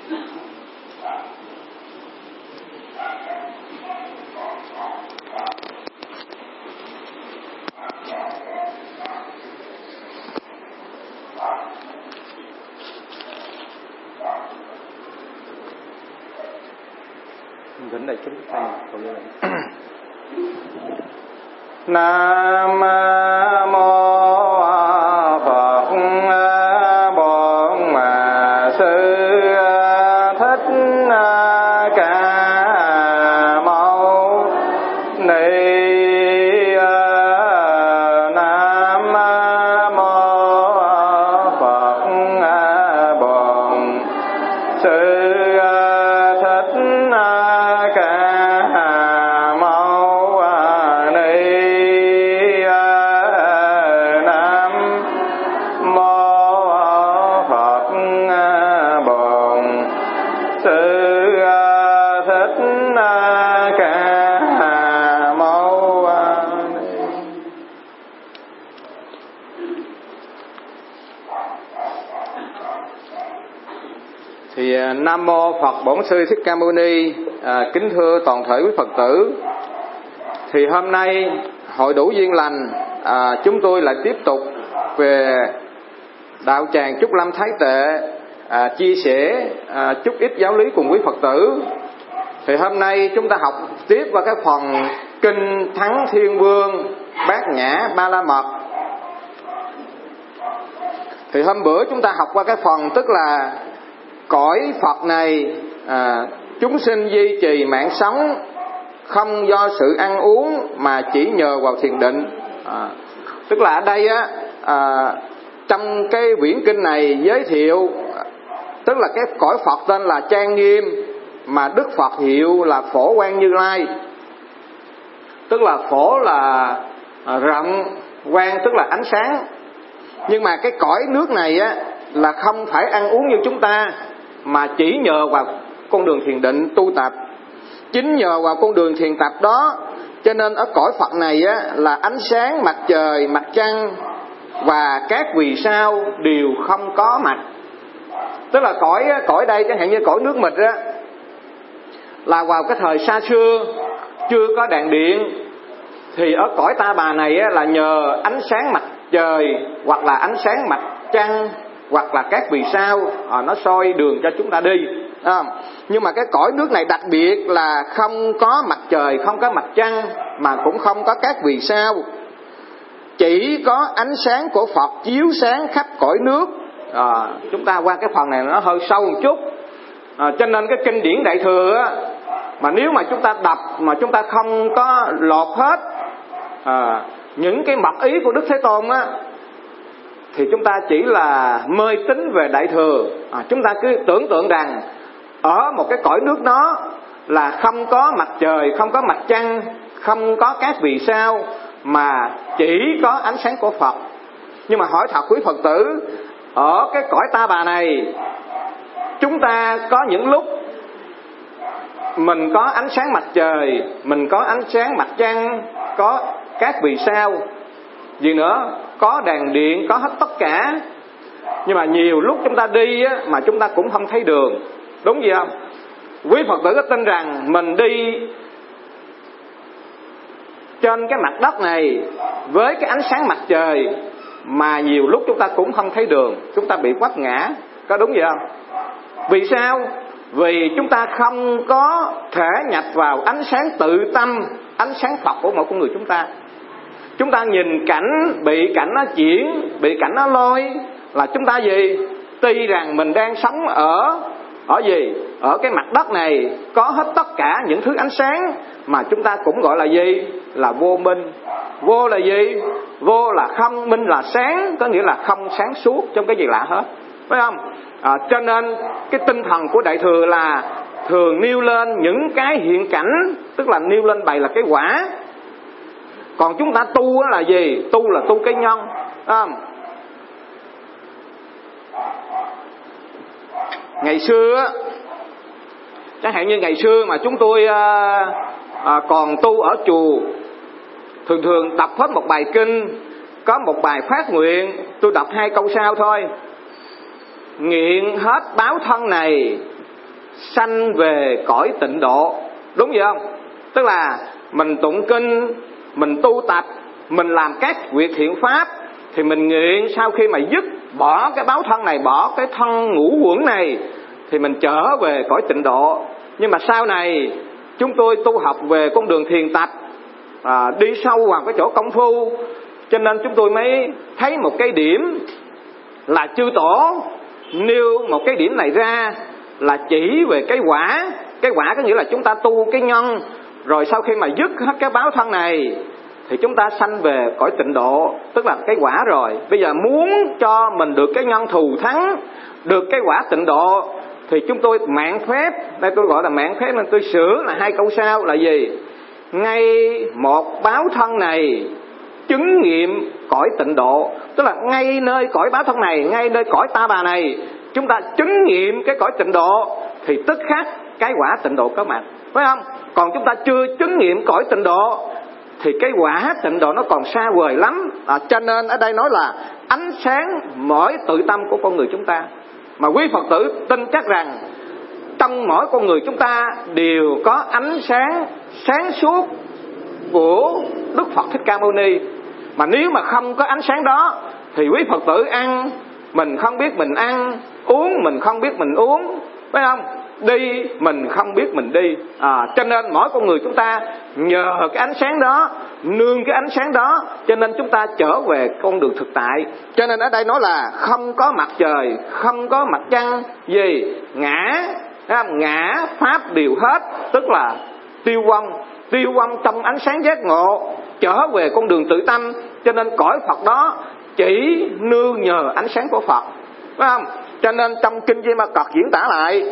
Vĩnh đại chúng thầy Nam mô Phật Bổn Sư Thích Ca Mâu Ni. Nam mô Phật Bổn Sư Nam mô Phật Bổn Sư Thích Ca Mâu Ni. Kính thưa toàn thể quý Phật tử, thì hôm nay hội đủ duyên lành, chúng tôi lại tiếp tục về đạo tràng Trúc Lâm Thái Tệ, chia sẻ chút ít giáo lý cùng quý Phật tử. Thì hôm nay chúng ta học tiếp vào cái phần Kinh Thắng Thiên Vương Bát Nhã Ba La Mật. Thì hôm bữa chúng ta học qua cái phần tức là cõi Phật này chúng sinh duy trì mạng sống không do sự ăn uống mà chỉ nhờ vào thiền định. Tức là ở đây trong cái quyển kinh này giới thiệu, tức là cái cõi Phật tên là Trang Nghiêm, mà Đức Phật hiệu là Phổ Quang Như Lai. Tức là phổ là rộng, quang tức là ánh sáng. Nhưng mà cái cõi nước này là không phải ăn uống như chúng ta, mà chỉ nhờ vào con đường thiền định tu tập. Chính nhờ vào con đường thiền tập đó, cho nên ở cõi Phật này là ánh sáng mặt trời, mặt trăng và các vì sao đều không có mặt. Tức là cõi đây chẳng hạn như cõi nước Mịch là vào cái thời xa xưa chưa có đèn điện, thì ở cõi Ta Bà này là nhờ ánh sáng mặt trời hoặc là ánh sáng mặt trăng hoặc là các vì sao nó soi đường cho chúng ta đi. Nhưng mà cái cõi nước này đặc biệt là không có mặt trời, không có mặt trăng, mà cũng không có các vì sao, chỉ có ánh sáng của Phật chiếu sáng khắp cõi nước. Chúng ta qua cái phần này nó hơi sâu một chút, cho nên cái kinh điển Đại Thừa mà nếu mà chúng ta đọc mà chúng ta không có lột hết những cái mật ý của Đức Thế Tôn thì chúng ta chỉ là mê tín về Đại Thừa. Chúng ta cứ tưởng tượng rằng ở một cái cõi nước đó là không có mặt trời, không có mặt trăng, không có các vì sao, mà chỉ có ánh sáng của Phật. Nhưng mà hỏi thật quý Phật tử, ở cái cõi Ta Bà này chúng ta có những lúc mình có ánh sáng mặt trời, mình có ánh sáng mặt trăng, có các vì sao, gì nữa, có đèn điện, có hết tất cả. Nhưng mà nhiều lúc chúng ta đi mà chúng ta cũng không thấy đường. Đúng gì không? Quý Phật tử có tin rằng mình đi trên cái mặt đất này với cái ánh sáng mặt trời mà nhiều lúc chúng ta cũng không thấy đường, chúng ta bị quắt ngã, có đúng vậy không? Vì sao? Vì chúng ta không có thể nhập vào ánh sáng tự tâm, ánh sáng Phật của mỗi con người chúng ta. Chúng ta nhìn cảnh, bị cảnh nó chuyển, bị cảnh nó lôi, là chúng ta gì? Tuy rằng mình đang sống ở gì? Ở cái mặt đất này có hết tất cả những thứ ánh sáng, mà chúng ta cũng gọi là gì? Là vô minh. Vô là gì? Vô là không, minh là sáng, có nghĩa là không sáng suốt trong cái gì lạ hết, phải không? Cho nên cái tinh thần của Đại Thừa là thường nêu lên những cái hiện cảnh, tức là nêu lên bày là cái quả. Còn chúng ta tu là gì? Tu là tu cái nhân, Ngày xưa chẳng hạn như ngày xưa mà chúng tôi còn tu ở chùa, thường đọc hết một bài kinh, có một bài phát nguyện, tôi đọc 2 câu sau thôi: nguyện hết báo thân này sanh về cõi tịnh độ. Đúng vậy không? Tức là mình tụng kinh, mình tu tập, mình làm các việc thiện pháp, thì mình nguyện sau khi mà dứt bỏ cái báo thân này, bỏ cái thân ngũ uẩn này, thì mình trở về cõi tịnh độ. Nhưng mà sau này chúng tôi tu học về con đường thiền tập, đi sâu vào cái chỗ công phu, cho nên chúng tôi mới thấy một cái điểm là chư tổ nêu một cái điểm này ra, là chỉ về cái quả. Cái quả có nghĩa là chúng ta tu cái nhân, rồi sau khi mà dứt hết cái báo thân này thì chúng ta sanh về cõi tịnh độ, tức là cái quả rồi. Bây giờ muốn cho mình được cái nhân thù thắng, được cái quả tịnh độ, thì chúng tôi mạn phép, đây tôi gọi là mạn phép nên tôi sửa là 2 câu sau là gì? Ngay một báo thân này chứng nghiệm cõi tịnh độ, tức là ngay nơi cõi báo thân này, ngay nơi cõi ta bà này, chúng ta chứng nghiệm cái cõi tịnh độ thì tức khắc cái quả tịnh độ có mặt, phải không? Còn chúng ta chưa chứng nghiệm cõi tịnh độ thì cái quả tịnh độ nó còn xa vời lắm. Cho nên ở đây nói là ánh sáng mỗi tự tâm của con người chúng ta. Mà quý Phật tử tin chắc rằng trong mỗi con người chúng ta đều có ánh sáng sáng suốt của Đức Phật Thích Ca Mâu Ni. Mà nếu mà không có ánh sáng đó thì quý Phật tử ăn mình không biết mình ăn, uống mình không biết mình uống, phải không? Đi mình không biết mình đi. Cho nên mỗi con người chúng ta nhờ cái ánh sáng đó, nương cái ánh sáng đó, cho nên chúng ta trở về con đường thực tại. Cho nên ở đây nói là không có mặt trời, không có mặt trăng, gì ngã, ngã pháp đều hết, tức là tiêu vong trong ánh sáng giác ngộ, trở về con đường tự tâm. Cho nên cõi Phật đó chỉ nương nhờ ánh sáng của Phật, phải không? Cho nên trong kinh Di Ma Cật diễn tả lại,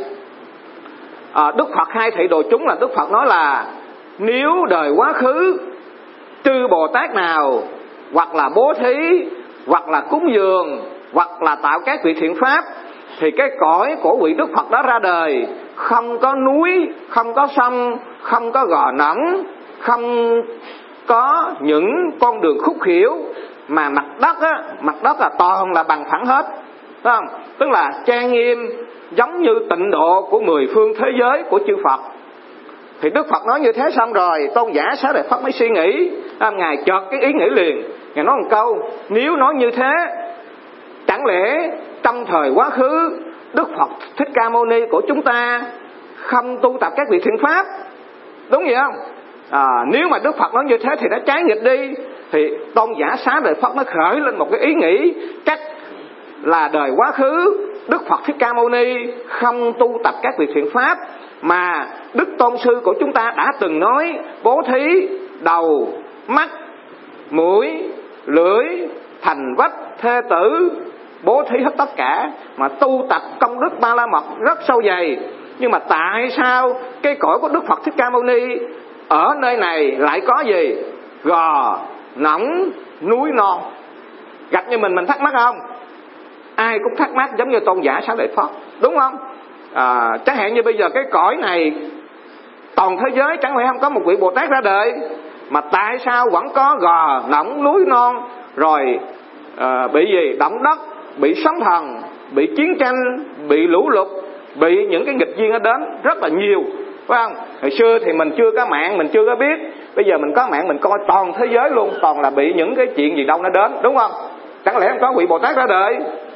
Đức Phật hai thệ đồ chúng, là Đức Phật nói là nếu đời quá khứ chư Bồ Tát nào hoặc là bố thí, hoặc là cúng dường, hoặc là tạo các vị thiện pháp, thì cái cõi của vị Đức Phật đó ra đời không có núi, không có sông, không có gò nõng, không có những con đường khúc khuỷu, mà mặt đất là toàn là bằng phẳng hết, phải không? Tức là trang nghiêm giống như tịnh độ của 10 phương thế giới của chư Phật. Thì Đức Phật nói như thế xong rồi, tôn giả Xá Lợi Phất mới suy nghĩ, Ngài chợt cái ý nghĩ liền. Ngài nói một câu, nếu nói như thế, chẳng lẽ trong thời quá khứ Đức Phật Thích Ca Mâu Ni của chúng ta không tu tập các vị thiện pháp, đúng vậy không? Nếu mà Đức Phật nói như thế thì nó trái nghịch đi. Thì tôn giả Xá Lợi Phất nó khởi lên một cái ý nghĩ, chắc là đời quá khứ Đức Phật Thích Ca Mâu Ni không tu tập các vị thiện pháp, mà Đức Tôn Sư của chúng ta đã từng nói bố thí đầu, mắt, mũi, lưỡi, thành vách, thê tử, bố thí hết tất cả, mà tu tập công đức Ba La Mật rất sâu dày. Nhưng mà tại sao cái cõi của Đức Phật Thích Ca Mâu Ni ở nơi này lại có gì? Gò, nõng, núi non. Gặp như mình thắc mắc không? Ai cũng thắc mắc giống như tôn giả Xá Lợi Phất, đúng không? Chẳng hạn như bây giờ cái cõi này toàn thế giới chẳng phải không có một vị Bồ Tát ra đời, mà tại sao vẫn có gò, nõng, núi non, rồi bị gì? Động đất, bị sóng thần, bị chiến tranh, bị lũ lụt, bị những cái nghịch duyên nó đến rất là nhiều, phải không? Hồi xưa thì mình chưa có mạng, mình chưa có biết. Bây giờ mình có mạng, mình coi toàn thế giới luôn, toàn là bị những cái chuyện gì đâu nó đến, đúng không? Chẳng lẽ không có vị Bồ Tát ra đời?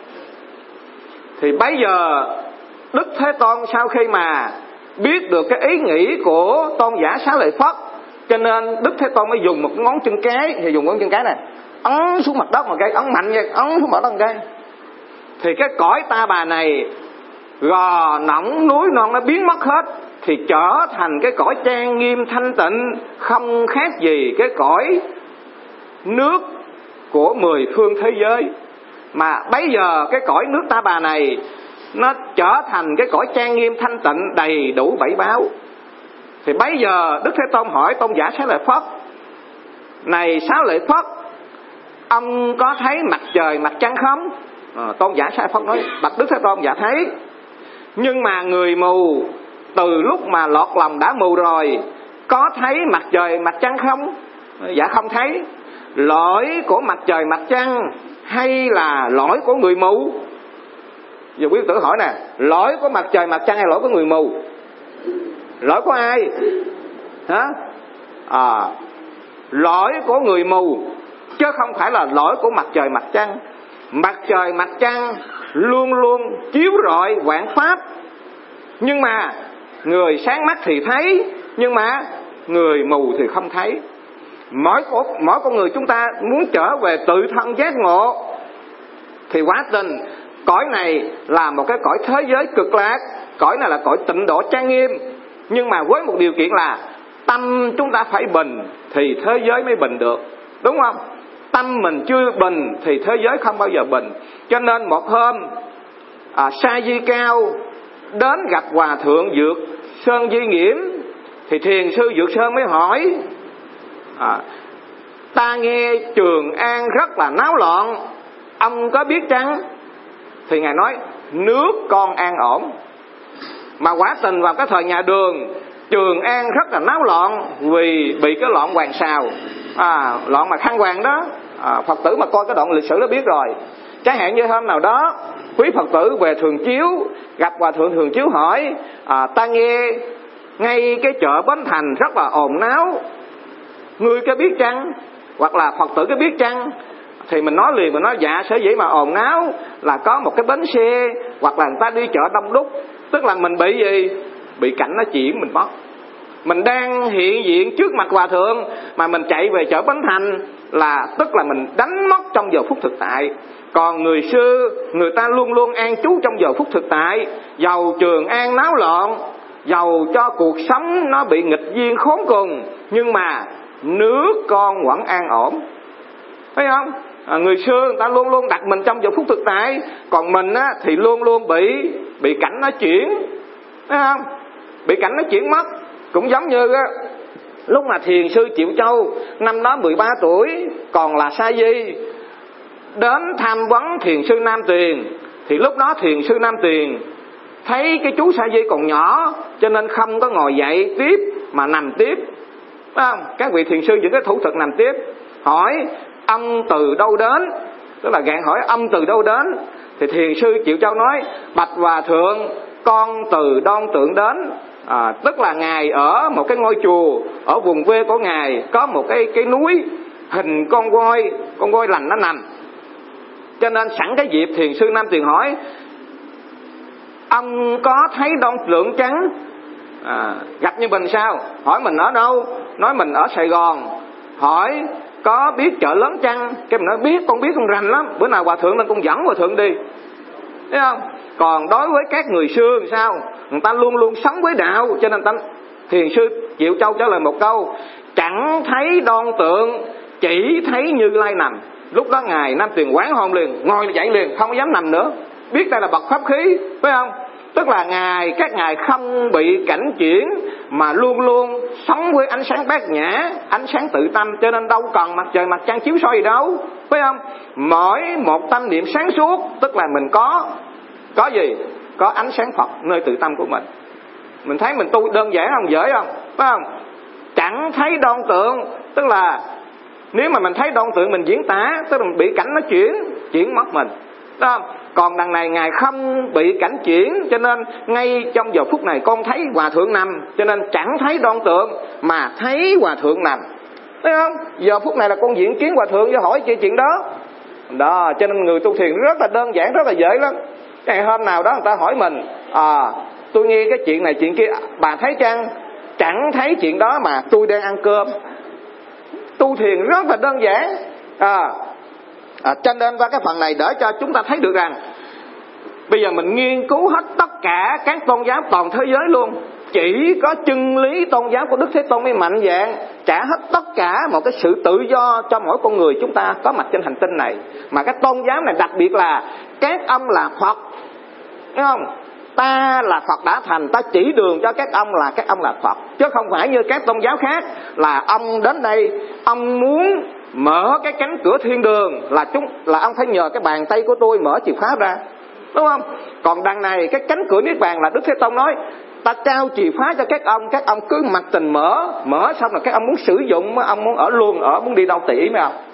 Thì bây giờ Đức Thế Tôn sau khi mà biết được cái ý nghĩ của tôn giả Xá Lợi Phất, cho nên Đức Thế Tôn mới dùng một ngón chân cái, thì dùng ngón chân cái này ấn xuống mặt đất một cái, ấn mạnh vậy, ấn xuống mặt đất một cái, thì cái cõi ta bà này gò, nõng, núi non nó biến mất hết, thì trở thành cái cõi trang nghiêm thanh tịnh, không khác gì cái cõi nước của 10 phương thế giới. Mà bây giờ cái cõi nước ta bà này nó trở thành cái cõi trang nghiêm thanh tịnh, đầy đủ 7 báo. Thì bây giờ Đức Thế Tôn hỏi tôn giả Xá Lợi Phất, này Xá Lợi Phất, ông có thấy mặt trời mặt trăng không? Tôn giả Xá Lợi Phất nói, bạch Đức Thế Tôn, dạ thấy. Nhưng mà người mù từ lúc mà lọt lòng đã mù rồi, có thấy mặt trời mặt trăng không? Dạ không thấy. Lỗi của mặt trời mặt trăng hay là lỗi của người mù? Giờ quý Phật tử hỏi nè, lỗi của mặt trời mặt trăng hay lỗi của người mù? Lỗi của ai? Hả? Lỗi của người mù, chứ không phải là lỗi của mặt trời mặt trăng. Mặt trời mặt trăng luôn luôn chiếu rọi vạn pháp, nhưng mà người sáng mắt thì thấy, nhưng mà người mù thì không thấy. Mỗi con người chúng ta muốn trở về tự thân giác ngộ thì quả tình cõi này là một cái cõi thế giới cực lạc, cõi này là cõi tịnh độ trang nghiêm, nhưng mà với một điều kiện là tâm chúng ta phải bình thì thế giới mới bình được, đúng không? Tâm mình chưa bình thì thế giới không bao giờ bình. Cho nên một hôm Sa Di Cao đến gặp Hòa Thượng Dược Sơn Di Nghiễm, thì thiền sư Dược Sơn mới hỏi: ta nghe Trường An rất là náo loạn, ông có biết chăng? Thì Ngài nói: nước con an ổn. Mà quả tình vào cái thời nhà Đường, Trường An rất là náo loạn vì bị cái loạn Hoàng Sào, loạn mà khăn hoàng đó. Phật tử mà coi cái đoạn lịch sử đó biết rồi. Chẳng hạn như hôm nào đó quý Phật tử về Thường Chiếu, gặp Hòa Thượng Thường Chiếu hỏi: ta nghe ngay cái chợ Bến Thành rất là ồn náo, ngươi có biết chăng? Hoặc là Phật tử có biết chăng? Thì mình nói liền, mình nói: dạ, sở dĩ mà ồn náo là có một cái bến xe, hoặc là người ta đi chợ đông đúc. Tức là mình bị gì? Bị cảnh nó chuyển mình mất. Mình đang hiện diện trước mặt Hòa Thượng mà mình chạy về chợ Bến Thành, là tức là mình đánh mất trong giờ phút thực tại. Còn người xưa, người ta luôn luôn an trú trong giờ phút thực tại. Dầu Trường An náo loạn, dầu cho cuộc sống nó bị nghịch duyên khốn cùng, nhưng mà nước con vẫn an ổn. Thấy không? Người xưa người ta luôn luôn đặt mình trong giờ phút thực tại, còn mình á, thì luôn luôn bị cảnh nó chuyển. Thấy không? Bị cảnh nó chuyển mất. Cũng giống như á, lúc mà thiền sư Triệu Châu năm đó 13 tuổi, còn là sa di, đến tham vấn thiền sư Nam Tuyền, thì lúc đó thiền sư Nam Tuyền thấy cái chú sa di còn nhỏ, cho nên không có ngồi dậy tiếp mà nằm tiếp. Phải không? Các vị thiền sư những cái thủ thuật nằm tiếp. Hỏi ông từ đâu đến, tức là gạn hỏi ông từ đâu đến. Thì thiền sư Triệu Châu nói: bạch Hòa Thượng, con từ Đoan Tượng đến. Tức là Ngài ở một cái ngôi chùa ở vùng quê của Ngài có một cái núi hình con voi lành nó nằm. Cho nên sẵn cái dịp thiền sư Nam Tuyền hỏi: ông có thấy Đoan Tượng trắng? Gặp như mình sao? Hỏi mình ở đâu? Nói mình ở Sài Gòn. Hỏi có biết chợ lớn chăng? Cái mình nói: biết, con rành lắm, bữa nào Hòa Thượng nên con dẫn Hòa Thượng đi. Thấy không? Còn đối với các người xưa thì sao? Người ta luôn luôn sống với đạo, cho nên thiền sư Triệu Châu trả lời một câu: chẳng thấy Đoan Tượng, chỉ thấy Như Lai nằm. Lúc đó Ngài Nam Tuyền quán hồn liền, ngồi dậy liền, không dám nằm nữa, biết đây là bậc pháp khí. Phải không? Tức là các ngài không bị cảnh chuyển, mà luôn luôn sống với ánh sáng bát nhã, ánh sáng tự tâm, cho nên đâu cần mặt trời mặt trăng chiếu soi gì đâu. Phải không? Mỗi một tâm niệm sáng suốt, tức là mình có gì? Có ánh sáng Phật nơi tự tâm của mình. Mình thấy mình tu đơn giản không? Dễ không? Phải không? Chẳng thấy Đoan Tượng, tức là nếu mà mình thấy Đoan Tượng mình diễn tả, tức là mình bị cảnh nó chuyển mất mình. Đúng không? Còn đằng này Ngài không bị cảnh chuyển, cho nên ngay trong giờ phút này con thấy Hòa Thượng nằm, cho nên chẳng thấy Đoan Tượng mà thấy Hòa Thượng nằm. Thấy không? Giờ phút này là con diễn kiến Hòa Thượng, cho hỏi chuyện đó. Đó, cho nên người tu thiền rất là đơn giản, rất là dễ lắm. Ngày hôm nào đó người ta hỏi mình: tôi nghe cái chuyện này chuyện kia, bà thấy chăng? Chẳng thấy chuyện đó mà tôi đang ăn cơm. Tu thiền rất là đơn giản. Cho nên qua cái phần này để cho chúng ta thấy được rằng bây giờ mình nghiên cứu hết tất cả các tôn giáo toàn thế giới luôn, chỉ có chân lý tôn giáo của Đức Thế Tôn mới mạnh dạn trả hết tất cả một cái sự tự do cho mỗi con người chúng ta có mặt trên hành tinh này. Mà cái tôn giáo này đặc biệt là các ông là Phật, thấy không? Ta là Phật đã thành, ta chỉ đường cho các ông là Phật, chứ không phải như các tôn giáo khác là ông đến đây ông muốn mở cái cánh cửa thiên đường là ông phải nhờ cái bàn tay của tôi mở chìa khóa ra, đúng không? Còn đằng này cái cánh cửa niết bàn là Đức Thế Tôn nói ta trao chìa khóa cho các ông cứ mặc tình mở xong là các ông muốn sử dụng, ông muốn ở luôn, muốn đi đâu tỉ, phải không?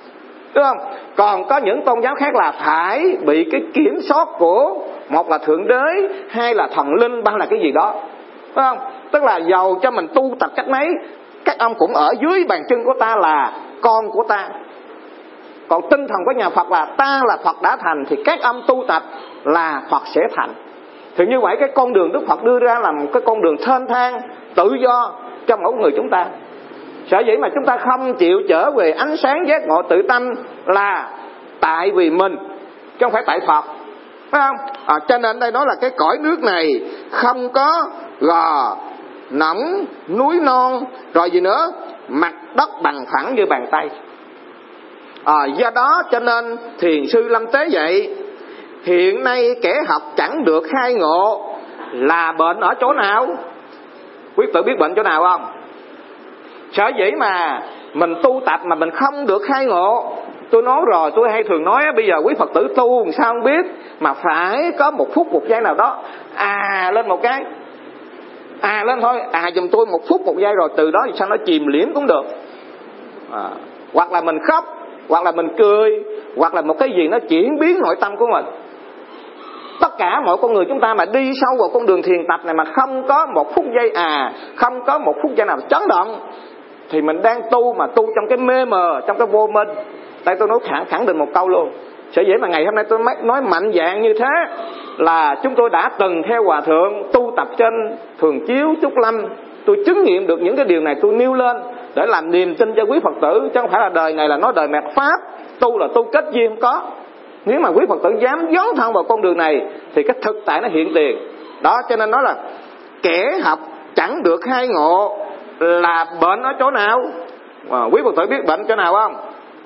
đúng không? Còn có những tôn giáo khác là phải bị cái kiểm soát của một là thượng đế, hai là thần linh, ba là cái gì đó, đúng không? Tức là dầu cho mình tu tập cách mấy, các ông cũng ở dưới bàn chân của ta, là con của ta. Còn tinh thần của nhà Phật là ta là Phật đã thành, thì các ông tu tập là Phật sẽ thành. Thì như vậy cái con đường Đức Phật đưa ra là một cái con đường thênh thang, tự do cho mỗi người chúng ta. Sở dĩ mà chúng ta không chịu trở về ánh sáng giác ngộ tự tâm là tại vì mình, chứ không phải tại Phật, phải không? Cho nên đây nói là cái cõi nước này không có gò nóng, núi non, rồi gì nữa, mặt đất bằng phẳng như bàn tay. Do đó cho nên Thiền sư Lâm Tế vậy: hiện nay kẻ học chẳng được khai ngộ là bệnh ở chỗ nào? Quý tử biết bệnh chỗ nào không? Sở dĩ mà mình tu tập mà mình không được khai ngộ, tôi nói rồi, tôi hay thường nói bây giờ quý Phật tử tu làm sao không biết, mà phải có một phút một giây nào đó lên một cái, lên thôi, giùm tôi một phút một giây, rồi từ đó thì sao nó chìm liễm cũng được. Hoặc là mình khóc, hoặc là mình cười, hoặc là một cái gì nó chuyển biến nội tâm của mình. Tất cả mọi con người chúng ta mà đi sâu vào con đường thiền tập này mà không có một phút giây không có một phút giây nào chấn động, thì mình đang tu mà tu trong cái mê mờ, trong cái vô minh. Đây tôi nói khẳng định một câu luôn. Sở dĩ mà ngày hôm nay tôi nói mạnh dạn như thế là chúng tôi đã từng theo Hòa Thượng tu tập trên Thường Chiếu, Trúc Lâm. Tôi chứng nghiệm được những cái điều này, tôi nêu lên để làm niềm tin cho quý Phật tử, chứ không phải là đời này là nói đời mạt Pháp, tu là tu kết duyên, không có. Nếu mà quý Phật tử dám dấn thân vào con đường này thì cái thực tại nó hiện tiền. Đó, cho nên nói là kẻ học chẳng được khai ngộ là bệnh ở chỗ nào? Quý Phật tử biết bệnh chỗ nào không?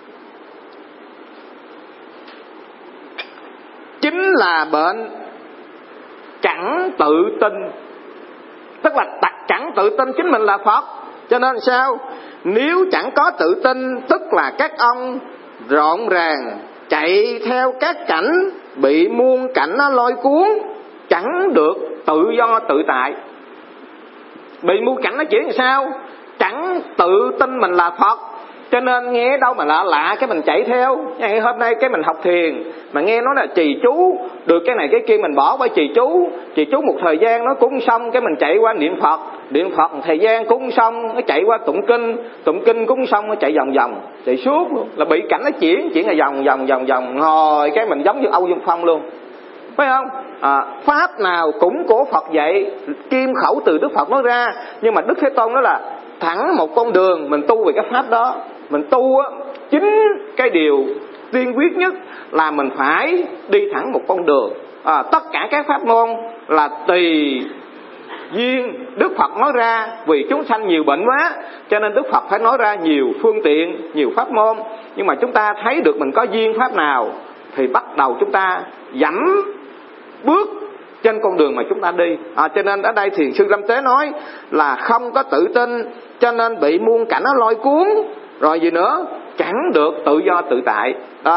Chính là bệnh chẳng tự tin. Tức là chẳng tự tin chính mình là Phật. Cho nên sao? Nếu chẳng có tự tin, tức là các ông rộn ràng chạy theo các cảnh, bị muôn cảnh nó lôi cuốn, chẳng được tự do tự tại. Bị muôn cảnh nó chỉ làm sao? Chẳng tự tin mình là Phật, cho nên nghe đâu mà lạ cái mình chạy theo. Hôm nay cái mình học thiền mà nghe nói là trì chú, được cái này cái kia mình bỏ qua trì chú một thời gian nó cũng xong, cái mình chạy qua niệm Phật một thời gian cũng xong, nó chạy qua tụng kinh cũng xong, nó chạy vòng chạy suốt luôn, là bị cảnh nó chuyển là vòng hồi cái mình giống như Âu Dương Phong luôn, phải không? Pháp nào cũng của Phật vậy, kim khẩu từ Đức Phật nói ra, nhưng mà Đức Thế Tôn nói là thẳng một con đường, mình tu về cái pháp đó. Mình tu chính cái điều tiên quyết nhất là mình phải đi thẳng một con đường. Tất cả các pháp môn là tùy duyên Đức Phật nói ra, vì chúng sanh nhiều bệnh quá cho nên Đức Phật phải nói ra nhiều phương tiện, nhiều pháp môn. Nhưng mà chúng ta thấy được mình có duyên pháp nào thì bắt đầu chúng ta dẫm bước trên con đường mà chúng ta đi. Cho nên ở đây Thiền sư Lâm Tế nói là không có tự tin, cho nên bị muôn cảnh nó lôi cuốn, rồi gì nữa, chẳng được tự do tự tại.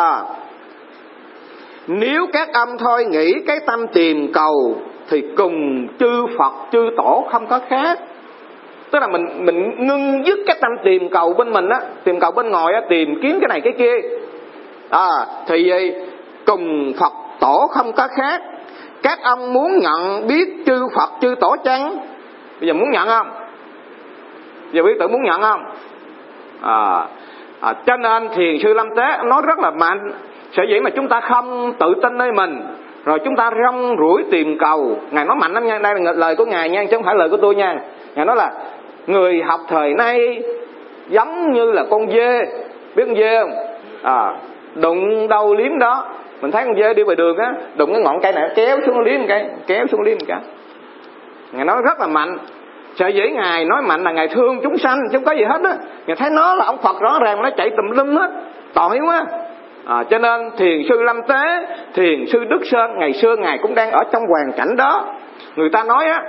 Nếu các ông thôi nghĩ cái tâm tìm cầu thì cùng chư Phật chư Tổ không có khác. Tức là mình ngưng dứt cái tâm tìm cầu bên mình á, tìm cầu bên ngoài á, tìm kiếm cái này cái kia, thì cùng Phật Tổ không có khác. Các ông muốn nhận biết chư Phật chư Tổ chăng? Bây giờ muốn nhận không? Giờ quý tử muốn nhận không? Cho nên Thiền sư Lâm Tế nói rất là mạnh. Sở dĩ mà chúng ta không tự tin nơi mình, rồi chúng ta rong ruổi tìm cầu. Ngài nói mạnh lắm nha, đây là lời của Ngài nha, chứ không phải lời của tôi nha. Ngài nói là người học thời nay giống như là con dê. Biết con dê không? Đụng đâu liếm đó. Mình thấy con dê đi ngoài đường á, đụng cái ngọn cây này kéo xuống liếm một cái, kéo xuống liếm một cái. Ngài nói rất là mạnh. Sở dĩ Ngài nói mạnh là Ngài thương chúng sanh, chứ không có gì hết á. Ngài thấy nó là ông Phật rõ ràng mà nó chạy tùm lum hết, tội quá. Cho nên Thiền sư Lâm Tế, Thiền sư Đức Sơn ngày xưa Ngài cũng đang ở trong hoàn cảnh đó. Người ta nói á,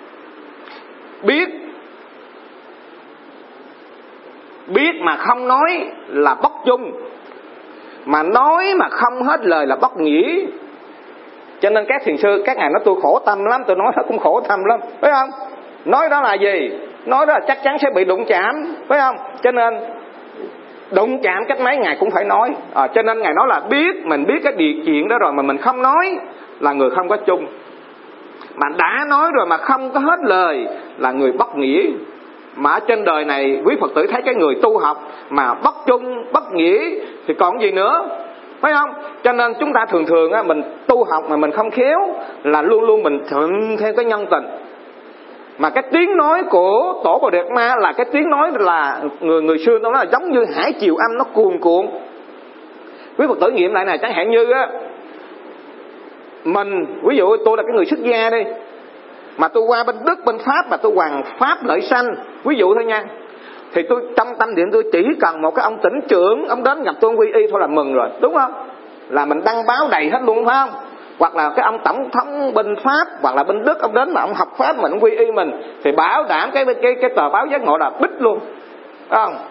biết mà không nói là bất chung, mà nói mà không hết lời là bất nghĩa. Cho nên các thiền sư, các ngài nói tôi khổ tâm lắm, tôi nói nó cũng khổ tâm lắm, phải không? Nói đó là gì? Nói đó là chắc chắn sẽ bị đụng chạm, phải không? Cho nên đụng chạm cách mấy Ngài cũng phải nói. Cho nên Ngài nói là mình biết cái điều chuyện đó rồi mà mình không nói là người không có chung. Mà đã nói rồi mà không có hết lời là người bất nghĩa. Mà ở trên đời này quý Phật tử thấy cái người tu học mà bất chung, bất nghĩa thì còn gì nữa, phải không? Cho nên chúng ta thường á, mình tu học mà mình không khéo là luôn luôn mình thuận theo cái nhân tình. Mà cái tiếng nói của Tổ Bồ Đề Đạt Ma là cái tiếng nói là người xưa nó nói là giống như hải triều âm, nó cuồn cuộn. Quý Phật tử nghiệm lại này, chẳng hạn như á, mình ví dụ tôi là cái người xuất gia đi, mà tôi qua bên Đức, bên Pháp mà tôi hoàn pháp lợi sanh, ví dụ thôi nha, thì tôi trong tâm điện tôi chỉ cần một cái ông tỉnh trưởng, ông đến gặp tôi quy y thôi là mừng rồi, đúng không? Là mình đăng báo đầy hết luôn, phải không? Hoặc là cái ông tổng thống bên Pháp hoặc là bên Đức, ông đến mà ông học pháp mình, ông quy y mình, thì bảo đảm cái tờ báo giác ngộ là bích luôn, phải không?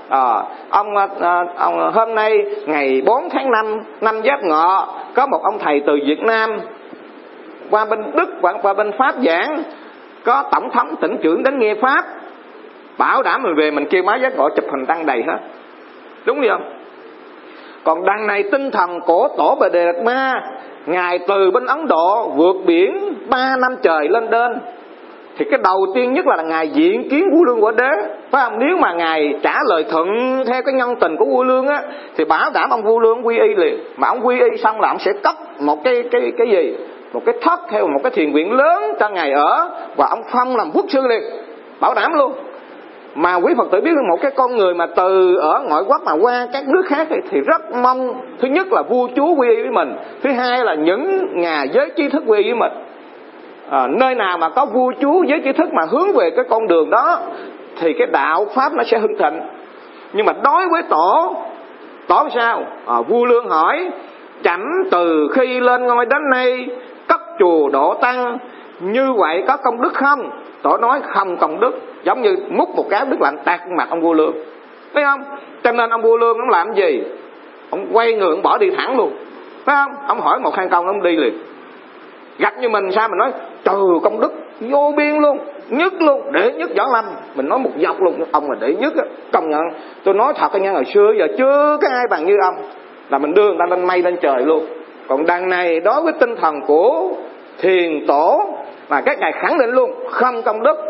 Ông hôm nay ngày 4 tháng 5 năm Giáp Ngọ, có một ông thầy từ Việt Nam qua bên Đức hoặc qua bên Pháp giảng, có tổng thống tỉnh trưởng đến nghe pháp, bảo đảm mình về mình kêu máy giác ngộ chụp hình đăng đầy hết, đúng không? Còn đằng này tinh thần của Tổ Bồ Đề Đạt Ma, Ngài từ bên Ấn Độ vượt biển 3 năm trời lên đên, thì cái đầu tiên nhất là Ngài diện kiến Vua Lương Quả Đế, phải không? Nếu mà Ngài trả lời thuận theo cái nhân tình của Vua Lương á, thì bảo đảm ông Vua Lương quy y liền. Mà ông quy y xong là ông sẽ cấp một cái gì, một cái thất theo một cái thiền viện lớn cho Ngài ở, và ông phong làm quốc sư liền, bảo đảm luôn. Mà quý Phật tử biết một cái con người mà từ ở ngoại quốc mà qua các nước khác thì rất mong, thứ nhất là vua chúa quy y với mình, thứ hai là những nhà giới trí thức quy y với mình. Nơi nào mà có vua chúa giới trí thức mà hướng về cái con đường đó thì cái đạo pháp nó sẽ hưng thịnh. Nhưng mà đối với tổ sao? Vua Lương hỏi: chẩm từ khi lên ngôi đến nay cất chùa độ tăng, như vậy có công đức không? Tổ nói không công đức, giống như múc một cái nước lạnh tạt mặt ông Vua Lương, thấy không? Cho nên ông Vua Lương ông làm gì? Ông quay người ông bỏ đi thẳng luôn, phải không? Ông hỏi một hai câu ông đi liền. Gặp như mình sao mình nói trời, công đức vô biên luôn, nhất luôn, đệ nhất Võ Lâm, mình nói một dọc luôn, ông là đệ nhất á, công nhận. Tôi nói thật nha, ngày xưa giờ chưa có ai bằng như ông, là mình đưa người ta lên mây lên trời luôn. Còn đằng này đối với tinh thần của thiền tổ mà các ngài khẳng định luôn không công đức.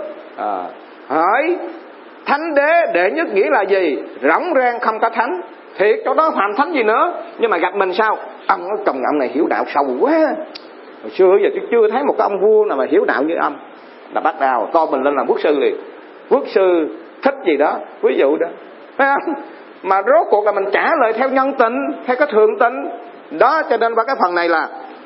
Hỏi thánh đế đệ nhất nghĩa là gì? Rỗng rang không có thánh, thiệt chỗ đó phạm thánh gì nữa. Nhưng mà gặp mình sao? Ông nói công nhận này hiểu đạo sâu quá. Hồi xưa giờ tôi chưa thấy một cái ông vua nào mà hiểu đạo như ông. Là bắt đầu to mình lên làm quốc sư liền. Quốc sư thích gì đó, ví dụ đó, thấy không? Mà rốt cuộc là mình trả lời theo nhân tình, theo cái thường tình đó. Cho nên qua cái phần này là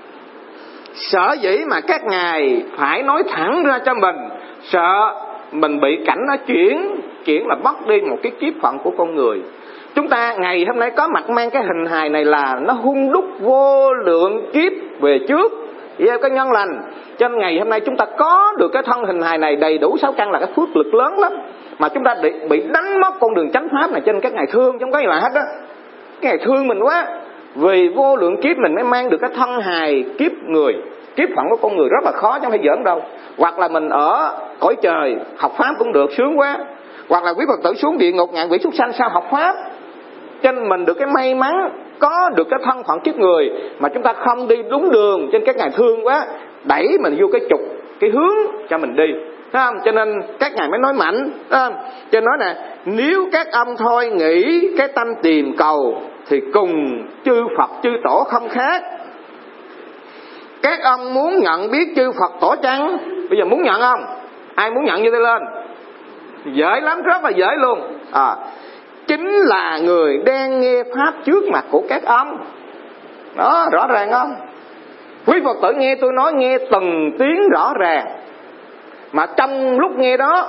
sở dĩ mà các ngài phải nói thẳng ra cho mình, sợ mình bị cảnh nó chuyển là mất đi một cái kiếp phận của con người. Chúng ta ngày hôm nay có mặt mang cái hình hài này là nó hun đúc vô lượng kiếp về trước theo cái nhân lành. Cho nên ngày hôm nay chúng ta có được cái thân hình hài này đầy đủ 6 căn là cái phước lực lớn lắm. Mà chúng ta bị đánh mất con đường chánh pháp này, cho nên các ngài thương, không có gì lạ hết đó. Các ngài thương mình quá, vì vô lượng kiếp mình mới mang được cái thân hài kiếp người. Kiếp phận của con người rất là khó, chứ không phải giỡn đâu. Hoặc là mình ở cõi trời học pháp cũng được, sướng quá. Hoặc là quý Phật tử xuống địa ngục ngạn quỷ súc sanh sao học pháp. Cho nên mình được cái may mắn có được cái thân phận kiếp người mà chúng ta không đi đúng đường, cho nên các ngài thương quá, đẩy mình vô cái trục, cái hướng cho mình đi, thấy không? Cho nên các ngài mới nói mạnh, thấy không? Cho nên nói nè, nếu các ông thôi nghĩ cái tâm tìm cầu thì cùng chư Phật chư tổ không khác. Các ông muốn nhận biết chư Phật tổ chăng? Bây giờ muốn nhận không? Ai muốn nhận như thế lên? Dễ lắm, rất là dễ luôn. Chính là người đang nghe pháp trước mặt của các ông. Đó, rõ ràng không? Quý Phật tử nghe tôi nói, nghe từng tiếng rõ ràng. Mà trong lúc nghe đó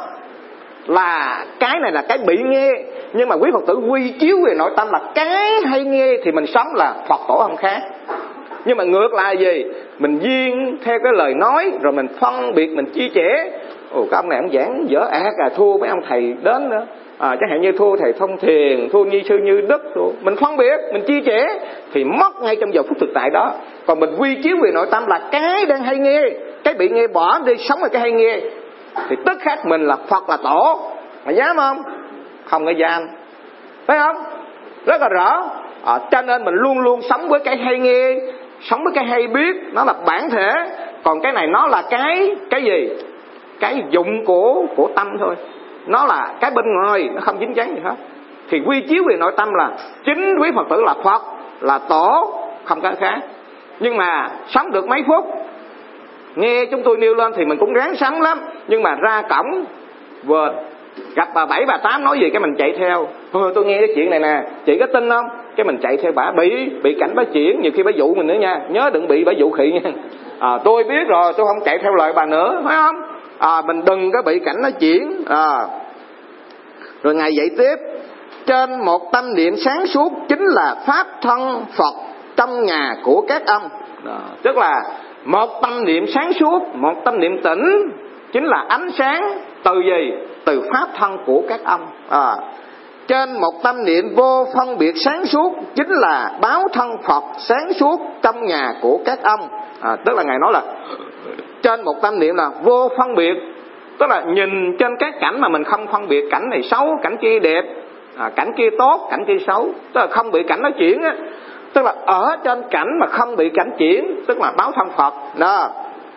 là cái này là cái bị nghe, nhưng mà quý Phật tử quy chiếu về nội tâm là cái hay nghe thì mình sống là Phật tổ không khác. Nhưng mà ngược lại gì? Mình duyên theo cái lời nói, rồi mình phân biệt, mình chia sẻ. Cái ông này ông giảng dở ác thua mấy ông thầy đến nữa. Chẳng hạn như thua thầy Thông Thiền, thua Nhi Sư Như Đức, mình phân biệt, mình chia sẻ thì mất ngay trong giờ phút thực tại đó. Còn mình quy chiếu về nội tâm là cái đang hay nghe, cái bị nghe bỏ đi sống ở cái hay nghe, thì tức khác mình là Phật là tổ. Mà dám không? Không có dám, phải không? rất là rõ. Cho nên mình luôn luôn sống với cái hay nghe, sống với cái hay biết, nó là bản thể. Còn cái này nó là cái gì? Cái dụng của tâm thôi. Nó là cái bên ngoài, nó không dính dáng gì hết. Thì quy chiếu về nội tâm là chính quý Phật tử là Phật, là Tổ, không có khác. Nhưng mà sống được mấy phút, nghe chúng tôi nêu lên thì mình cũng ráng sống lắm. Nhưng mà ra cổng vừa gặp bà 7, bà 8 nói gì cái mình chạy theo. Tôi nghe cái chuyện này nè, chị có tin không? Cái mình chạy theo bà, bị cảnh bà chuyển, nhiều khi bà dụ mình nữa nha. Nhớ đừng bị bà dụ khị nha. Tôi biết rồi, tôi không chạy theo lời bà nữa, phải không? Mình đừng có bị cảnh nó chuyển. Rồi Ngài dạy tiếp, trên một tâm niệm sáng suốt chính là pháp thân Phật trong nhà của các ông. Tức là một tâm niệm sáng suốt, một tâm niệm tỉnh chính là ánh sáng từ gì? Từ pháp thân của các ông. Trên một tâm niệm vô phân biệt sáng suốt chính là báo thân Phật sáng suốt trong nhà của các ông. Tức là Ngài nói là trên một tâm niệm là vô phân biệt, tức là nhìn trên các cảnh mà mình không phân biệt cảnh này xấu, cảnh kia đẹp, cảnh kia tốt, cảnh kia xấu, tức là không bị cảnh nó chuyển á. Tức là ở trên cảnh mà không bị cảnh chuyển, tức là báo thân Phật đó.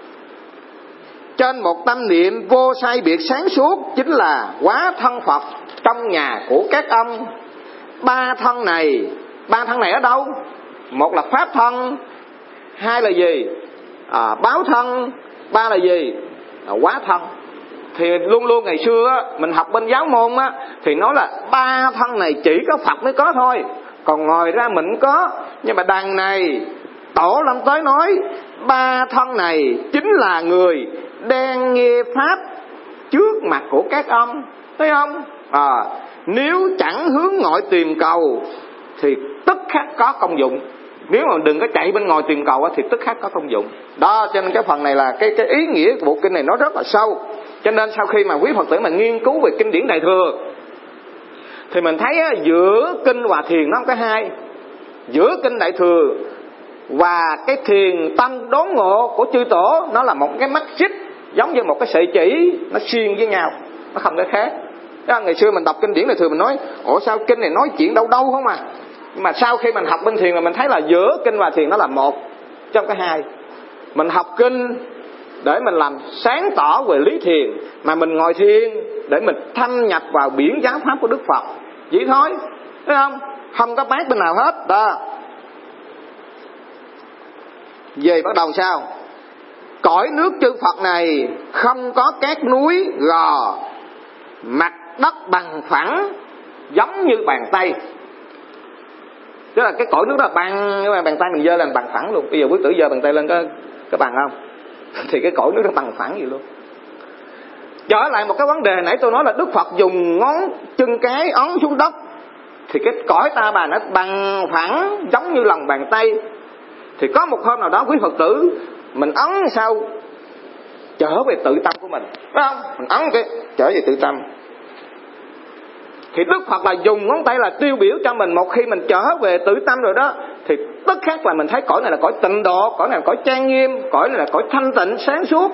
Trên một tâm niệm vô sai biệt sáng suốt chính là hóa thân Phật trong nhà của các ông. Ba thân này ở đâu? Một là pháp thân, hai là gì? Báo thân, ba là gì? Hóa thân. Thì luôn luôn ngày xưa á, mình học bên giáo môn á, thì nói là ba thân này chỉ có Phật mới có thôi, còn ngoài ra mình cũng có. Nhưng mà đằng này Tổ Lâm tới nói ba thân này chính là người đang nghe pháp trước mặt của các ông, thấy không? Nếu chẳng hướng ngoại tìm cầu thì tức khắc có công dụng. Nếu mà đừng có chạy bên ngoài tìm cầu thì tức khắc có công dụng. Đó, cho nên cái phần này là cái ý nghĩa của bộ kinh này nó rất là sâu. Cho nên sau khi mà quý Phật tử mà nghiên cứu về kinh điển Đại Thừa thì mình thấy giữa kinh Hòa Thiền nó không có hai. Giữa kinh Đại Thừa và cái thiền tâm đốn ngộ của chư Tổ, nó là một cái mắt xích, giống như một cái sợi chỉ, nó xuyên với nhau, nó không có khác. Đó, ngày xưa mình đọc kinh điển Đại Thừa mình nói, sao kinh này nói chuyện đâu không à. Nhưng mà sau khi mình học bên thiền là mình thấy là giữa kinh và thiền nó là một trong cái hai. Mình học kinh để mình làm sáng tỏ về lý thiền, mà mình ngồi thiền để mình thâm nhập vào biển giáo pháp của Đức Phật, vậy thôi, thấy không? Không có bác bên nào hết đó. Về bắt đầu sao? Cõi nước chư Phật này không có các núi gò, mặt đất bằng phẳng giống như bàn tay. Tức là cái cõi nước đó bằng, nhưng mà bàn tay mình giơ lên bằng phẳng luôn. Bây giờ quý tử giơ bàn tay lên có bằng không? Thì cái cõi nước nó bằng phẳng gì luôn. Trở lại một cái vấn đề nãy tôi nói là Đức Phật dùng ngón chân cái ấn xuống đất, thì cái cõi ta bà nó bằng phẳng giống như lòng bàn tay. Thì có một hôm nào đó quý Phật tử mình ấn sao trở về tự tâm của mình, phải không? Mình ấn cái trở về tự tâm. Thì Đức Phật là dùng ngón tay là tiêu biểu cho mình, một khi mình trở về tự tâm rồi đó, thì tức khắc là mình thấy cõi này là cõi tịnh độ, cõi này là cõi trang nghiêm, cõi này là cõi thanh tịnh sáng suốt.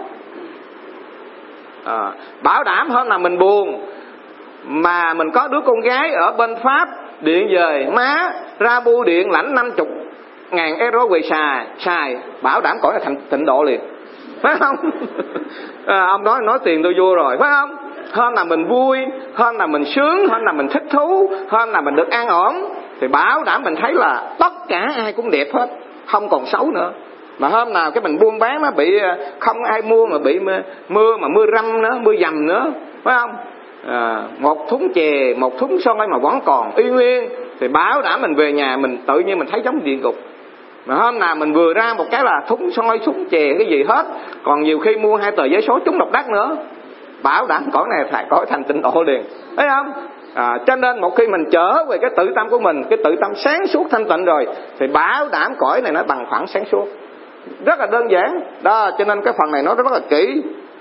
Bảo đảm hôm nào mình buồn mà mình có đứa con gái ở bên Pháp điện về, má ra bưu điện lãnh 50.000 euro về xài, bảo đảm cõi là thành tịnh độ liền, phải không? Ông nói tiền tôi vua rồi, phải không? Hôm nào mình vui, hôm nào mình sướng, hôm nào mình thích thú, hôm nào mình được an ổn, thì bảo đảm mình thấy là tất cả ai cũng đẹp hết, không còn xấu nữa. Mà hôm nào cái mình buôn bán nó bị không ai mua, mà bị mưa râm nữa, mưa dầm nữa, phải không? Một thúng chè, một thúng son mà vẫn còn y nguyên, thì bảo đảm mình về nhà mình tự nhiên mình thấy giống địa ngục. Mà hôm nào mình vừa ra một cái là thúng soi, thúng chè cái gì hết, còn nhiều khi mua 2 tờ giấy số trúng độc đắc nữa, bảo đảm cõi này phải cõi thành tịnh độ liền, thấy không? Cho nên một khi mình trở về cái tự tâm của mình, cái tự tâm sáng suốt thanh tịnh rồi, thì bảo đảm cõi này nó bằng phẳng sáng suốt. Rất là đơn giản đó. Cho nên cái phần này nó rất là kỹ.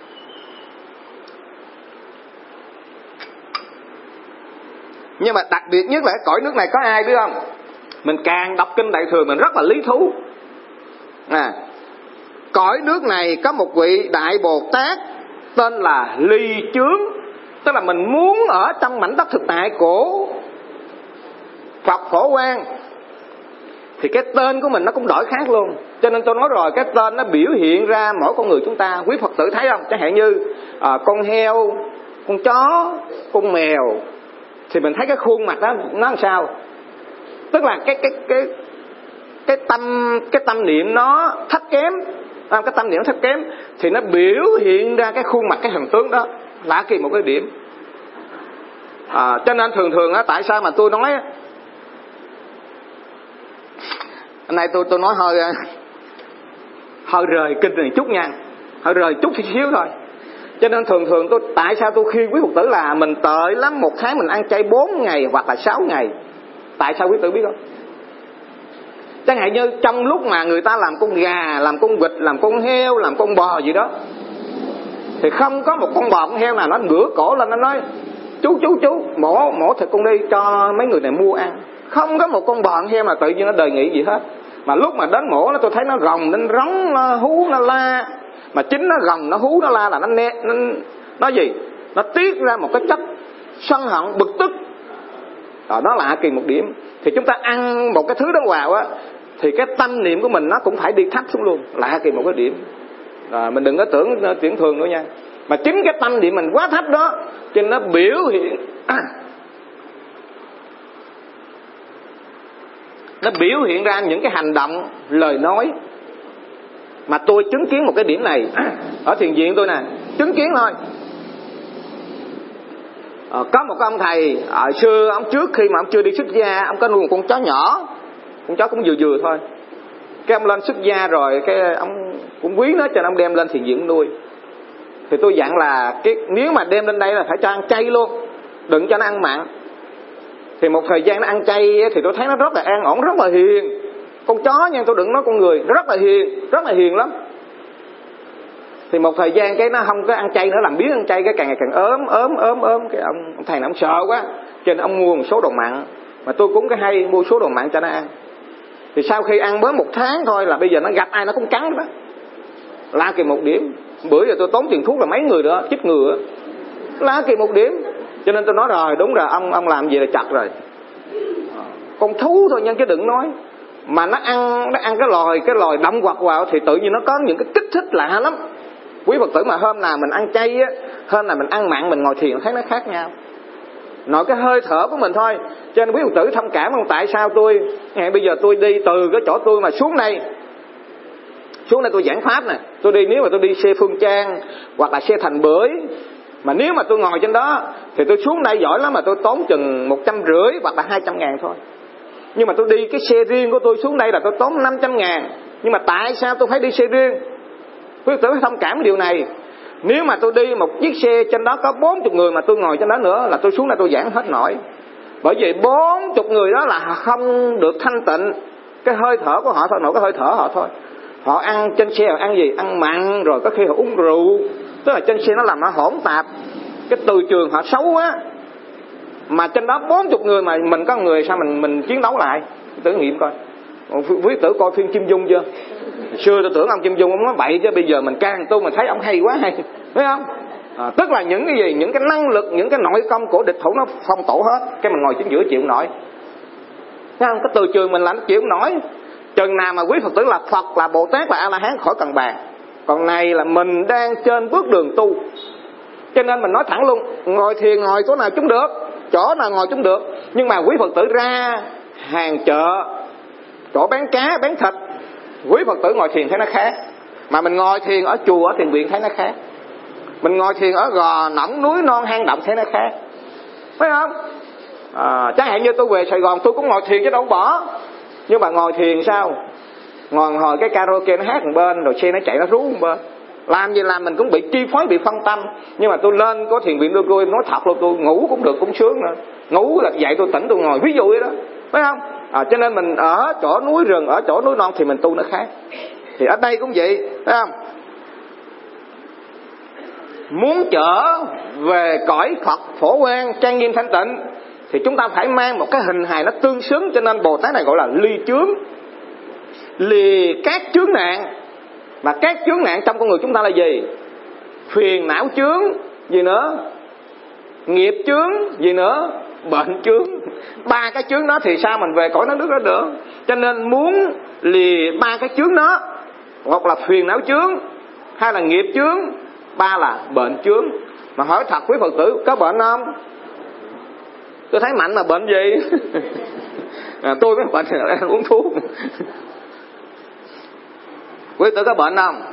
Nhưng mà đặc biệt nhất là cõi nước này có ai biết không? Mình càng đọc kinh Đại Thừa mình rất là lý thú. Cõi nước này có một vị Đại Bồ Tát tên là Ly Chướng. Tức là mình muốn ở trong mảnh đất thực tại của Phật Phổ Quang thì cái tên của mình nó cũng đổi khác luôn. Cho nên tôi nói rồi, cái tên nó biểu hiện ra mỗi con người chúng ta. Quý Phật tử thấy không? Chẳng hạn như con heo, con chó, con mèo, thì mình thấy cái khuôn mặt đó nó làm sao? Tức là cái tâm niệm nó thấp kém, cái tâm niệm thấp kém thì nó biểu hiện ra cái khuôn mặt, cái hình tướng đó lạ kỳ một cái điểm. Cho nên thường á, tại sao mà tôi nói hôm nay tôi nói hơi rời kinh này chút nha, hơi rời chút xíu thôi. Cho nên thường tôi, tại sao tôi khuyên quý Phật tử là mình tệ lắm một tháng mình ăn chay 4 ngày hoặc là 6 ngày. Tại sao quý tử biết không? Chẳng hạn như trong lúc mà người ta làm con gà, làm con vịt, làm con heo, làm con bò gì đó, thì không có một con bò con heo nào nó ngửa cổ lên nó nói chú mổ thịt con đi cho mấy người này mua ăn. Không có một con bò con heo nào tự nhiên nó đề nghị gì hết. Mà lúc mà đến mổ tôi thấy nó gồng, nó rống, nó hú, nó la. Mà chính nó gồng, nó hú, nó la là nó gì? Nó tiết ra một cái chất sân hận, bực tức. Đó là kỳ một điểm. Thì chúng ta ăn một cái thứ đó vào á, thì cái tâm niệm của mình nó cũng phải đi thấp xuống luôn. Lạ kỳ một cái điểm. Mình đừng có tưởng thường nữa nha. Mà chính cái tâm niệm mình quá thấp đó, cho nên nó biểu hiện nó biểu hiện ra những cái hành động, lời nói. Mà tôi chứng kiến một cái điểm này ở thiền viện tôi nè, chứng kiến thôi. Có một ông thầy xưa, ông trước khi mà ông chưa đi xuất gia, ông có nuôi một con chó nhỏ, con chó cũng vừa thôi. Cái ông lên xuất gia rồi, cái ông cũng quý nó cho nên ông đem lên thiền viện nuôi. Thì tôi dặn là nếu mà đem lên đây là phải cho ăn chay luôn, đừng cho nó ăn mặn. Thì một thời gian nó ăn chay thì tôi thấy nó rất là an ổn, rất là hiền. Con chó nha, tôi đừng nói con người, nó rất là hiền lắm. Thì một thời gian cái nó không có ăn chay nữa, làm biến ăn chay, cái càng ngày càng ốm. Cái ông thầy này ông sợ quá, cho nên ông mua một số đồ mặn. Mà tôi cũng có hay mua số đồ mặn cho nó ăn. Thì sau khi ăn bớt 1 tháng thôi là bây giờ nó gặp ai nó cũng cắn đó. Lạ kỳ một điểm. Bữa giờ tôi tốn tiền thuốc là mấy người đó chích ngừa. Lạ kỳ một điểm. Cho nên tôi nói rồi, đúng rồi, ông làm gì là chặt rồi. Con thú thôi nha chứ đừng nói. Mà nó ăn cái loài động vật vào thì tự nhiên nó có những cái kích thích lạ lắm. Quý Phật tử mà hôm nào mình ăn chay á, hôm nào mình ăn mặn, mình ngồi thiền thấy nó khác nhau. Nội cái hơi thở của mình thôi. Cho nên quý Phật tử thông cảm không? Tại sao bây giờ tôi đi từ cái chỗ tôi mà xuống đây tôi giảng pháp nè, tôi đi, nếu mà tôi đi xe Phương Trang hoặc là xe Thành Bưởi, mà nếu mà tôi ngồi trên đó thì tôi xuống đây giỏi lắm mà tôi tốn chừng 150 hoặc là 200 ngàn thôi. Nhưng mà tôi đi cái xe riêng của tôi xuống đây là tôi tốn 500 ngàn. Nhưng mà tại sao tôi phải đi xe riêng? Quý tử phải thông cảm cái điều này. Nếu mà tôi đi một chiếc xe trên đó có 40 người mà tôi ngồi trên đó nữa là tôi xuống đây tôi giảng hết nổi. Bởi vì 40 người đó là không được thanh tịnh. Cái hơi thở của họ thôi, nổi cái hơi thở họ thôi. Họ ăn trên xe họ ăn gì? Ăn mặn, rồi có khi họ uống rượu. Tức là trên xe nó làm nó hỗn tạp. Cái từ trường họ xấu quá. Mà trên đó 40 người mà mình có người sao mình chiến đấu lại? Thử nghiệm coi. Quý tử coi phim Kim Dung chưa? Xưa tôi tưởng ông Kim Dung ông nói bậy chứ bây giờ mình càng tu mình thấy ông hay quá hay. Thấy không? Tức là những cái gì, những cái năng lực, những cái nội công của địch thủ nó phong tổ hết. Cái mình ngồi chính giữa chịu nổi. Thấy không? Cái từ trường mình là nó chịu nổi. Chừng nào mà quý Phật tử là Phật, là Bồ Tát, là A-la-hán khỏi cần bàn. Còn này là mình đang trên bước đường tu. Cho nên mình nói thẳng luôn, ngồi thiền ngồi chỗ nào chúng được, chỗ nào ngồi chúng được. Nhưng mà quý Phật tử ra hàng chợ, chỗ bán cá, bán thịt, quý Phật tử ngồi thiền thấy nó khác. Mà mình ngồi thiền ở chùa, ở thiền viện thấy nó khác. Mình ngồi thiền ở gò nỏng, núi non, hang động thấy nó khác. Phải không? Chẳng hạn như tôi về Sài Gòn tôi cũng ngồi thiền chứ đâu bỏ. Nhưng mà ngồi thiền sao? Ngồi hồi cái karaoke nó hát một bên, rồi xe nó chạy nó rú một bên. Làm gì làm mình cũng bị chi phối, bị phân tâm. Nhưng mà tôi lên có thiền viện tôi nói thật luôn, tôi ngủ cũng được, cũng sướng nữa. Ngủ là dậy tôi tỉnh tôi ngồi, ví dụ vậy đó. Phải không? Cho nên mình ở chỗ núi rừng, ở chỗ núi non thì mình tu nó khác. Thì ở đây cũng vậy, phải không? Muốn trở về cõi Phật Phổ Quang trang nghiêm thanh tịnh thì chúng ta phải mang một cái hình hài nó tương xứng. Cho nên Bồ Tát này gọi là ly chướng, lìa các chướng nạn. Mà các chướng nạn trong con người chúng ta là gì? Phiền não chướng, gì nữa? nghiệp chướng, gì nữa, bệnh chướng. Ba cái chướng đó thì sao mình về cõi nước đó được. Cho nên muốn lìa ba cái chướng đó, một là phiền não chướng, hai là nghiệp chướng, ba là bệnh chướng. Mà hỏi thật quý Phật tử có bệnh không? Tôi thấy mạnh mà bệnh gì? Tôi mới bệnh đang uống thuốc. Quý tử có bệnh không?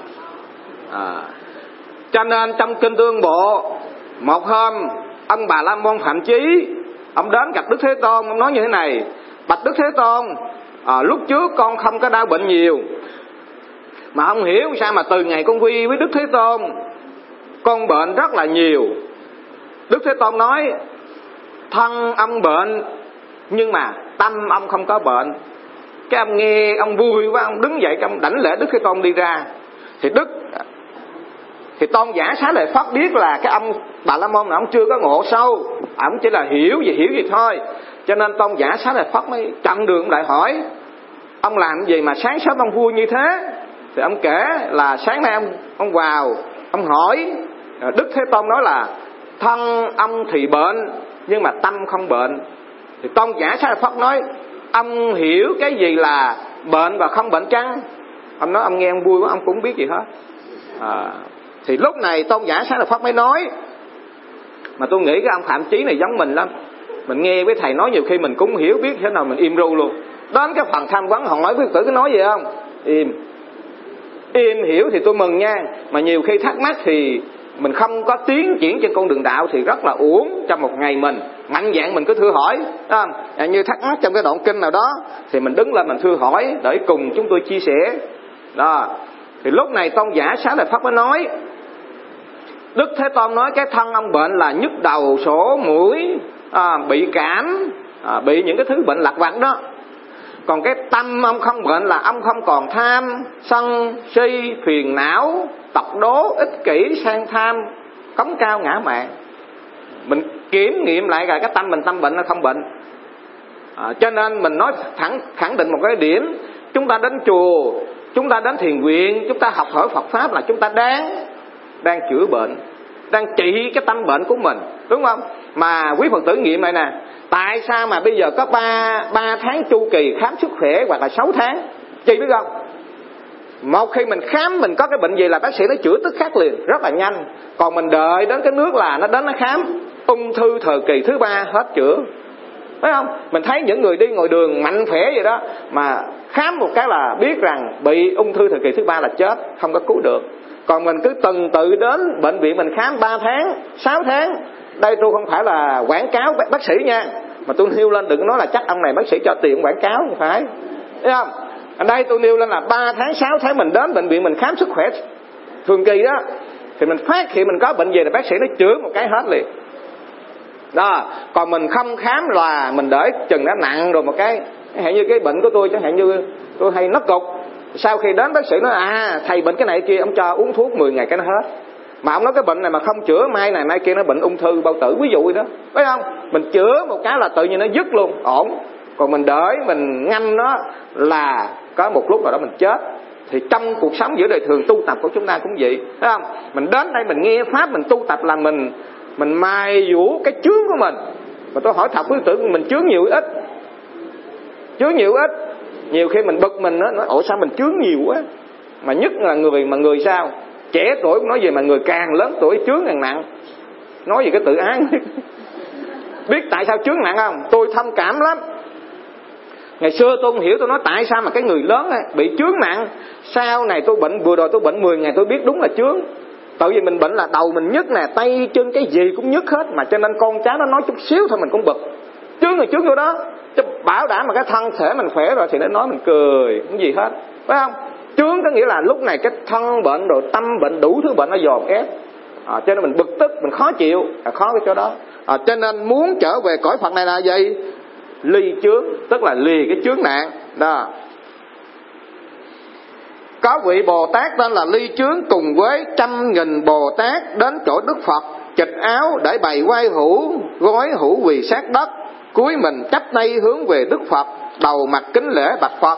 Cho nên trong kinh Tương Bộ, một hôm ông Bà La Môn Phạm Chí, ông đến gặp Đức Thế Tôn, ông nói như thế này: bạch Đức Thế Tôn, lúc trước con không có đau bệnh nhiều, mà không hiểu sao mà từ ngày con quy y với Đức Thế Tôn, con bệnh rất là nhiều. Đức Thế Tôn nói: thân ông bệnh nhưng mà tâm ông không có bệnh. Cái ông nghe ông vui quá, ông đứng dậy, ông đảnh lễ Đức Thế Tôn đi ra. Thì Tôn giả Xá Lợi Phất biết là cái ông Bà La Môn này ông chưa có ngộ sâu, ông chỉ là hiểu gì thôi. Cho nên Tôn giả Xá Lợi Phất mới chặn đường lại hỏi: ông làm gì mà sáng sớm ông vui như thế? Thì ông kể là sáng nay ông vào, ông hỏi. Đức Thế Tôn nói là thân ông thì bệnh nhưng mà tâm không bệnh. Thì Tôn giả Xá Lợi Phất nói: ông hiểu cái gì là bệnh và không bệnh chăng? Ông nói ông nghe ông vui quá, ông cũng không biết gì hết. Thì lúc này Tôn giả Xá Lợi Phất mới nói, mà tôi nghĩ cái ông Phạm Chí này giống mình lắm. Mình nghe với thầy nói nhiều khi mình cũng hiểu biết thế nào mình im ru luôn. Đến cái phần tham vấn họ nói với tử có nói gì không? Im hiểu thì tôi mừng nha. Mà nhiều khi thắc mắc thì mình không có tiến triển trên con đường đạo thì rất là uổng trong một ngày mình. Mạnh dạn mình cứ thưa hỏi, không? Như thắc mắc trong cái đoạn kinh nào đó thì mình đứng lên mình thưa hỏi để cùng chúng tôi chia sẻ. Đó. Thì lúc này Tôn giả Xá Lợi Phất mới nói: Đức Thế Tôn nói cái thân ông bệnh là nhức đầu, sổ mũi, bị cảm, bị những cái thứ bệnh lặt vặt đó. Còn cái tâm ông không bệnh là ông không còn tham, sân, si, phiền não, tật đố, ích kỷ, sang tham, cống cao, ngã mạn. Mình kiểm nghiệm lại rồi cái tâm bệnh nó không bệnh. Cho nên mình nói khẳng định một cái điểm: chúng ta đến chùa, chúng ta đến thiền viện, chúng ta học hỏi Phật Pháp là chúng ta đang chữa bệnh, đang trị cái tâm bệnh của mình, đúng không? Mà quý Phật tử nghiệm này nè, tại sao mà bây giờ có 3 tháng chu kỳ khám sức khỏe hoặc là 6 tháng? Chị biết không? Một khi mình khám mình có cái bệnh gì là bác sĩ nó chữa tức khắc liền, rất là nhanh. Còn mình đợi đến cái nước là nó đến nó khám ung thư thời kỳ thứ 3 hết chữa. Phải không? Mình thấy những người đi ngoài đường mạnh khỏe vậy đó, mà khám một cái là biết rằng bị ung thư thời kỳ thứ 3 là chết, không có cứu được. Còn mình cứ tuần tự đến bệnh viện mình khám 3 tháng, 6 tháng. Đây tôi không phải là quảng cáo bác sĩ nha, mà tôi nêu lên đừng nói là chắc ông này bác sĩ cho tiền quảng cáo, không phải. Thấy không? Ở đây tôi nêu lên là 3 tháng, 6 tháng mình đến bệnh viện mình khám sức khỏe thường kỳ đó, thì mình phát hiện mình có bệnh gì là bác sĩ nó chữa một cái hết liền. Đó, còn mình không khám là mình đợi chừng nó nặng rồi một cái, chẳng hạn như cái bệnh của tôi, chẳng hạn như tôi hay nấc cục, sau khi đến bác sĩ nói thầy bệnh cái này kia, ông cho uống thuốc 10 ngày cái nó hết. Mà ông nói cái bệnh này mà không chữa mai này mai kia nó bệnh ung thư bao tử, ví dụ vậy đó, phải không? Mình chữa một cái là tự nhiên nó dứt luôn, ổn. Còn mình đợi mình ngăn nó là có một lúc nào đó mình chết. Thì trong cuộc sống giữa đời thường tu tập của chúng ta cũng vậy, phải không? Mình đến đây mình nghe pháp, mình tu tập là mình mài dũa cái chướng của mình. Và tôi hỏi thật quý tử, mình chướng nhiều ít? Chướng nhiều ít. Nhiều khi mình bực mình nói ủa sao mình chướng nhiều quá. Mà nhất là người sao trẻ tuổi cũng nói gì, mà người càng lớn tuổi chướng càng nặng. Nói về cái tự ái biết tại sao chướng nặng không? Tôi thông cảm lắm. Ngày xưa tôi không hiểu, tôi nói tại sao mà cái người lớn ấy, bị chướng nặng. Sau này tôi bệnh, vừa rồi tôi bệnh 10 ngày tôi biết đúng là chướng. Tại vì mình bệnh là đầu mình nhức nè, tay chân cái gì cũng nhức hết. Mà cho nên con cháu nó nói chút xíu thôi mình cũng bực. Chướng rồi chướng vô đó. Chứ bảo đảm mà cái thân thể mình khỏe rồi thì nó nói mình cười, không gì hết, phải không? Chướng có nghĩa là lúc này cái thân bệnh rồi tâm bệnh, đủ thứ bệnh nó dồn ép. Cho nên mình bực tức, mình khó chịu, khó cái chỗ đó. Cho nên muốn trở về cõi Phật này là gì? Ly chướng, tức là lìa cái chướng nạn đó. Có vị Bồ Tát tên là Ly Chướng cùng với 100.000 Bồ Tát đến chỗ Đức Phật, chịch áo để bày quay hữu, gối hữu quỳ sát đất, cúi mình chắp tay hướng về Đức Phật, đầu mặt kính lễ bạch Phật.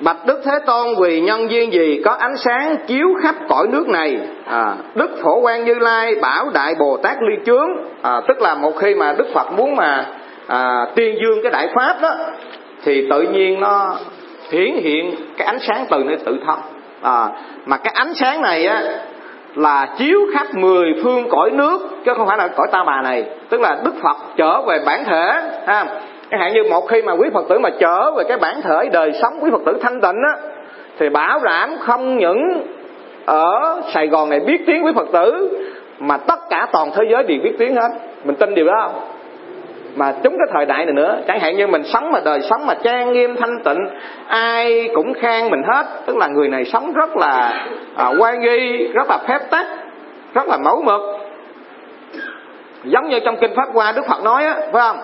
bạch Đức Thế Tôn, vì nhân duyên gì có ánh sáng chiếu khắp cõi nước này? Đức Phổ Quang Như Lai bảo Đại Bồ Tát ly chướng. Tức là một khi mà Đức Phật muốn mà tuyên dương cái đại pháp đó, thì tự nhiên nó hiển hiện cái ánh sáng từ nơi tự thân. Mà cái ánh sáng này á là chiếu khắp 10 phương cõi nước, chứ không phải là cõi Ta Bà này. Tức là Đức Phật trở về bản thể. Chẳng hạn như một khi mà quý Phật tử mà trở về cái bản thể đời sống quý Phật tử thanh tịnh á, thì bảo đảm không những ở Sài Gòn này biết tiếng quý Phật tử, mà tất cả toàn thế giới đều biết tiếng hết. Mình tin điều đó không? Mà chúng cái thời đại này nữa, chẳng hạn như mình sống mà đời sống mà trang nghiêm thanh tịnh, ai cũng khen mình hết. Tức là người này sống rất là oai nghi, rất là phép tắc, rất là mẫu mực. Giống như trong Kinh Pháp Hoa Đức Phật nói á, phải không?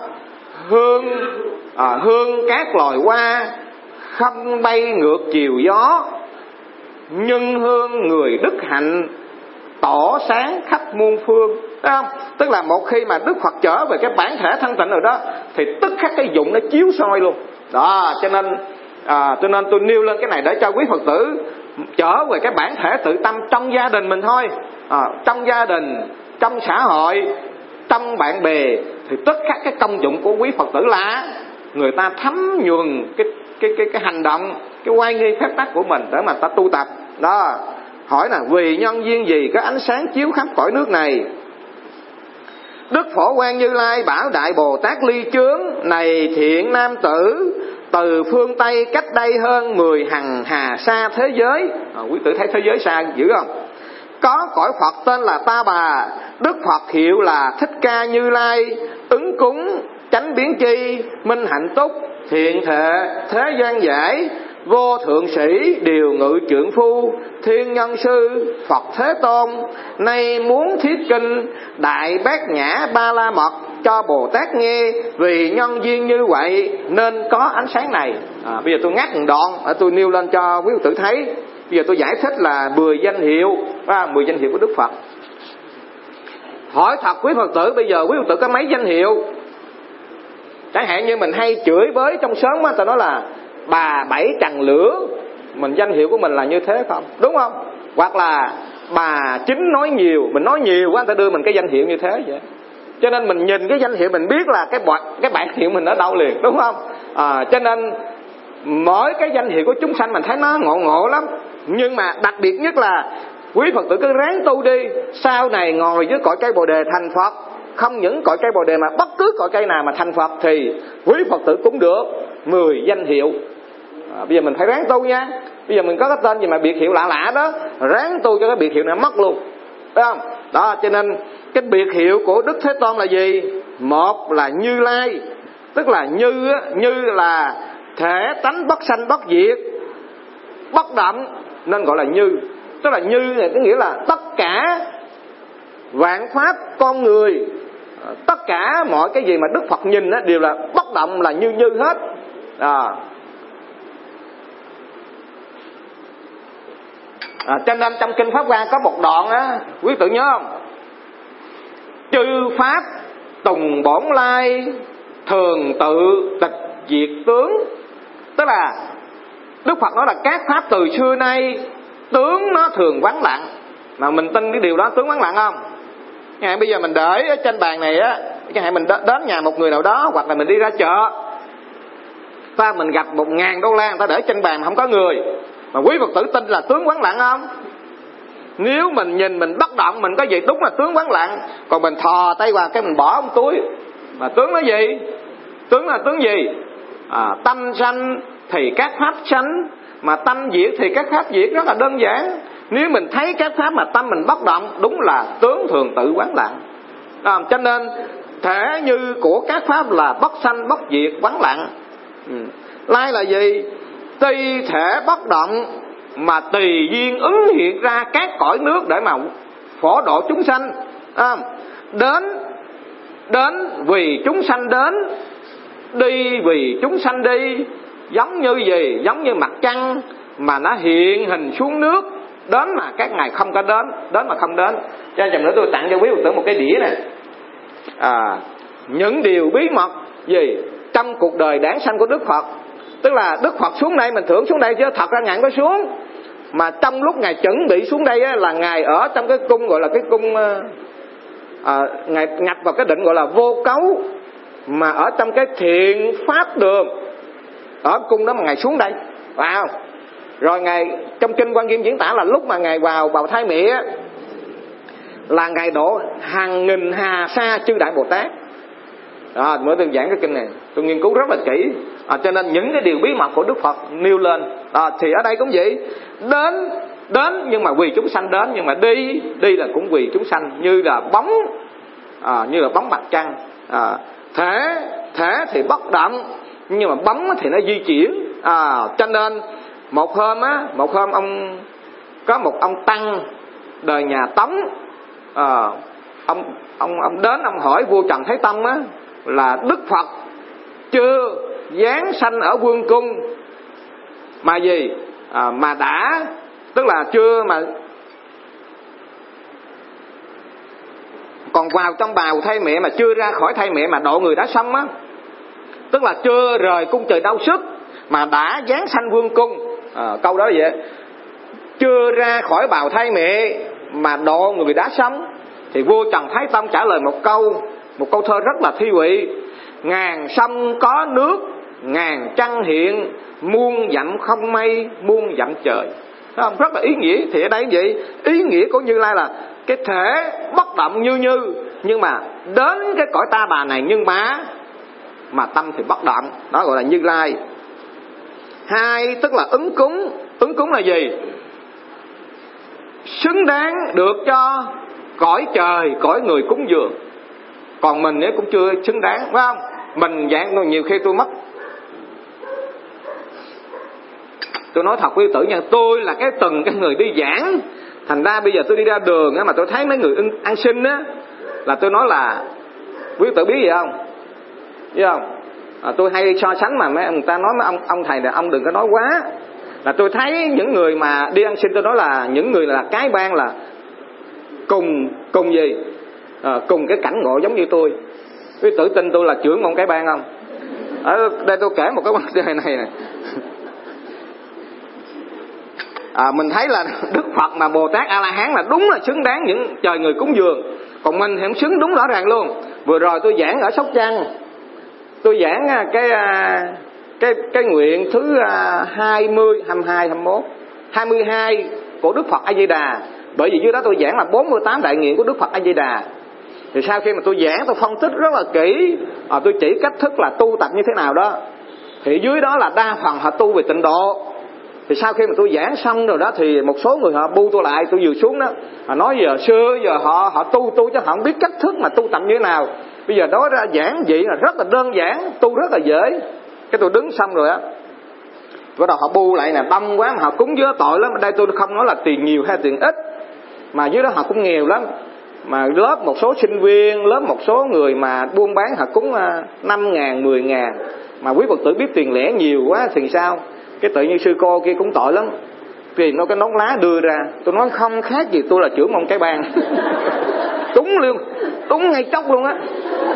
Hương các loài hoa không bay ngược chiều gió, nhưng hương người đức hạnh tỏ sáng khắp muôn phương. Thấy không? Tức là một khi mà Đức Phật trở về cái bản thể thanh tịnh rồi đó, thì tức khắc cái dụng nó chiếu soi luôn đó. Cho nên tôi nêu lên cái này để cho quý Phật tử trở về cái bản thể tự tâm trong gia đình mình thôi. Trong gia đình, trong xã hội, trong bạn bè, thì tất cả cái công dụng của quý Phật tử là người ta thấm nhuần cái hành động, cái oai nghi phép tắc của mình để mà ta tu tập đó. Hỏi là vì nhân duyên gì có ánh sáng chiếu khắp cõi nước này? Đức Phổ Quang Như Lai bảo Đại Bồ Tát ly chướng, này thiện nam tử, từ phương Tây cách đây hơn 10 hằng hà xa thế giới. Quý tử thấy thế giới xa dữ không? Có cõi Phật tên là Ta Bà, Đức Phật hiệu là Thích Ca Như Lai, ứng cúng chánh biến chi, minh hạnh túc, thiện thệ, thế gian giải, vô thượng sĩ, điều ngự trượng phu, thiên nhân sư, Phật Thế Tôn, nay muốn thuyết kinh Đại Bát Nhã Ba La Mật cho Bồ Tát nghe. Vì nhân duyên như vậy nên có ánh sáng này. Bây giờ tôi ngắt một đoạn, tôi nêu lên cho quý Phật tử thấy. Bây giờ tôi giải thích là 10 danh hiệu, 10 danh hiệu của Đức Phật. Hỏi thật quý Phật tử, bây giờ quý Phật tử có mấy danh hiệu? Chẳng hạn như mình hay chửi bới trong xóm á, ta nói là bà bảy trần lửa, mình danh hiệu của mình là như thế không? Đúng không? Hoặc là bà chính nói nhiều, mình nói nhiều quá, người ta đưa mình cái danh hiệu như thế vậy. Cho nên mình nhìn cái danh hiệu mình biết là cái bản hiệu mình ở đâu liền, đúng không? Cho nên mỗi cái danh hiệu của chúng sanh mình thấy nó ngộ lắm. Nhưng mà đặc biệt nhất là quý Phật tử cứ ráng tu đi, sau này ngồi dưới cội cây Bồ Đề thành Phật. Không những cội cây Bồ Đề mà bất cứ cội cây nào mà thành Phật thì quý Phật tử cũng được 10 danh hiệu. Bây giờ mình phải ráng tu nha. Bây giờ mình có cái tên gì mà biệt hiệu lạ lạ đó, ráng tu cho cái biệt hiệu này mất luôn, phải không? Đó, cho nên cái biệt hiệu của Đức Thế Tôn là gì? Một là Như Lai, tức là như là thể tánh bất sanh bất diệt, bất động, nên gọi là Như. Tức là Như này có nghĩa là tất cả vạn pháp con người, tất cả mọi cái gì mà Đức Phật nhìn đó, đều là bất động, là như hết. Cho nên trong Kinh Pháp Hoa có một đoạn á, quý tử nhớ không? Chư pháp tùng bổn lai, thường tự tịch diệt tướng. Tức là Đức Phật nói là các pháp từ xưa nay tướng nó thường vắng lặng. Mà mình tin cái điều đó, tướng vắng lặng không? Chẳng hạn bây giờ mình để ở trên bàn này á, chẳng hạn mình đến nhà một người nào đó, hoặc là mình đi ra chợ, mình gặp $1,000 người ta để trên bàn mà không có người, mà quý Phật tử tin là tướng vắng lặng không? Nếu mình nhìn mình bất động, mình có gì đúng là tướng vắng lặng. Còn mình thò tay qua cái mình bỏ trong túi, mà tướng là gì? Tướng là tướng gì? Tâm sanh thì các pháp sanh, mà tâm diệt thì các pháp diệt, rất là đơn giản. Nếu mình thấy các pháp mà tâm mình bất động, đúng là tướng thường tự vắng lặng. Cho nên thể như của các pháp là bất sanh bất diệt vắng lặng. Lai là gì? Tuy thể bất động mà tùy duyên ứng hiện ra các cõi nước để mà phổ độ chúng sanh. Đến vì chúng sanh đến, đi vì chúng sanh đi. Giống như gì? Giống như mặt trăng mà nó hiện hình xuống nước, đến mà các ngài không có đến, đến mà không đến. Cho nên nữa tôi tặng cho quý Phật tử một cái đĩa này. Những điều bí mật gì trong cuộc đời đản sanh của Đức Phật. Tức là Đức Phật xuống đây, mình tưởng xuống đây chứ thật ra Ngài không có xuống. Mà trong lúc Ngài chuẩn bị xuống đây á, là Ngài ở trong cái cung gọi là cái cung Ngài nhập vào cái định gọi là vô cấu, mà ở trong cái thiện pháp đường, ở cung đó mà Ngài xuống đây. Wow. Rồi Ngài trong kinh Quan Nghiêm diễn tả là lúc mà Ngài vào bào thai mẹ á, là Ngài độ hàng nghìn hà sa chư đại Bồ Tát. Mới tôi giảng cái kinh này, tôi nghiên cứu rất là kỹ. Cho nên những cái điều bí mật của Đức Phật nêu lên. Thì ở đây cũng vậy, đến nhưng mà vì chúng sanh đến, nhưng mà đi là cũng vì chúng sanh, như là bóng mặt trăng. Thể thì bất động, nhưng mà bóng thì nó di chuyển. Cho nên một hôm có một ông tăng đời nhà Tống, ông đến ông hỏi vua Trần Thái Tông á, là Đức Phật chưa giáng sanh ở vương cung mà gì mà đã, tức là chưa mà còn vào trong bào thai mẹ mà chưa ra khỏi thai mẹ mà độ người đã xong á, tức là chưa rời cung trời đau sức mà đã giáng sanh vương cung. Câu đó vậy, chưa ra khỏi bào thai mẹ mà độ người đã sống. Thì vua Trần Thái Tông trả lời một câu thơ rất là thi vị: ngàn sông có nước, ngàn trăng hiện, muôn dặm không mây, muôn dặm trời. Thấy không? Rất là ý nghĩa. Thì ở đây vậy, ý nghĩa của Như Lai là cái thể bất động như, nhưng mà đến cái cõi ta bà này nhưng mà tâm thì bất động. Đó gọi là Như Lai. Hai, tức là ứng cúng. Ứng cúng là gì? Xứng đáng được cho cõi trời, cõi người cúng dường. Còn mình nếu cũng chưa xứng đáng, phải không? Mình giảng nhiều khi tôi mất. Tôi nói thật quý tử nha, tôi là từng cái người đi giảng. Thành ra bây giờ tôi đi ra đường á, mà tôi thấy mấy người ăn xin á, là tôi nói là quý tử biết gì không? Biết không? Tôi hay so sánh mà mấy người ta nói mấy ông thầy là ông đừng có nói quá. Là tôi thấy những người mà đi ăn xin, tôi nói là những người là cái ban là cùng gì? Cùng cái cảnh ngộ giống như tôi. Quý tử tin tôi là trưởng môn cái ban không? Ở đây tôi kể một cái vấn đề này nè. Mình thấy là Đức Phật mà Bồ Tát A La Hán là đúng là xứng đáng những trời người cúng dường. Còn mình thì không xứng, đúng rõ ràng luôn. Vừa rồi tôi giảng ở Sóc Trăng, tôi giảng cái nguyện thứ 20, 22, 21, 22 của Đức Phật A Di Đà. Bởi vì dưới đó tôi giảng là 48 đại nguyện của Đức Phật A Di Đà. Thì sau khi mà tôi giảng, tôi phân tích rất là kỹ, tôi chỉ cách thức là tu tập như thế nào đó. Thì dưới đó là đa phần họ tu về tịnh độ. Thì sau khi mà tôi giảng xong rồi đó, thì một số người họ bu tôi lại, tôi vừa xuống đó, họ nói giờ xưa giờ họ tu chứ họ không biết cách thức mà tu tập như thế nào. Bây giờ nói ra giảng vậy là rất là đơn giản, tu rất là dễ. Cái tôi đứng xong rồi á, bắt đầu họ bu lại nè, đông quá mà họ cúng vớ tội lắm. Ở đây tôi không nói là tiền nhiều hay tiền ít, mà dưới đó họ cũng nghèo lắm. Mà lớp một số sinh viên, lớp một số người mà buôn bán họ cúng 5.000, 10.000. Mà quý Phật tử biết tiền lẻ nhiều quá thì sao? Cái tự nhiên sư cô kia cũng tội lắm, tiền nó cái nón lá đưa ra. Tôi nói không khác gì tôi là trưởng môn cái ban. Đúng luôn, đúng ngay chốc luôn á.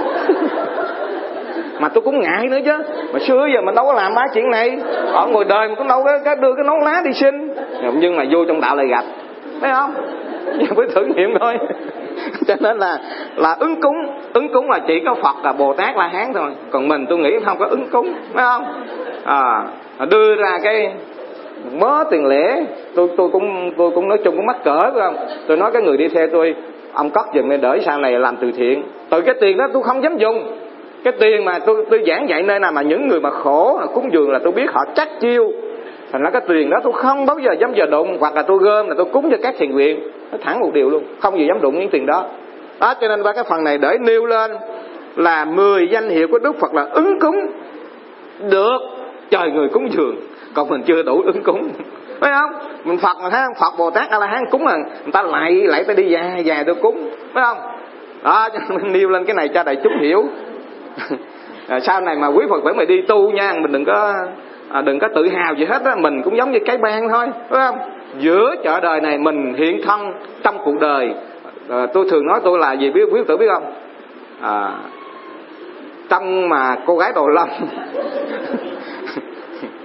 Mà tôi cũng ngại nữa chứ. Mà xưa giờ mình đâu có làm ba chuyện này. Ở ngoài đời mình cũng đâu có đưa cái nón lá đi xin. Nhưng mà vô trong đạo lại gặp, thấy không? Nhưng phải thử nghiệm thôi. Cho nên là ứng cúng là chỉ có Phật là Bồ Tát La Hán thôi. Còn mình tôi nghĩ không có ứng cúng, phải không? Đưa ra cái mớ tiền lẻ, tôi cũng nói chung cũng mắc cỡ, phải không? Tôi nói cái người đi theo tôi, ông cất giùm để đợi sau này làm từ thiện. Từ cái tiền đó tôi không dám dùng. Cái tiền mà tôi giảng dạy nơi nào mà những người mà khổ cúng dường là tôi biết họ chắc chiêu. Thành ra cái tiền đó tôi không bao giờ dám đụng, hoặc là tôi gom là tôi cúng cho các thiện nguyện. Nó thẳng một điều luôn, không gì dám đụng những tiền đó. Cho nên qua cái phần này để nêu lên là 10 danh hiệu của Đức Phật là ứng cúng được trời người cúng dường. Còn mình chưa đủ ứng cúng, phải không? Mình Phật mà thấy Phật Bồ Tát A La Hán cúng là người ta lại ta đi dài tôi cúng, phải không? Đó, cho nên mình nêu lên cái này cho đại chúng hiểu. Sau này mà quý Phật tử mà đi tu nha, mình đừng có tự hào gì hết á, mình cũng giống như cái ban thôi, phải không? Giữa chợ đời này mình hiện thân trong cuộc đời. Tôi thường nói tôi là gì, quý tử biết không? Trong mà cô gái Đồ Lâm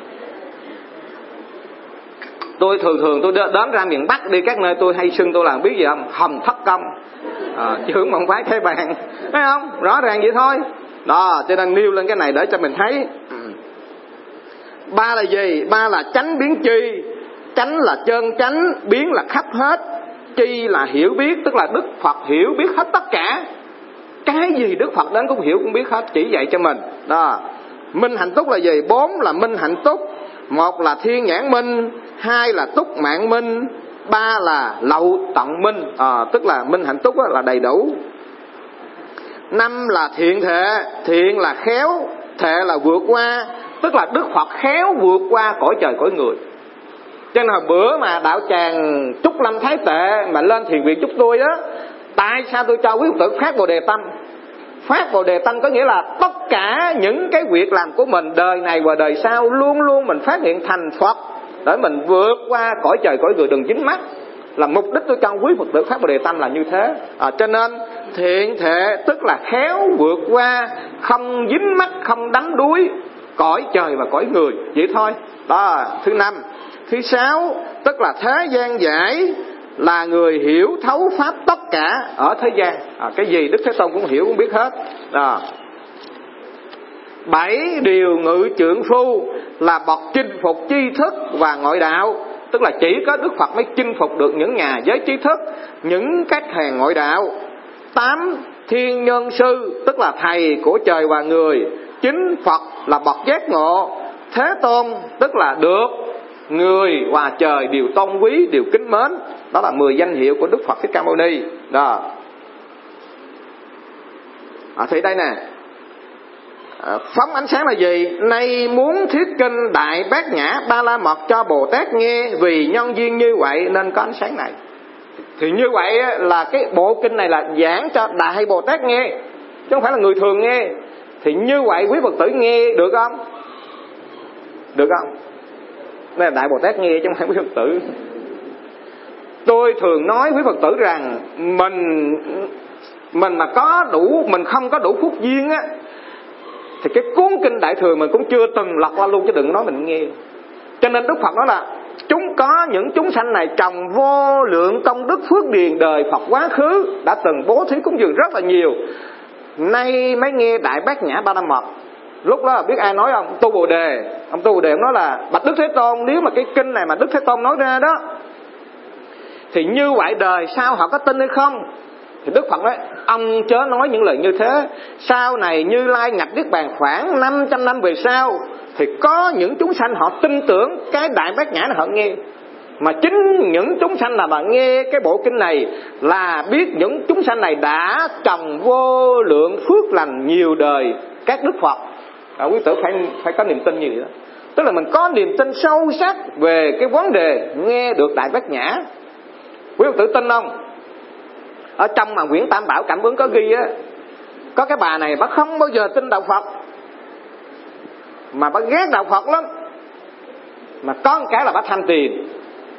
Tôi thường tôi đến ra miền Bắc đi các nơi tôi hay xưng tôi là biết gì không? Hồng Thất Công, trưởng môn phái Thế Bàn, thấy không? Rõ ràng vậy thôi. Đó, cho nên nêu lên cái này để cho mình thấy. Ba là gì? Ba là chánh biến chi. Chánh là chân chánh, biến là khắp hết, chi là hiểu biết, tức là Đức Phật hiểu biết hết tất cả. Cái gì Đức Phật đến cũng hiểu cũng biết hết, chỉ dạy cho mình. Đó. Minh hạnh túc là gì? 4 là minh hạnh túc. 1 là thiên nhãn minh, 2 là túc mạng minh, 3 là lậu tận minh, tức là minh hạnh túc là đầy đủ. 5 là thiện thệ. Thiện là khéo, thệ là vượt qua, tức là Đức Phật khéo vượt qua cõi trời cõi người. Cho nên hồi bữa mà đạo tràng Trúc Lâm Thái Tệ mà lên thiền viện chúc tôi đó, tại sao tôi cho quý Phật tử phát Bồ Đề Tâm? Phát Bồ Đề Tâm có nghĩa là tất cả những cái việc làm của mình đời này và đời sau luôn luôn mình phát hiện thành Phật, để mình vượt qua cõi trời cõi người, đừng dính mắc. Là mục đích tôi cho quý Phật tử phát Bồ Đề Tâm là như thế. Cho nên thiện thệ tức là khéo vượt qua, không dính mắc, không đắm đuối cõi trời và cõi người, vậy thôi. Đó, thứ 5. Thứ 6 tức là thế gian giải, là người hiểu thấu pháp tất cả ở thế gian. Cái gì Đức Thế Tôn cũng hiểu cũng biết hết. Đó. 7 điều ngự trượng phu, là bậc chinh phục tri thức và ngoại đạo, tức là chỉ có Đức Phật mới chinh phục được những nhà giới trí thức, những các hàng ngoại đạo. 8 thiên nhân sư, tức là thầy của trời và người. 9 Phật là bậc giác ngộ. Thế Tôn tức là được người và trời đều tôn quý, đều kính mến. Đó là 10 danh hiệu của Đức Phật Thích Ca Mâu Ni. Đó. Thì đây nè, phóng ánh sáng là gì? Nay muốn thuyết kinh Đại Bát Nhã Ba La Mật cho Bồ Tát nghe, vì nhân duyên như vậy nên có ánh sáng này. Thì như vậy là cái bộ kinh này là giảng cho Đại Bồ Tát nghe, chứ không phải là người thường nghe. Thì như vậy quý Phật tử nghe được không? Được không? Đây là Đại Bồ Tát nghe chứ không phải quý Phật tử. Tôi thường nói quý Phật tử rằng mình mà có đủ, mình không có đủ phúc duyên á, thì cái cuốn kinh Đại Thừa mình cũng chưa từng lật ra luôn, chứ đừng nói mình nghe. Cho nên Đức Phật nói là những chúng sanh này trồng vô lượng công đức phước điền đời Phật quá khứ, đã từng bố thí cúng dường rất là nhiều, nay mới nghe Đại Bát Nhã Ba La Mật. Lúc đó biết ai nói không? Tu Bồ Đề. Ông Tu Bồ Đề nói là bạch Đức Thế Tôn, nếu mà cái kinh này mà Đức Thế Tôn nói ra đó, thì như vậy đời sau họ có tin hay không? Thì Đức Phật nói, ông chớ nói những lời như thế. Sau này Như Lai nhập Niết Bàn khoảng 500 năm về sau, thì có những chúng sanh họ tin tưởng cái Đại Bát Nhã này, họ nghe. Mà chính những chúng sanh là nghe cái bộ kinh này là biết những chúng sanh này đã trồng vô lượng phước lành nhiều đời các Đức Phật. Quý tử phải có niềm tin như vậy đó. Tức là mình có niềm tin sâu sắc về cái vấn đề nghe được Đại Bát Nhã. Quý Phật tử tin không? Ở trong mà quyển Tam Bảo Cảm Ứng có ghi á, có cái bà này bà không bao giờ tin đạo Phật, mà bà ghét đạo Phật lắm, mà có một cái là bà tham tiền.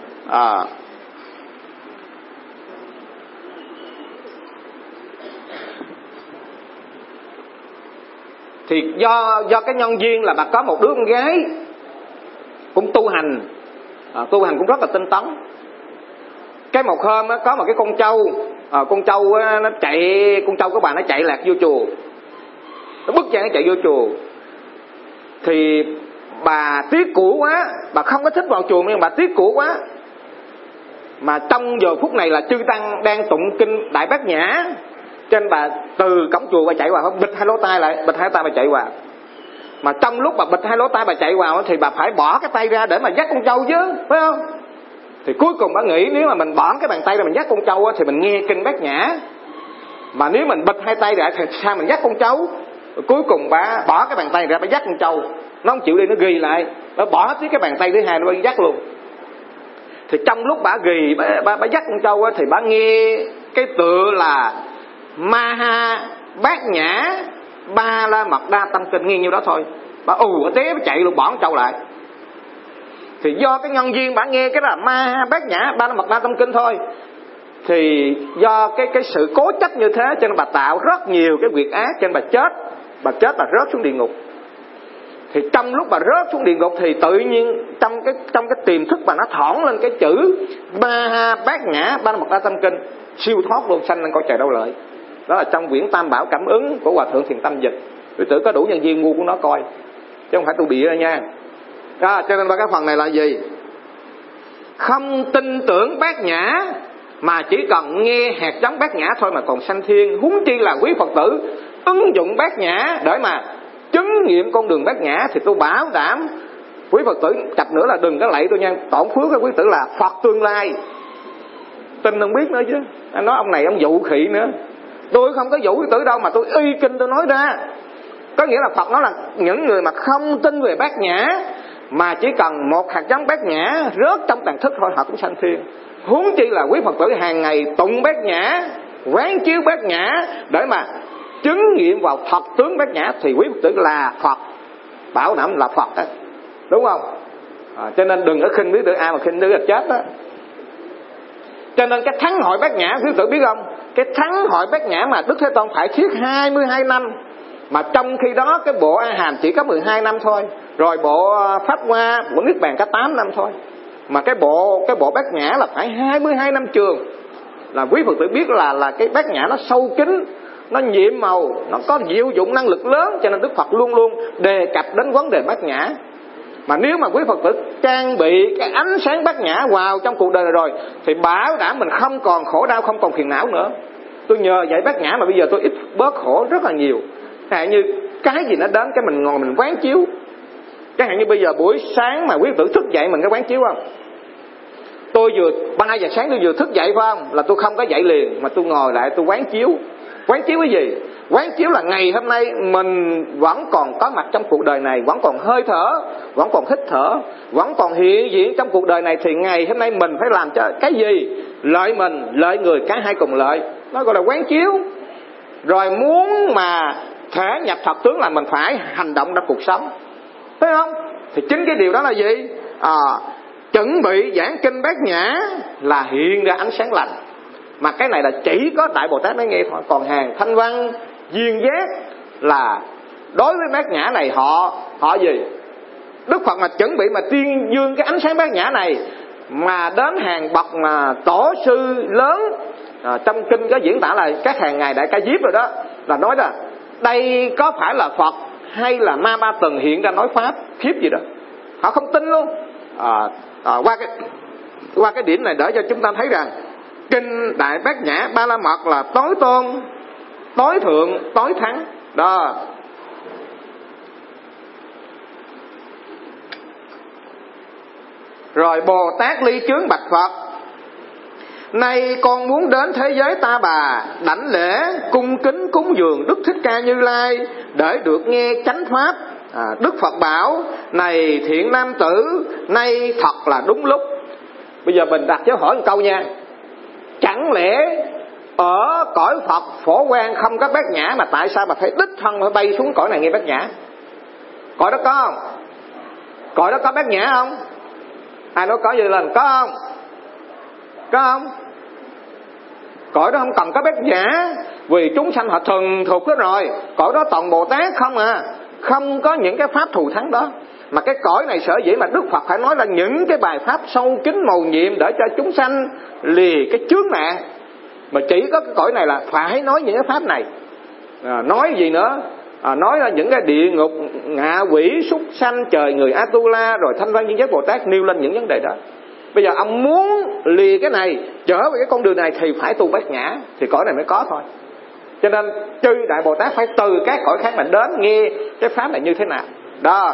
Thì do cái nhân duyên là bà có một đứa con gái cũng tu hành cũng rất là tinh tấn. Cái một hôm có một cái con trâu, con trâu nó chạy, con trâu của bà nó chạy lạc vô chùa, nó bứt chân nó chạy vô chùa. Thì bà tiếc của quá, bà không có thích vào chùa, nhưng bà tiếc của quá. Mà trong giờ phút này là chư tăng đang tụng kinh Đại Bát Nhã, cho nên bà từ cổng chùa bà chạy vào, bịch hai lỗ tai lại, bịch hai tay bà chạy vào. Mà trong lúc bà bịch hai lỗ tai bà chạy vào thì bà phải bỏ cái tay ra để mà dắt con trâu chứ, phải không? Thì cuối cùng bà nghĩ nếu mà mình bỏ cái bàn tay ra mình dắt con trâu thì mình nghe kinh Bát Nhã. Mà nếu mình bịch hai tay ra thì sao mình dắt con trâu? Cuối cùng bà bỏ cái bàn tay ra, bà dắt con trâu. Nó không chịu đi, nó ghi lại, nó bỏ tiếp cái bàn tay thứ hai nó dắt luôn. Thì trong lúc bà ghi, bà dắt con trâu thì bà nghe cái tựa là Maha Bát Nhã Ba La Mật Đa Tâm Kinh, nghe nhiêu đó thôi. Bà bà té bà chạy luôn, bỏ con trâu lại. Thì do cái nhân duyên bà nghe cái là Maha Bát Nhã Ba La Mật Đa Tâm Kinh thôi, thì do cái sự cố chấp như thế cho nên bà tạo rất nhiều cái việc ác, cho nên bà chết bà rớt xuống địa ngục. Thì trong lúc bà rớt xuống địa ngục thì tự nhiên trong cái tiềm thức mà nó thoảng lên cái chữ Ba Ha Bát Nhã Ba La Mật Đa Tâm Kinh, siêu thoát luôn, sanh lên cõi trời đâu lợi. Đó là trong quyển Tam Bảo Cảm Ứng của Hòa Thượng Thiền Tâm dịch. Quý tử có đủ nhân viên mua của nó coi, chứ không phải tôi bịa ra nha. Đó, cho nên ba cái phần này là gì? Không tin tưởng Bát Nhã mà chỉ cần nghe hạt giống Bát Nhã thôi mà còn sanh thiên, huống chi là quý Phật tử ứng dụng Bát Nhã để mà chứng nghiệm con đường Bát Nhã, thì tôi bảo đảm quý Phật tử chặt nữa là đừng có lạy tôi nha, tổn phước các quý tử là Phật tương lai. Tin không biết nữa chứ. Anh nói ông này ông dụ khị nữa. Tôi không có dụ quý tử đâu, mà tôi y kinh tôi nói ra. Có nghĩa là Phật nói là những người mà không tin về Bát Nhã mà chỉ cần một hạt giống Bát Nhã rớt trong tàn thức thôi họ cũng sanh thiên, huống chi là quý Phật tử hàng ngày tụng Bát Nhã, quán chiếu Bát Nhã để mà chứng nghiệm vào Phật tướng Bát Nhã, thì quý Phật tử là Phật, bảo đảm là Phật đó, đúng không? Cho nên đừng có khinh quý tử, ai mà khinh quý là chết đó. Cho nên cái thắng hội Bát Nhã quý tử biết không, cái thắng hội Bát Nhã mà Đức Thế Tôn phải thuyết 22 năm, mà trong khi đó cái bộ A Hàm chỉ có 12 năm thôi, rồi bộ Pháp Hoa, bộ Niết Bàn có 8 năm thôi, mà cái bộ Bát Nhã là phải 22 năm trường. Là quý Phật tử biết là cái Bát Nhã nó sâu kín, nó nhiệm màu, nó có diệu dụng năng lực lớn, cho nên Đức Phật luôn luôn đề cập đến vấn đề Bát Nhã. Mà nếu mà quý Phật tử trang bị cái ánh sáng Bát Nhã vào trong cuộc đời này rồi, thì bảo đảm mình không còn khổ đau, không còn phiền não nữa. Tôi nhờ dạy Bát Nhã mà bây giờ tôi ít bớt khổ rất là nhiều. Chẳng hạn như cái gì nó đến cái mình ngồi mình quán chiếu. Chẳng hạn như bây giờ buổi sáng mà quý Phật tử thức dậy mình có quán chiếu không? Tôi vừa 3 giờ sáng tôi vừa thức dậy phải không? Là tôi không có dậy liền, mà tôi ngồi lại tôi quán chiếu. Quán chiếu cái gì? Quán chiếu là ngày hôm nay mình vẫn còn có mặt trong cuộc đời này, vẫn còn hơi thở, vẫn còn hít thở, vẫn còn hiện diện trong cuộc đời này, thì ngày hôm nay mình phải làm cho cái gì lợi mình, lợi người, cả hai cùng lợi. Nó gọi là quán chiếu. Rồi muốn mà thể nhập thật tướng là mình phải hành động trong cuộc sống, thấy không? Thì chính cái điều đó là gì? Chuẩn bị giảng kinh Bát Nhã là hiện ra ánh sáng lành. Mà cái này là chỉ có Đại Bồ Tát mới nghe thôi. Còn hàng Thanh Văn, Duyên Giác là đối với Bát Nhã này họ gì? Đức Phật mà chuẩn bị mà tuyên dương cái ánh sáng Bát Nhã này, mà đến hàng bậc mà tổ sư lớn, trong kinh có diễn tả là các hàng ngài Đại Ca Diếp rồi đó, là nói là đây có phải là Phật hay là Ma Ba Tần hiện ra nói pháp khiếp gì đó, họ không tin luôn. Qua cái điểm này để cho chúng ta thấy rằng kinh Đại Bát Nhã Ba La Mật là tối tôn, tối thượng, tối thắng đó. Rồi Bồ Tát Ly Chướng bạch Phật: nay con muốn đến thế giới Ta Bà, đảnh lễ cung kính cúng dường Đức Thích Ca Như Lai để được nghe chánh pháp. Đức Phật bảo: này thiện nam tử, nay thật là đúng lúc. Bây giờ mình đặt dấu hỏi một câu nha, chẳng lẽ ở cõi Phật Phổ Quang không có Bát Nhã, mà tại sao mà phải đích thân phải bay xuống cõi này nghe Bát Nhã? Cõi đó có không? Cõi đó có Bát Nhã không? Ai nói có gì lên, có không? Có không? Cõi đó không cần có Bát Nhã, vì chúng sanh họ thuần thục hết rồi. Cõi đó toàn Bồ Tát không à, không có những cái pháp thù thắng đó. Mà cái cõi này sở dĩ mà Đức Phật phải nói là những cái bài pháp sâu kín mầu nhiệm để cho chúng sanh lìa cái chướng nạn, mà chỉ có cái cõi này là phải nói những cái pháp này. Nói gì nữa? Nói là những cái địa ngục, ngạ quỷ, súc sanh, trời người Atula, rồi Thanh Văn Duyên Giác Bồ Tát nêu lên những vấn đề đó. Bây giờ ông muốn lìa cái này, trở về cái con đường này thì phải tu Bát Nhã, thì cõi này mới có thôi. Cho nên chư Đại Bồ Tát phải từ các cõi khác mà đến nghe cái pháp này như thế nào đó.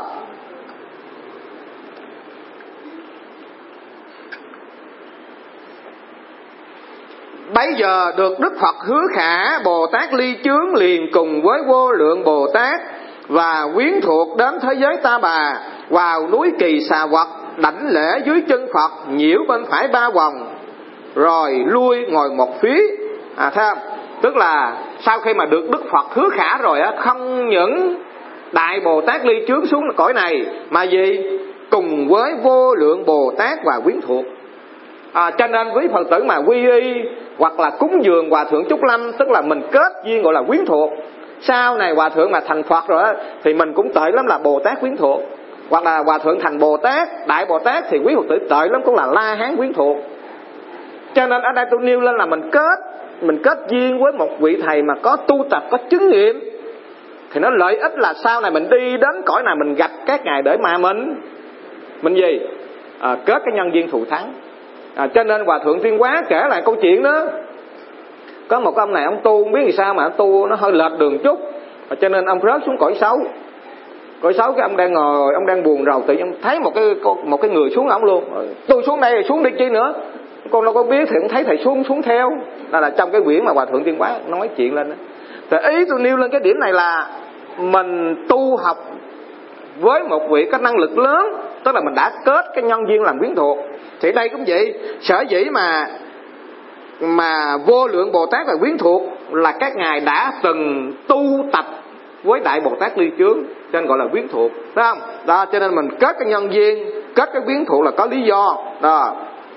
Bấy giờ được Đức Phật hứa khả, Bồ Tát Ly Chướng liền cùng với vô lượng Bồ Tát và quyến thuộc đến thế giới Ta Bà, vào núi Kỳ Xà Vật, đảnh lễ dưới chân Phật, nhiễu bên phải 3 vòng, rồi lui ngồi một phía. Thấy không? Tức là sau khi mà được Đức Phật hứa khả rồi á, không những Đại Bồ Tát Ly Chướng xuống cõi này, mà gì? Cùng với vô lượng Bồ Tát và quyến thuộc. Cho nên quý Phật tử mà quy y hoặc là cúng dường Hòa Thượng Trúc Lâm, tức là mình kết duyên gọi là quyến thuộc. Sau này Hòa Thượng mà thành Phật rồi á, thì mình cũng tệ lắm là Bồ Tát quyến thuộc. hoặc là hòa thượng thành Bồ Tát, Đại Bồ Tát, thì quý Phật tử tệ lắm cũng là La Hán quyến thuộc. Cho nên ở đây tôi nêu lên là mình kết duyên với một vị thầy mà có tu tập, có chứng nghiệm, thì nó lợi ích là sau này mình đi đến cõi nào mình gặp các ngài để mà mình gì? Kết cái nhân duyên thù thắng. Cho nên Hòa Thượng Tuyên Hóa kể lại câu chuyện đó. Có một ông này ông tu không biết vì sao mà ông tu nó hơi lệch đường chút, cho nên ông rớt xuống cõi xấu. Cõi xấu, cái ông đang ngồi, ông đang buồn rầu, tự nhiên thấy một cái người xuống ổng luôn. Tôi xuống đây rồi xuống đi chi nữa, con đâu có biết, thì ông thấy thầy xuống theo. Đó là trong cái quyển mà Hòa Thượng Tuyên Hóa nói chuyện lên đó. Thì ý tôi nêu lên cái điểm này là mình tu học với một vị có năng lực lớn, tức là mình đã kết cái nhân duyên làm quyến thuộc. Thì đây cũng vậy, sở dĩ mà Vô Lượng Bồ Tát và quyến thuộc là các ngài đã từng tu tập với Đại Bồ Tát Ly Chướng, cho nên gọi là quyến thuộc, phải không? Đó, cho nên mình kết cái nhân duyên, kết cái quyến thuộc là có lý do. Đó.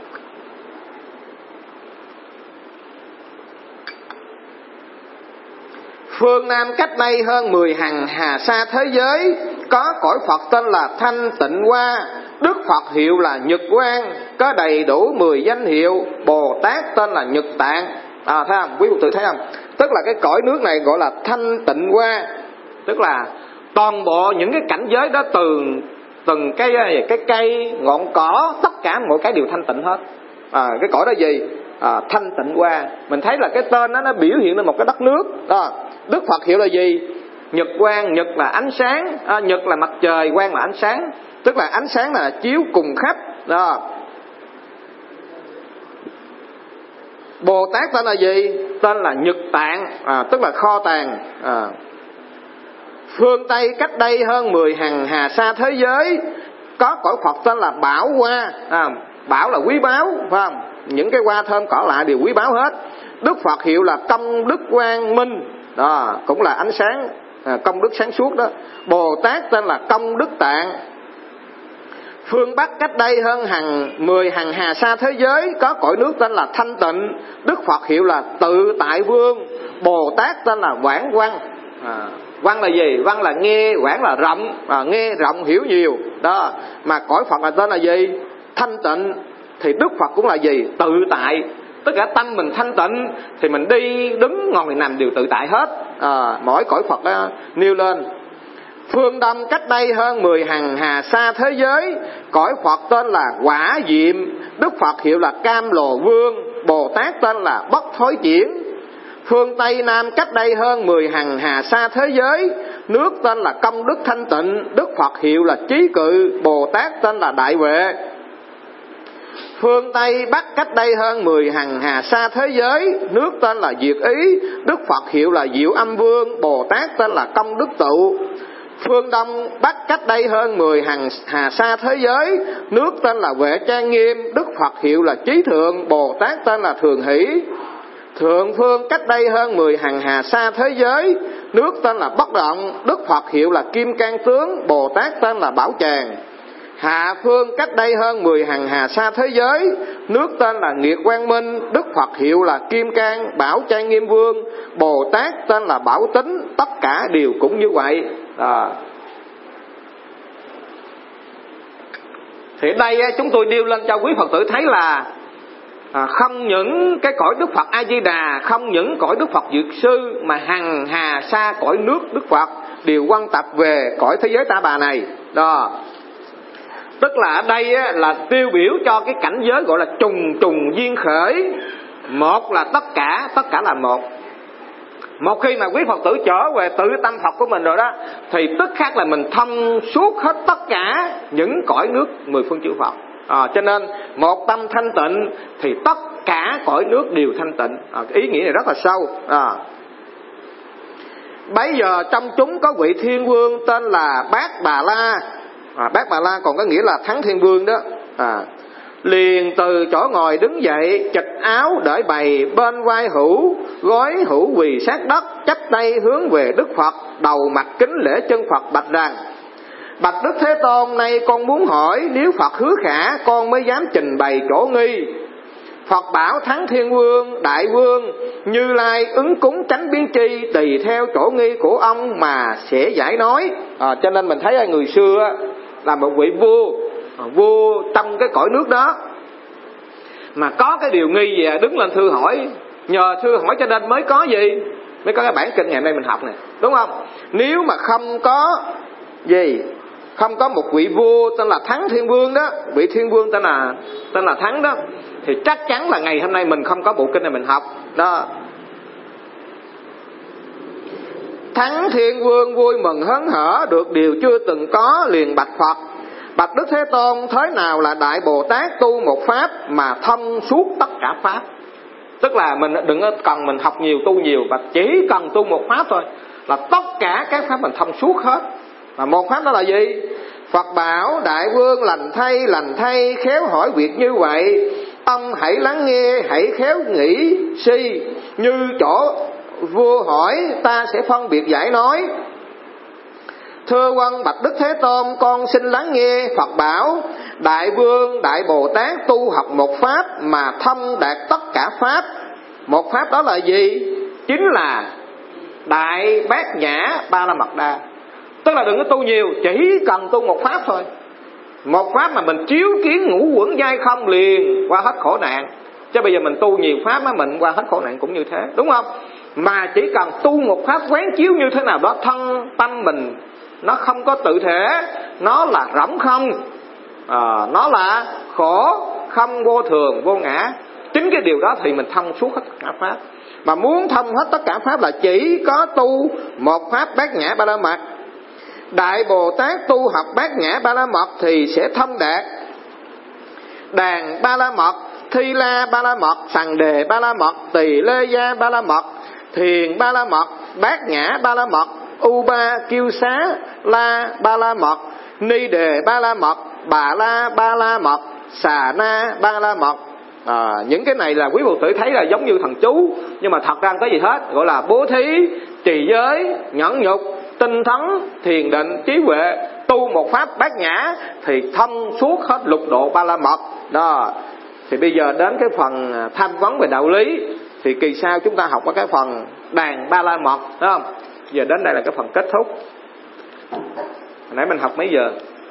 Phương Nam cách đây hơn 10 hằng hà sa thế giới, có cõi Phật tên là Thanh Tịnh Hoa, Đức Phật hiệu là Nhật Quang, có đầy đủ 10 danh hiệu. Bồ Tát tên là Nhật Tạng. Thấy không? Quý Phật tử thấy không? Tức là cái cõi nước này gọi là Thanh Tịnh Hoa, tức là toàn bộ những cái cảnh giới đó, từng cái cây, ngọn cỏ, tất cả mọi cái đều thanh tịnh hết. Cái cõi đó gì? Thanh Tịnh Hoa. Mình thấy là cái tên đó nó biểu hiện lên một cái đất nước. Đó. Đức Phật hiệu là gì? Nhật Quang. Nhật là ánh sáng, nhật là mặt trời, quang là ánh sáng, tức là ánh sáng là chiếu cùng khắp. Đó. Bồ Tát tên là gì? Tên là Nhật Tạng, tức là kho tàng. Phương Tây cách đây hơn 10 hằng hà sa thế giới, có cõi Phật tên là Bảo Hoa. Bảo là quý báu, phải không? Những cái hoa thơm cỏ lạ đều quý báu hết. Đức Phật hiệu là Công Đức Quang Minh. Đó, cũng là ánh sáng, công đức sáng suốt đó. Bồ Tát tên là Công Đức Tạng. Phương Bắc cách đây hơn 10 hằng hà sa thế giới, có cõi nước tên là Thanh Tịnh. Đức Phật hiệu là Tự Tại Vương. Bồ Tát tên là Quảng Quang. Quang là gì? Quang là nghe, quảng là rộng, nghe rộng hiểu nhiều. Đó. Mà cõi Phật là tên là gì? Thanh Tịnh. Thì Đức Phật cũng là gì? Tự tại. Tất cả tâm mình thanh tịnh thì mình đi đứng ngồi nằm đều tự tại hết. Mỗi cõi Phật đó nêu lên. Phương Đông cách đây hơn 10 hằng hà sa thế giới, cõi Phật tên là Quả Diệm. Đức Phật hiệu là Cam Lồ Vương. Bồ Tát tên là Bất Thối Chuyển. Phương Tây Nam cách đây hơn 10 hằng hà sa thế giới, nước tên là Công Đức Thanh Tịnh. Đức Phật hiệu là Chí Cự. Bồ Tát tên là Đại Huệ. Phương Tây Bắc cách đây hơn 10 hằng hà sa thế giới, nước tên là Diệt Ý. Đức Phật hiệu là Diệu Âm Vương. Bồ Tát tên là Công Đức Tụ. Phương Đông Bắc cách đây hơn 10 hằng hà sa thế giới, nước tên là Huệ Trang Nghiêm. Đức Phật hiệu là Chí Thượng. Bồ Tát tên là Thường Hỷ. Thượng phương cách đây hơn 10 hằng hà sa thế giới, nước tên là Bất Động. Đức Phật hiệu là Kim Cang Tướng. Bồ Tát tên là Bảo Tràng. Hạ phương cách đây hơn 10 hằng hà sa thế giới, nước tên là Nghiệt Quang Minh. Đức Phật hiệu là Kim Cang Bảo Trang Nghiêm Vương. Bồ Tát tên là Bảo Tính. Tất cả đều cũng như vậy. Thì đây chúng tôi nêu lên cho quý Phật tử thấy là không những cái cõi Đức Phật A Di Đà, không những cõi Đức Phật Dược Sư, mà hằng hà sa cõi nước Đức Phật đều quan tập về cõi thế giới Ta Bà này. Đó. Tức là ở đây là tiêu biểu cho cái cảnh giới gọi là trùng trùng duyên khởi. Một là tất cả là một. Một khi mà quý Phật tử trở về tự tâm Phật của mình rồi đó, thì tức khắc là mình thông suốt hết tất cả những cõi nước mười phương chư Phật. Cho nên một tâm thanh tịnh thì tất cả cõi nước đều thanh tịnh. Ý nghĩa này rất là sâu. Bấy giờ trong chúng có vị Thiên Vương tên là Bát Bà La. Bát Bà La còn có nghĩa là Thắng Thiên Vương đó. Liền từ chỗ ngồi đứng dậy, chịch áo để bày bên vai hữu, gối hữu quỳ sát đất, chắp tay hướng về Đức Phật, đầu mặt kính lễ chân Phật, bạch rằng: Bạch Đức Thế Tôn, nay con muốn hỏi, nếu Phật hứa khả, con mới dám trình bày chỗ nghi. Phật bảo Thắng Thiên Vương: Đại Vương, Như Lai ứng cúng tránh biến chi, tùy theo chỗ nghi của ông mà sẽ giải nói. Cho nên mình thấy người xưa là một vị vua trong cái cõi nước đó, mà có cái điều nghi gì đứng lên thưa hỏi, nhờ thưa hỏi cho nên mới có gì, mới có cái bản kinh ngày hôm nay mình học này, đúng không? Nếu mà không có gì, không có một vị vua tên là Thắng Thiên Vương đó, vị Thiên Vương tên là Thắng đó, thì chắc chắn là ngày hôm nay mình không có bộ kinh này mình học đó. Thắng Thiên Vương vui mừng hớn hở được điều chưa từng có, liền bạch Phật: bạch Đức Thế Tôn, thế nào là Đại Bồ Tát tu một pháp mà thông suốt tất cả pháp? Tức là mình đừng có cần mình học nhiều, tu nhiều, và chỉ cần tu một pháp thôi là tất cả các pháp mình thông suốt hết. Mà một pháp đó là gì? Phật bảo: đại vương lành thay, khéo hỏi việc như vậy. Ông hãy lắng nghe, hãy khéo nghĩ si, như chỗ vua hỏi, ta sẽ phân biệt giải nói. Thưa quân bạch Đức Thế Tôn, con xin lắng nghe. Phật bảo: đại vương, Đại Bồ Tát tu học một pháp mà thông đạt tất cả pháp. Một pháp đó là gì? Chính là Đại Bát Nhã Ba La Mật Đa. Tức là đừng có tu nhiều, chỉ cần tu một pháp thôi. Một pháp mà mình chiếu kiến ngũ uẩn giai không liền qua hết khổ nạn. Chứ bây giờ mình tu nhiều pháp mà mình qua hết khổ nạn cũng như thế, đúng không? Mà chỉ cần tu một pháp quán chiếu như thế nào đó, thân tâm mình nó không có tự thể, nó là rỗng không, nó là khổ không, vô thường vô ngã. Chính cái điều đó thì mình thông suốt hết tất cả pháp. Mà muốn thông hết tất cả pháp là chỉ có tu một pháp Bát Nhã Ba La Mật. Đại Bồ Tát tu học Bát Nhã Ba La Mật thì sẽ thông đạt Đàn Ba La Mật, Thi La Ba La Mật, Sằng Đề Ba La Mật, Tỳ Lê Gia Ba La Mật, Thiền Ba La Mật, Bát Nhã Ba La Mật, U Ba Kiêu Xá La Ba La Mật, Ni Đề Ba La Mật, Bà La Ba La Mật, Xà Na Ba La Mật. Những cái này là quý Phật tử thấy là giống như thần chú, nhưng mà thật ra không có gì hết. Gọi là bố thí, trì giới, nhẫn nhục, tinh tấn, thiền định, trí huệ. Tu một pháp Bát Nhã thì thông suốt hết lục độ Ba La Mật đó. Thì bây giờ đến cái phần tham vấn về đạo lý, thì kỳ sau chúng ta học ở cái phần Đàn Ba La Mật, đúng không? Giờ đến đây là cái phần kết thúc. Hồi nãy mình học mấy giờ?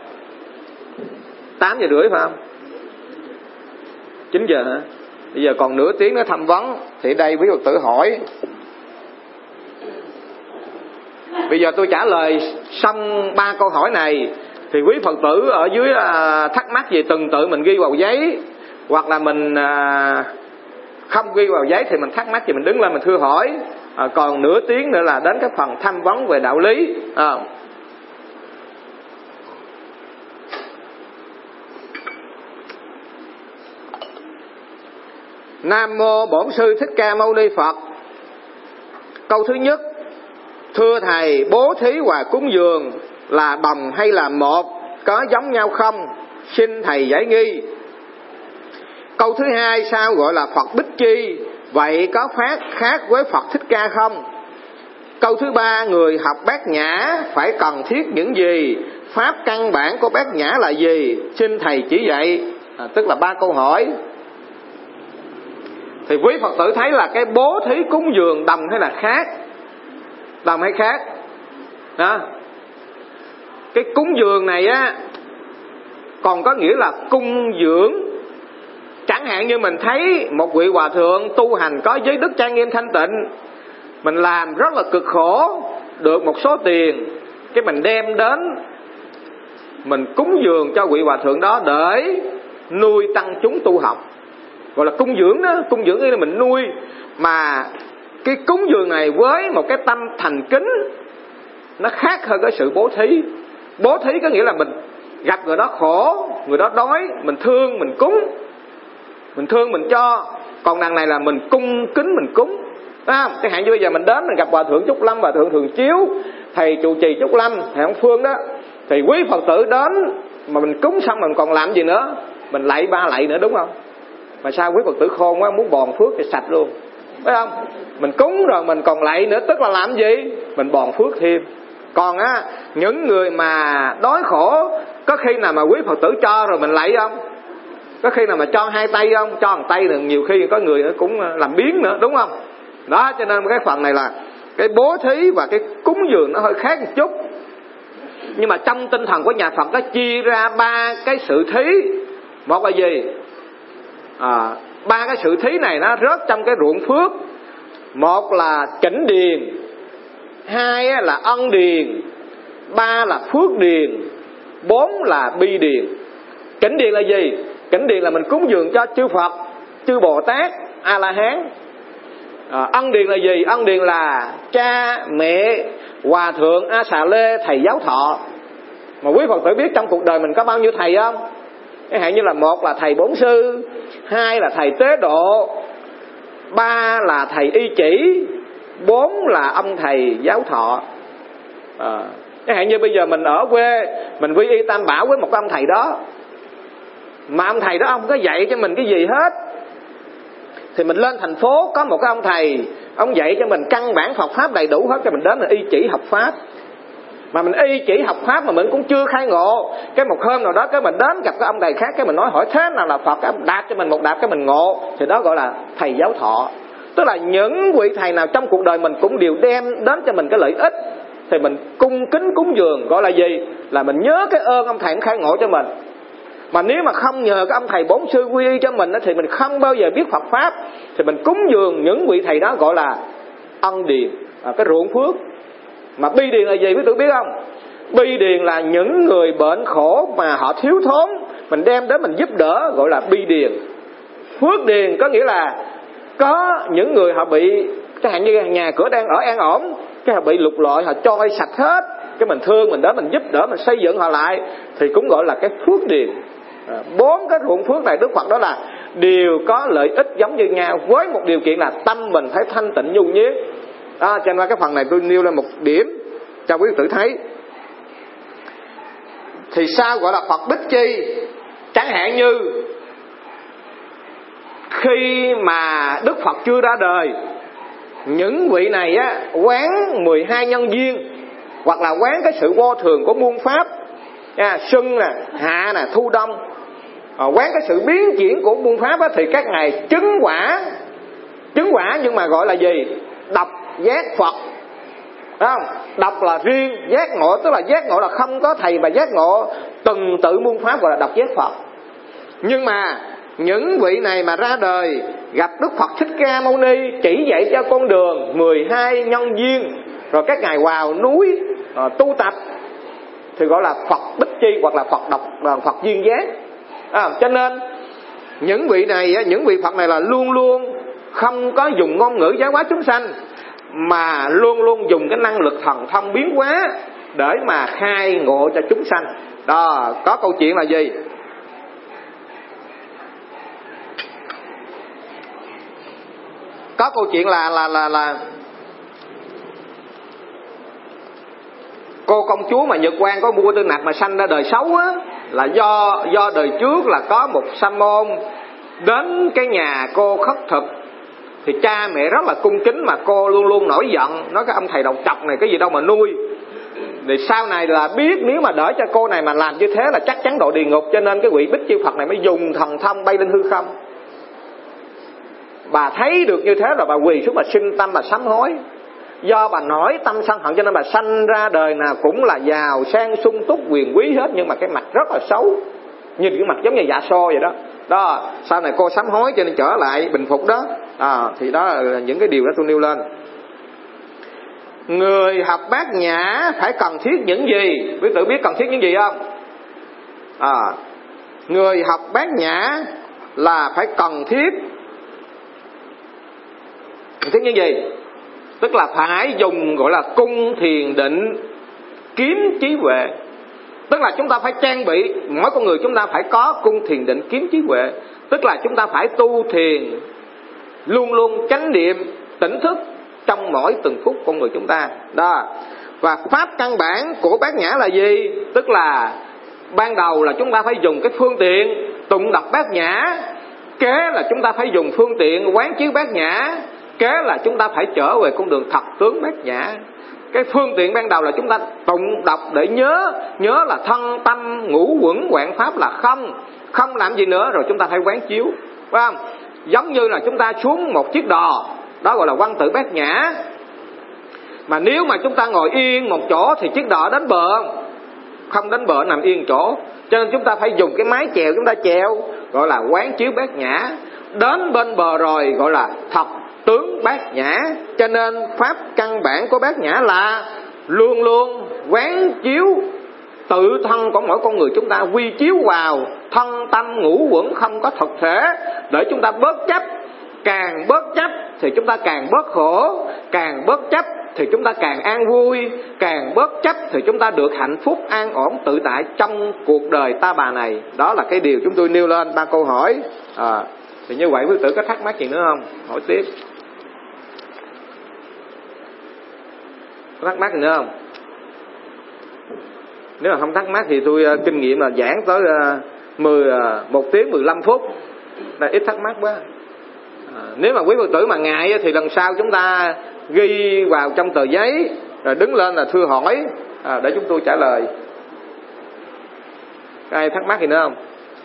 8 giờ rưỡi phải không? 9 giờ hả? Bây giờ còn nửa tiếng nữa tham vấn. Thì đây quý Phật tử hỏi, bây giờ tôi trả lời xong 3 câu hỏi này, thì quý Phật tử ở dưới thắc mắc gì từng tự mình ghi vào giấy, hoặc là mình không ghi vào giấy thì mình thắc mắc thì mình đứng lên mình thưa hỏi. Còn nửa tiếng nữa là đến cái phần tham vấn về đạo lý. Nam mô Bổn Sư Thích Ca Mâu Ni Phật. Câu thứ nhất: thưa thầy, bố thí và cúng dường là đồng hay là một, có giống nhau không? Xin thầy giải nghi. Câu thứ hai: sao gọi là Phật Bích Chi? Vậy có khác với Phật Thích Ca không? Câu thứ ba: người học Bát Nhã phải cần thiết những gì? Pháp căn bản của Bát Nhã là gì? Xin thầy chỉ dạy. Tức là 3 câu hỏi. Thì quý Phật tử thấy là cái bố thí cúng dường đồng hay là khác? Đồng hay khác? Đó. Cái cúng dường này á, còn có nghĩa là cung dưỡng. Chẳng hạn như mình thấy một vị hòa thượng tu hành có giới đức trang nghiêm thanh tịnh, mình làm rất là cực khổ, được một số tiền, cái mình đem đến mình cúng dường cho vị hòa thượng đó để nuôi tăng chúng tu học, gọi là cung dưỡng đó. Cung dưỡng nghĩa là mình nuôi. Mà cái cúng dường này với một cái tâm thành kính nó khác hơn cái sự bố thí. Bố thí có nghĩa là mình gặp người đó khổ, người đó đói, mình thương mình cúng, mình thương mình cho. Còn đằng này là mình cung kính mình cúng. Chẳng hạn như bây giờ mình đến mình gặp hòa thượng Trúc Lâm, hòa thượng Thường Chiếu, thầy trụ trì Trúc Lâm, thầy ông Phương đó, thì quý Phật tử đến mà mình cúng xong mình còn làm gì nữa? Mình lạy 3 lạy nữa, đúng không? Mà sao quý Phật tử khôn quá, muốn bòn phước thì sạch luôn, phải không? Mình cúng rồi mình còn lạy nữa, tức là làm gì? Mình bòn phước thêm. Còn á, những người mà đói khổ, có khi nào mà quý Phật tử cho rồi mình lạy không? Có khi nào mà cho 2 tay không? Cho 1 tay nữa, nhiều khi có người cũng làm biến nữa, đúng không? Đó, cho nên cái phần này là cái bố thí và cái cúng dường nó hơi khác một chút. Nhưng mà trong tinh thần của nhà Phật nó chia ra 3 cái sự thí. Một là gì? 3 cái sự thí này nó rớt trong cái ruộng phước. Một là chỉnh điền, 2 là ân điền, 3 là phước điền, 4 là bi điền. Chỉnh điền là gì? Chỉnh điền là mình cúng dường cho chư Phật, chư Bồ Tát, A La Hán. Ân điền là gì? Ân điền là cha mẹ, hòa thượng, A Xà Lê, thầy giáo thọ. Mà quý Phật tử biết trong cuộc đời mình có bao nhiêu thầy không? Chẳng hạn như là 1 là thầy bổn sư, 2 là thầy tế độ, 3 là thầy y chỉ, 4 là ông thầy giáo thọ. Chẳng hạn như bây giờ mình ở quê, mình quy y Tam Bảo với một ông thầy đó, mà ông thầy đó ông có dạy cho mình cái gì hết. Thì mình lên thành phố có một cái ông thầy, ông dạy cho mình căn bản Phật Pháp đầy đủ hết, cho mình đến là y chỉ học Pháp. Mà mình y chỉ học Pháp mà mình cũng chưa khai ngộ. Cái một hôm nào đó cái mình đến gặp cái ông thầy khác, cái mình nói hỏi thế nào là Phật, cái ông đạp cho mình một đạp cái mình ngộ. Thì đó gọi là thầy giáo thọ. Tức là những vị thầy nào trong cuộc đời mình cũng đều đem đến cho mình cái lợi ích, thì mình cung kính cúng dường. Gọi là gì? Là mình nhớ cái ơn ông thầy cũng khai ngộ cho mình. Mà nếu mà không nhờ cái ông thầy bổn sư quy y cho mình thì mình không bao giờ biết Phật Pháp. Thì mình cúng dường những vị thầy đó gọi là ân điền, cái ruộng phước. Mà bi điền là gì quý vị biết không? Bi điền là những người bệnh khổ mà họ thiếu thốn, mình đem đến mình giúp đỡ, gọi là bi điền. Phước điền có nghĩa là có những người họ bị, chẳng hạn như nhà cửa đang ở an ổn, cái họ bị lục lọi, họ trôi sạch hết, cái mình thương, mình đến mình giúp đỡ, mình xây dựng họ lại, thì cũng gọi là cái phước điền. 4 cái ruộng phước này Đức Phật đó là đều có lợi ích giống như nhau, với một điều kiện là tâm mình phải thanh tịnh nhu nhiết. Cho nên cái phần này tôi nêu lên một điểm cho quý tử thấy. Thì sao gọi là Phật Bích Chi? Chẳng hạn như khi mà Đức Phật chưa ra đời, những vị này á quán 12 nhân duyên, hoặc là quán cái sự vô thường của muôn pháp, xuân nè, hạ nè, thu đông, quán cái sự biến chuyển của muôn pháp á, thì các ngài chứng quả nhưng mà gọi là gì? Độc giác Phật. Đúng không? Độc là riêng, giác ngộ tức là giác ngộ là không có thầy mà giác ngộ từng tự muôn pháp, gọi là độc giác Phật. Nhưng mà những vị này mà ra đời gặp Đức Phật Thích Ca Mâu Ni chỉ dạy cho con đường 12 nhân duyên, rồi các ngài vào núi tu tập, thì gọi là Phật Bích Chi hoặc là Phật duyên giác. Cho nên những vị này, những vị Phật này là luôn luôn không có dùng ngôn ngữ giáo hóa chúng sanh, mà luôn luôn dùng cái năng lực thần thông biến hóa để mà khai ngộ cho chúng sanh. Đó, có câu chuyện là gì? Có câu chuyện là cô công chúa mà Nhật Quang có mua Tư Nặc mà sanh ra đời xấu á, là do đời trước là có một sa môn đến cái nhà cô khất thực, thì cha mẹ rất là cung kính, mà cô luôn luôn nổi giận, nói cái ông thầy đầu trọc này cái gì đâu mà nuôi. Thì sau này là biết nếu mà đỡ cho cô này mà làm như thế là chắc chắn độ địa ngục, cho nên cái vị Bích Chi Phật này mới dùng thần thông bay lên hư không. Bà thấy được như thế rồi bà quỳ xuống, bà sinh tâm, bà sám hối. Do bà nổi tâm sân hận cho nên bà sanh ra đời nào cũng là giàu sang sung túc quyền quý hết, nhưng mà cái mặt rất là xấu, nhìn cái mặt giống như dạ so vậy đó. Đó, sau này cô sám hối cho nên trở lại bình phục đó. Thì đó là những cái điều đó tôi nêu lên. Người học Bát Nhã phải cần thiết những gì? Quý tử biết cần thiết những gì không? Người học Bát Nhã là phải cần thiết những gì? Tức là phải dùng gọi là cung thiền định kiếm trí huệ. Tức là chúng ta phải trang bị, mỗi con người chúng ta phải có cung thiền định kiếm trí huệ. Tức là chúng ta phải tu thiền, luôn luôn chánh niệm, tỉnh thức trong mỗi từng phút con người chúng ta. Đó. Và pháp căn bản của Bát Nhã là gì? Tức là ban đầu là chúng ta phải dùng cái phương tiện tụng đọc Bát Nhã, kế là chúng ta phải dùng phương tiện quán chiếu Bát Nhã, kế là chúng ta phải trở về con đường thật tướng Bát Nhã. Cái phương tiện ban đầu là chúng ta tụng đọc để nhớ là thân tâm ngũ quẩn quạng pháp là không làm gì nữa, rồi chúng ta phải quán chiếu, phải không? Giống như là chúng ta xuống một chiếc đò, đó gọi là Văn Tự Bát Nhã. Mà nếu mà chúng ta ngồi yên một chỗ thì chiếc đò đến bờ, không đánh bờ nằm yên chỗ. Cho nên chúng ta phải dùng cái mái chèo chúng ta chèo, gọi là quán chiếu bát nhã. Đến bên bờ rồi gọi là thập tướng bát nhã. Cho nên pháp căn bản của bát nhã là luôn luôn quán chiếu tự thân của mỗi con người chúng ta, quy chiếu vào thân tâm ngũ uẩn không có thực thể, để chúng ta bớt chấp. Càng bớt chấp thì chúng ta càng bớt khổ, càng bớt chấp thì chúng ta càng an vui, càng bớt chấp thì chúng ta được hạnh phúc an ổn tự tại trong cuộc đời ta bà này. Đó là cái điều chúng tôi nêu lên 3 câu hỏi. Thì như vậy quý tử có thắc mắc gì nữa không? Hỏi tiếp. Có thắc mắc gì nữa không? Nếu mà không thắc mắc thì tôi kinh nghiệm là giảng tới 1 tiếng 15 phút là ít thắc mắc quá. Nếu mà quý Phật tử mà ngại thì lần sau chúng ta ghi vào trong tờ giấy rồi đứng lên là thưa hỏi để chúng tôi trả lời. Có ai thắc mắc gì nữa không?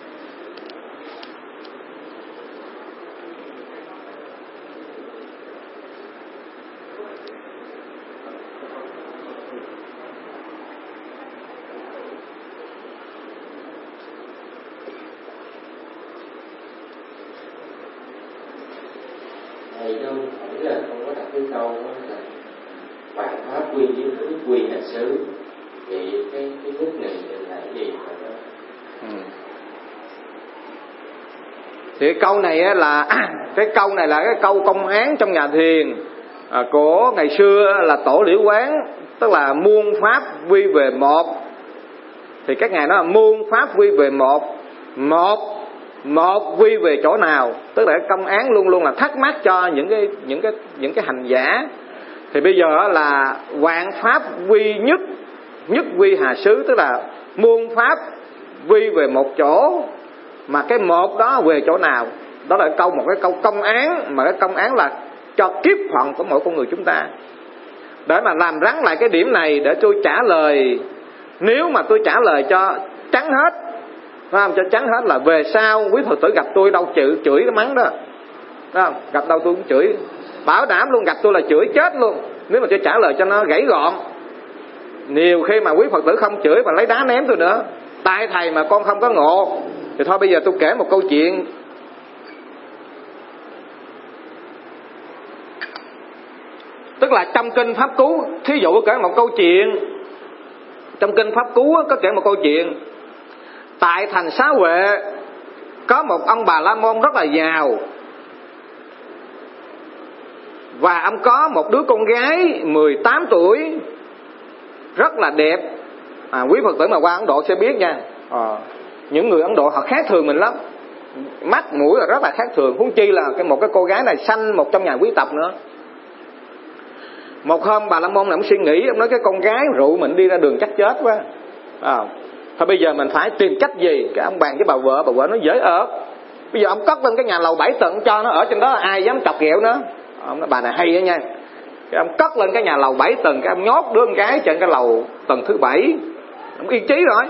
Thầy cho hỏi là con có đặt cái câu là vạn pháp quy với thức quy là xứ, thì cái thức này là cái gì? Thì cái câu này là cái câu công án trong nhà thiền của ngày xưa là Tổ Liễu Quán, tức là muôn pháp quy về một. Thì các ngài nói là muôn pháp quy về một, một quy về chỗ nào, tức là cái công án luôn luôn là thắc mắc cho những cái hành giả. Thì bây giờ là vạn pháp quy nhất, nhất quy hà xứ, tức là muôn pháp quy về một chỗ, mà cái một đó về chỗ nào. Đó là một cái câu công án, mà cái công án là cho kiếp phận của mỗi con người chúng ta. Để mà làm rắn lại cái điểm này để tôi trả lời. Nếu mà tôi trả lời cho trắng hết, phải cho trắng hết là về sau quý Phật tử gặp tôi đâu chửi cái mắng đó, phải không? Gặp đâu tôi cũng chửi, bảo đảm luôn, gặp tôi là chửi chết luôn. Nếu mà tôi trả lời cho nó gãy gọn. Nhiều khi mà quý Phật tử không chửi mà lấy đá ném tôi nữa, tại thầy mà con không có ngộ. Thì thôi bây giờ tôi kể một câu chuyện. Tức là trong kinh Pháp Cú, thí dụ kể một câu chuyện. Trong kinh Pháp Cú có kể một câu chuyện. Tại thành Xá Huệ có một ông Bà La Môn rất là giàu, và ông có một đứa con gái 18 tuổi rất là đẹp. Quý Phật tử mà qua Ấn Độ sẽ biết nha. Những người Ấn Độ họ khác thường mình lắm, mắt mũi là rất là khác thường, huống chi là một cái cô gái này sanh một trong nhà quý tộc nữa. Một hôm Bà La Môn này ông suy nghĩ, ông nói cái con gái rượu mình đi ra đường chắc chết quá. Thôi bây giờ mình phải tìm cách gì. Cái ông bàn với bà vợ nói dễ ở. Bây giờ ông cất lên cái nhà lầu 7 tầng cho nó ở trên đó, ai dám chọc ghẹo nó. Ông nói bà này hay đó nha. Cái ông cất lên cái nhà lầu 7 tầng, cái ông nhốt đứa con gái trên cái lầu tầng thứ 7. Ông yên chí rồi.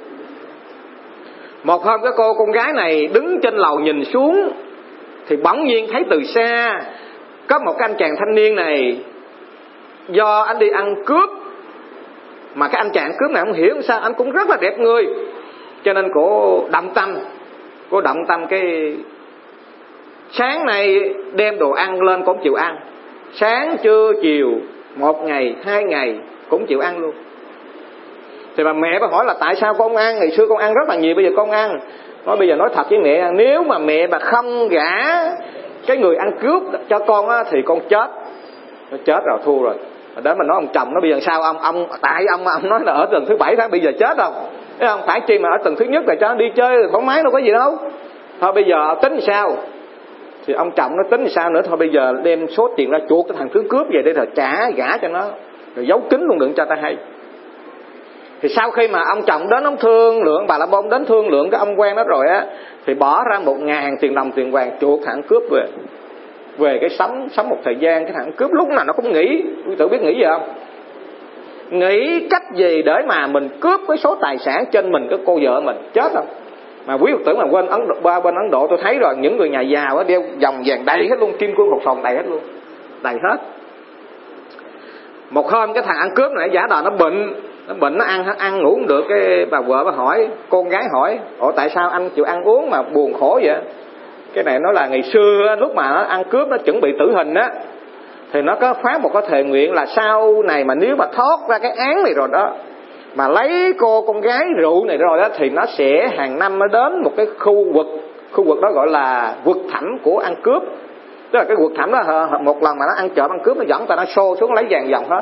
Một hôm cái con gái này đứng trên lầu nhìn xuống, thì bỗng nhiên thấy từ xa có một cái anh chàng thanh niên này, do anh đi ăn cướp, mà cái anh chàng cướp này không hiểu sao anh cũng rất là đẹp người, cho nên cô động tâm cái sáng nay đem đồ ăn lên cũng chịu ăn, sáng trưa chiều 1 ngày 2 ngày cũng chịu ăn luôn. Thì bà mẹ bà hỏi là tại sao con ăn, ngày xưa con ăn rất là nhiều, bây giờ con ăn. Nói bây giờ nói thật với mẹ, nếu mà mẹ bà không gả cái người ăn cướp cho con á, thì con chết. Nó chết rồi, thua rồi. Đó mà nói ông chồng nó bây giờ sao ông tại ông nói là ở tầng thứ 7 tháng bây giờ chết không? Thấy không? Phải chi mà ở tầng thứ nhất là cho nó đi chơi thoải mái đâu có gì đâu. Thôi bây giờ tính sao? Thì ông chồng nó tính sao nữa, thôi bây giờ đem số tiền ra chuộc cái thằng thứ cướp về để rồi trả gả cho nó, rồi giấu kín luôn đừng cho ta hay. Thì sau khi mà ông chồng đến ông thương lượng, Bà La Môn đến thương lượng cái ông quen đó rồi á, thì bỏ ra 1.000 tiền đồng tiền vàng chuộc thằng cướp về cái sống một thời gian. Cái thằng cướp lúc nào nó cũng nghĩ, quý tử biết nghĩ gì không? Nghĩ cách gì để mà mình cướp cái số tài sản trên mình cái cô vợ mình, chết không? Mà quý Phật tử mà bên Ấn Độ tôi thấy rồi, những người nhà giàu á đeo vòng vàng đầy hết luôn, kim cương hột sòn đầy hết luôn, đầy hết. Một hôm cái thằng ăn cướp này giả đò nó bệnh, nó bệnh, nó ăn ngủ không được. Cái bà vợ bà hỏi, con gái hỏi, tại sao anh chịu ăn uống mà buồn khổ vậy? Cái này nó là ngày xưa lúc mà nó ăn cướp, nó chuẩn bị tử hình á, thì nó có phát một cái thề nguyện là sau này mà nếu mà thoát ra cái án này rồi đó, mà lấy cô con gái rượu này rồi đó, thì nó sẽ hàng năm nó đến một cái khu vực đó gọi là vực thẳm của ăn cướp. Tức là cái vực thẳm đó, một lần mà nó ăn trộm ăn cướp, nó dẫn ta, nó xô xuống lấy vàng dòng hết.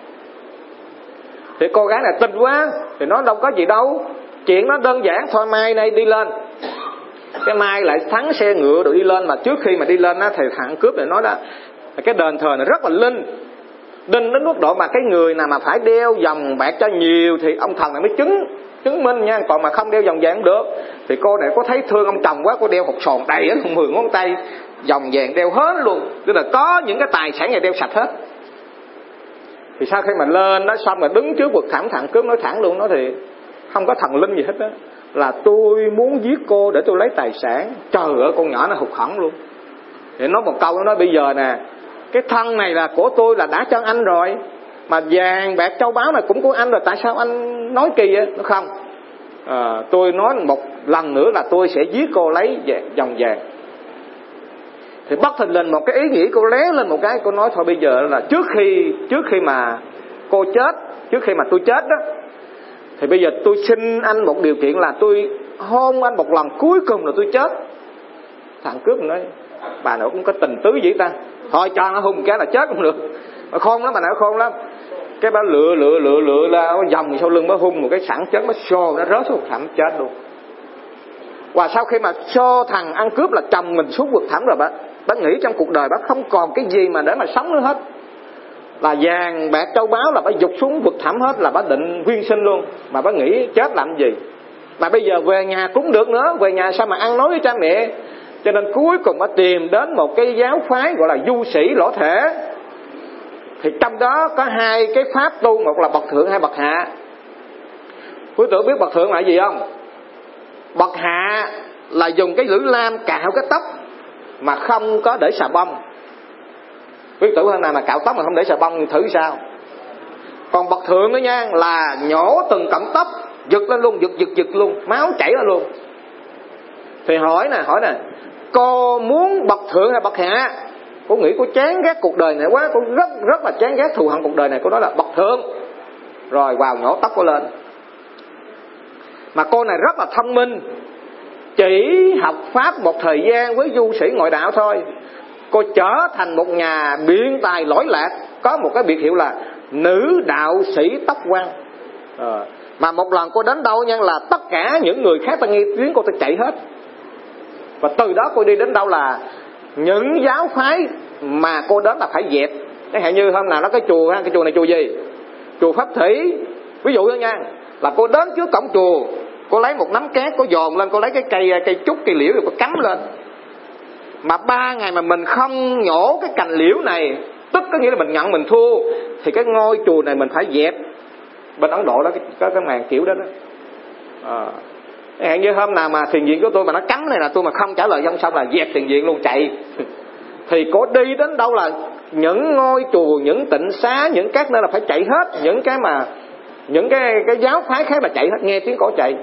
Thì cô gái này tin quá, thì nó đâu có gì đâu, chuyện nó đơn giản thôi, mai nay đi lên. Cái mai lại thắng xe ngựa rồi đi lên, mà trước khi mà đi lên á, thì thằng cướp này nói đó, cái đền thờ này rất là linh đến mức độ mà cái người nào mà phải đeo vòng bạc cho nhiều thì ông thần này mới chứng minh nha, còn mà không đeo vòng vàng cũng được. Thì cô này có thấy thương ông chồng quá, cô đeo hột sòn đầy á, 10 ngón tay vòng vàng đeo hết luôn, tức là có những cái tài sản này đeo sạch hết. Thì sau khi mà lên đó xong rồi đứng trước vực thẳm, thằng cướp nói thẳng luôn, nói thì không có thần linh gì hết á, là tôi muốn giết cô để tôi lấy tài sản. Trời ơi, con nhỏ nó hụt hẫng luôn. Thì nói một câu, nó nói bây giờ nè, cái thân này là của tôi, là đã cho anh rồi, mà vàng bạc châu báu này cũng của anh rồi, tại sao anh nói kỳ vậy? Nó không, tôi nói một lần nữa là tôi sẽ giết cô lấy vòng vàng. Thì bất thình lình một cái ý nghĩ cô lé lên một cái, cô nói thôi bây giờ là trước khi mà cô chết, trước khi mà tôi chết đó, thì bây giờ tôi xin anh một điều kiện là tôi hôn anh một lần cuối cùng rồi tôi chết. Thằng cướp nói bà nội cũng có tình tứ vậy ta, thôi cho nó hung cái là chết cũng được. Mà khôn lắm, bà nội khôn lắm. Cái bà lựa la vòng sau lưng, bà hung một cái sẵn chết, bà xô nó rớt xuống vực thẳm chết luôn. Và sau khi mà xô thằng ăn cướp là chồng mình xuống vực thẳm rồi, bà nghĩ trong cuộc đời bà không còn cái gì mà để mà sống nữa hết, là vàng bạc châu báu là bà dục xuống vực thẳm hết, là bà định quyên sinh luôn. Mà bà nghĩ chết làm gì, mà bây giờ về nhà cũng được nữa, về nhà sao mà ăn nói với cha mẹ. Cho nên cuối cùng bà tìm đến một cái giáo phái gọi là du sĩ Lỗ Thể. Thì trong đó có hai cái pháp tu, một là bậc thượng, hai bậc hạ. Quý tử biết bậc thượng là gì không? Bậc hạ là dùng cái lưỡi lam cạo cái tóc mà không có để xà bông. Quý tử hôm nào mà cạo tóc mà không để xà bông thử sao? Còn bậc thượng nữa nha, là nhổ từng cọng tóc giật lên luôn, giật luôn, máu chảy ra luôn. Thì hỏi nè, cô muốn bậc thượng hay bậc hạ? Cô nghĩ cô chán ghét cuộc đời này quá, cô rất là chán ghét, thù hận cuộc đời này. Cô nói là bậc thượng, rồi vào nhổ tóc cô lên. Mà cô này rất là thông minh, chỉ học pháp một thời gian với du sĩ ngoại đạo thôi, cô trở thành một nhà biện tài lỗi lạc, có một cái biệt hiệu là nữ đạo sĩ tóc quăn. Mà một lần cô đến đâu nha, là tất cả những người khác ta nghe tiếng cô ta chạy hết. Và từ đó cô đi đến đâu là những giáo phái mà cô đến là phải dẹp. Chẳng hạn như hôm nào nó cái chùa này chùa gì? Chùa Pháp Thủy. Ví dụ thôi nha, là cô đến trước cổng chùa, cô lấy một nắm cát, cô dồn lên, cô lấy cái cây trúc, cây liễu rồi cô cắm lên. Mà 3 ngày mà mình không nhổ cái cành liễu này, tức có nghĩa là mình nhận mình thua, thì cái ngôi chùa này mình phải dẹp. Bên Ấn Độ đó có cái màn kiểu đó đó. Hẹn như hôm nào mà thiền viện của tôi mà nó cấm này là tôi mà không trả lời xong là dẹp thiền viện luôn, chạy. Thì cô đi đến đâu là những ngôi chùa, những tịnh xá, những các nơi là phải chạy hết. Những cái giáo phái khác là chạy hết, nghe tiếng cổ chạy.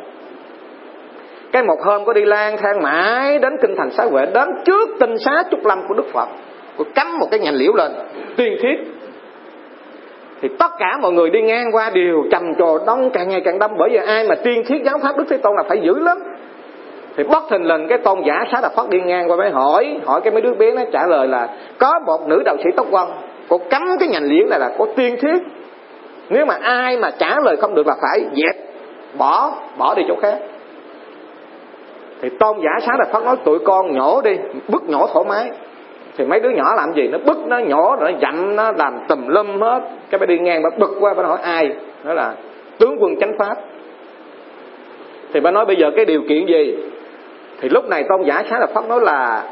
Cái một hôm có đi lang thang mãi đến kinh thành Xá Huệ, đến trước tinh xá Trúc Lâm của Đức Phật, cô cắm một cái nhành liễu lên tuyên thuyết. Thì tất cả mọi người đi ngang qua đều trầm trồ đông, càng ngày càng đông. Bởi vì ai mà tuyên thuyết giáo pháp Đức Thế Tôn là phải dữ lắm. Thì bất thình lình cái tôn giả Xá Đà Phất đi ngang qua mới hỏi cái mấy đứa bé, nó trả lời là có một nữ đạo sĩ tóc quăn, cô cắm cái nhành liễu này là cô tuyên thuyết, nếu mà ai mà trả lời không được là phải dẹp, bỏ đi chỗ khác. Thì tôn giả Xá Đà Phất nói tụi con nhổ đi, bứt nhổ thoải mái. Thì mấy đứa nhỏ làm gì, nó bứt, nó nhổ, nó dặm, nó làm tùm lum hết. Cái bà đi ngang bà bực qua, bà hỏi ai? Đó là tướng quân chánh pháp. Thì bà nói bây giờ cái điều kiện gì? Thì lúc này tôn giả Xá Đà Phất nói là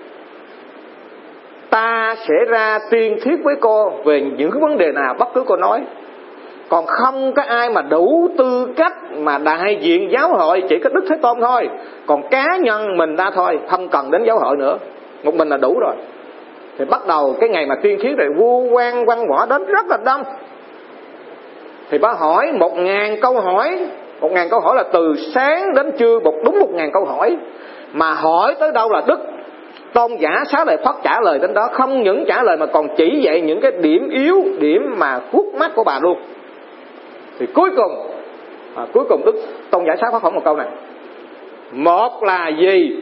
ta sẽ ra tuyên thuyết với cô về những vấn đề nào bất cứ cô nói. Còn không có ai mà đủ tư cách mà đại diện giáo hội, chỉ có Đức Thế Tôn thôi. Còn cá nhân mình ta thôi, không cần đến giáo hội nữa, một mình là đủ rồi. Thì bắt đầu cái ngày mà tuyên thuyết rồi, vua quan văn võ đến rất là đông. Thì bác hỏi 1.000 câu hỏi. 1.000 câu hỏi là từ sáng đến trưa, đúng 1.000 câu hỏi. Mà hỏi tới đâu là Đức Tôn giả Xá Lợi Phất trả lời đến đó. Không những trả lời mà còn chỉ dạy những cái điểm yếu, điểm mà khuất mắt của bà luôn. Thì cuối cùng Đức Tôn giả Xá Lợi Phất hỏi một câu này: một là gì?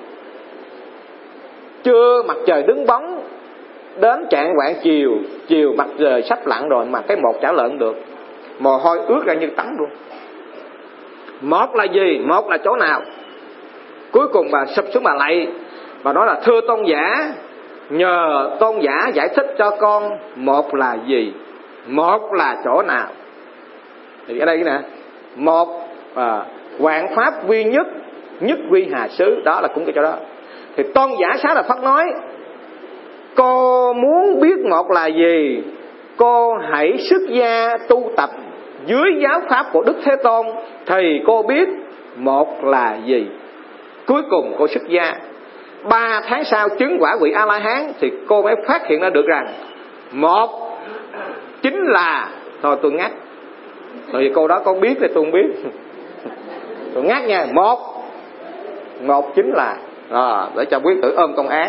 Trưa mặt trời đứng bóng, đến trạng vạng chiều mặt trời sắp lặn rồi mà cái một trả lời không được, mồ hôi ướt ra như tắm luôn. Một là gì? Một là chỗ nào? Cuối cùng bà sụp xuống bà lạy, bà nói là thưa tôn giả, nhờ tôn giả giải thích cho con một là gì, một là chỗ nào. Thì ở đây nè, một vạn pháp duy nhất, nhất vi hà xứ, đó là cũng cái chỗ đó. Thì tôn giả Xá Lợi Phất nói, cô muốn biết một là gì, cô hãy xuất gia tu tập dưới giáo pháp của Đức Thế Tôn thì cô biết một là gì. Cuối cùng cô xuất gia, 3 tháng sau chứng quả vị A-la-hán thì cô mới phát hiện ra được rằng một chính là, thôi tôi ngắt, tại vì cô đó con biết thì tôi không biết, tôi ngắt nha. Một chính là để cho quý tử ôm công án.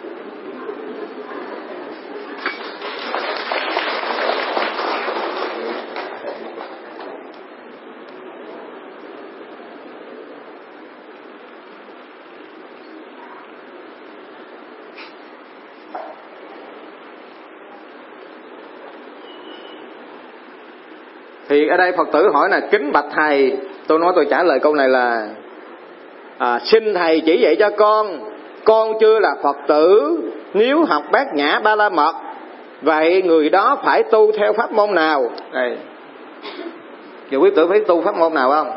Thì ở đây Phật tử hỏi là kính bạch thầy, tôi nói tôi trả lời câu này là xin thầy chỉ dạy cho con chưa là Phật tử, nếu học Bát Nhã Ba La Mật, vậy người đó phải tu theo pháp môn nào? Đây, giờ quý tử phải tu pháp môn nào không?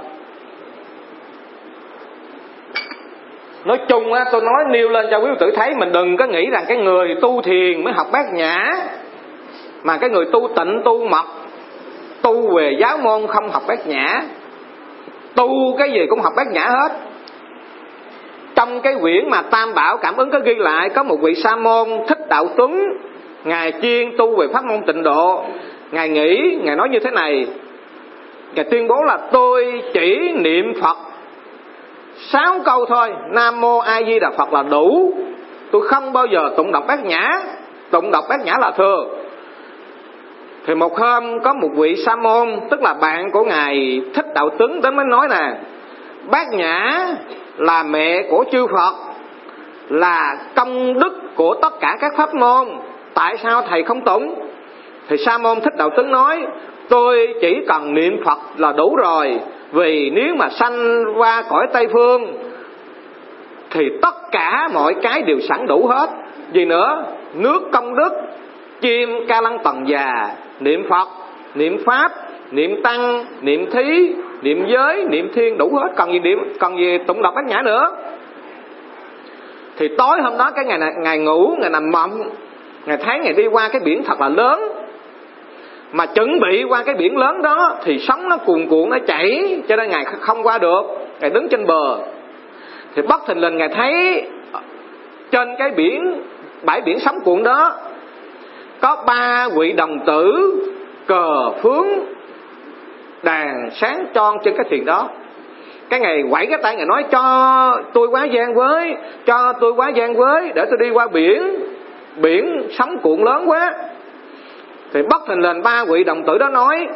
Nói chung á, tôi nói nêu lên cho quý tử thấy, mình đừng có nghĩ rằng cái người tu thiền mới học Bát Nhã, mà cái người tu tịnh tu mật, tu về giáo môn không học Bát Nhã. Tu cái gì cũng học Bát Nhã hết. Trong cái quyển mà Tam Bảo Cảm Ứng có ghi lại, có một vị sa môn Thích Đạo Tuấn, ngài chuyên tu về pháp môn tịnh độ. Ngài nghĩ, ngài nói như thế này, ngài tuyên bố là tôi chỉ niệm Phật 6 câu thôi, Nam Mô A Di Đà Phật là đủ, tôi không bao giờ tụng đọc Bát Nhã. Tụng đọc Bát Nhã là thừa. Thì một hôm có một vị sa môn, tức là bạn của ngài Thích Đạo Tuấn, đến mới nói nè, Bát Nhã là mẹ của chư Phật, là công đức của tất cả các pháp môn, tại sao thầy không tụng? Thì sa môn Thích Đạo Tuấn nói, tôi chỉ cần niệm Phật là đủ rồi, vì nếu mà sanh qua cõi Tây Phương thì tất cả mọi cái đều sẵn đủ hết. Gì nữa? Nước công đức, chim ca lăng tần già, niệm Phật, niệm Pháp, niệm Tăng, niệm Thí, niệm Giới, niệm Thiên, đủ hết, cần gì tụng đọc Bát Nhã nữa. Thì tối hôm đó cái ngày ngủ, ngày nằm mộng, ngài thấy ngài đi qua cái biển thật là lớn, mà chuẩn bị qua cái biển lớn đó thì sóng nó cuồn cuộn nó chảy, cho nên ngài không qua được. Ngài đứng trên bờ thì bất thình lình ngài thấy trên cái bãi biển sóng cuộn đó có 3 vị đồng tử cờ phướng đàn sáng tròn trên cái thuyền đó. Cái ngày quẩy cái tay, ngài nói cho tôi quá gian với, cho tôi quá gian với, để tôi đi qua biển sóng cuộn lớn quá. Thì bất thình lình 3 vị đồng tử đó nói,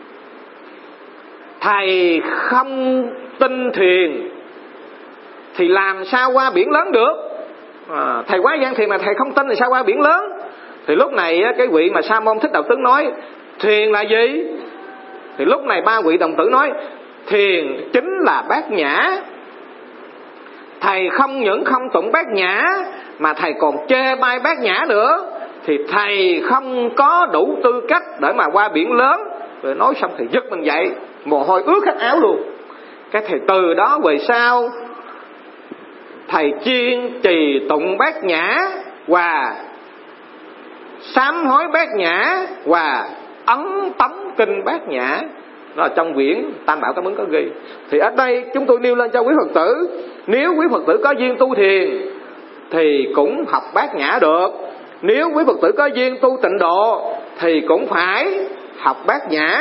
thầy không tin thuyền thì làm sao qua biển lớn được? Thầy quá gian thiền mà thầy không tin thì sao qua biển lớn? Thì lúc này cái vị mà sa môn Thích Đạo Tuấn nói, thiền là gì? Thì lúc này 3 vị đồng tử nói, thiền chính là Bát Nhã. Thầy không những không tụng Bát Nhã mà thầy còn chê bai Bát Nhã nữa, thì thầy không có đủ tư cách để mà qua biển lớn. Rồi nói xong thì giật mình dậy, mồ hôi ướt hết áo luôn. Cái thầy từ đó về sau, thầy chuyên trì tụng Bát Nhã và sám hối Bát Nhã và ấn tống kinh Bát Nhã. Đó là trong quyển Tam Bảo Cảm Ứng có ghi. Thì ở đây chúng tôi nêu lên cho quý Phật tử, nếu quý Phật tử có duyên tu thiền thì cũng học Bát Nhã được, nếu quý Phật tử có duyên tu tịnh độ thì cũng phải học Bát Nhã.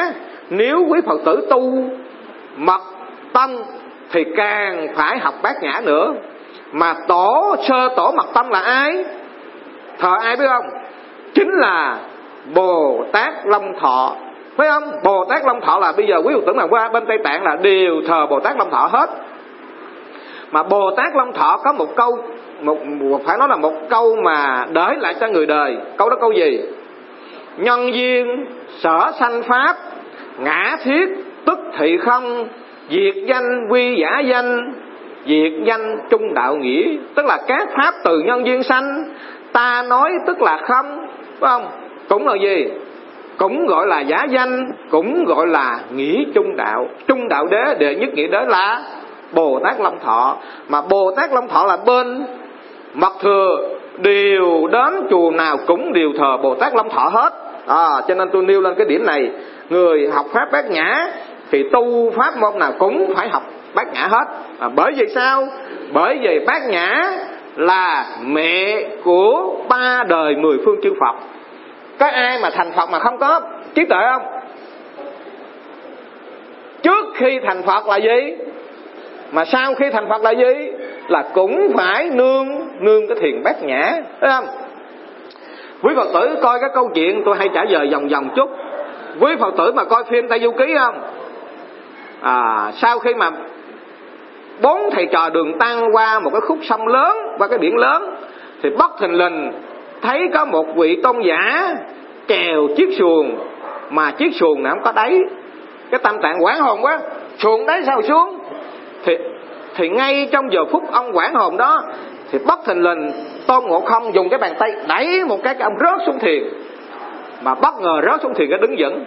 nếu quý Phật tử tu mật tông thì càng phải học Bát Nhã nữa. Mà sơ tổ mật tông là ai? Thờ ai biết không? Chính là Bồ Tát Long Thọ, phải không? Bồ Tát Long Thọ là bây giờ quý Phật tử mà qua bên Tây Tạng là đều thờ Bồ Tát Long Thọ hết. Mà Bồ Tát Long Thọ có một câu, phải nói là một câu mà để lại cho người đời. Câu đó câu gì? Nhân duyên sở sanh pháp, ngã thiết tức thị không, diệt danh quy giả danh, diệt danh trung đạo nghĩa. Tức là các pháp từ nhân duyên sanh, ta nói tức là không, phải không? Cũng là gì? Cũng gọi là giả danh, cũng gọi là nghĩa trung đạo. Trung đạo đế, đệ nhất nghĩa đế là Bồ Tát Long Thọ. Mà Bồ Tát Long Thọ là bên Mật Thừa, đều đến chùa nào cũng đều thờ Bồ Tát Long Thọ hết. Cho nên tôi nêu lên cái điểm này. Người học pháp Bát Nhã thì tu pháp môn nào cũng phải học Bát Nhã hết. Bởi vì sao? Bởi vì Bát Nhã là mẹ của 3 đời 10 phương chư Phật. Có ai mà thành Phật mà không có trí tuệ không? Trước khi thành Phật là gì? Mà sau khi thành Phật là gì? Là cũng phải nương cái thiền Bát Nhã, thấy không? Quý Phật tử coi cái câu chuyện, tôi hay trả lời vòng vòng chút. Quý Phật tử mà coi phim Tây Du Ký không? Sau khi mà 4 thầy trò Đường Tăng qua một cái khúc sông lớn, qua cái biển lớn, thì bất thình lình thấy có một vị tôn giả chèo chiếc xuồng, mà chiếc xuồng này không có đáy. Cái tâm trạng hoảng hồn quá, xuồng đáy sao xuống? Thì ngay trong giờ phút ông hoảng hồn đó, thì bất thình lình Tôn Ngộ Không dùng cái bàn tay đẩy một cái ông rớt xuống thuyền. Mà bất ngờ rớt xuống thuyền cái đứng vững.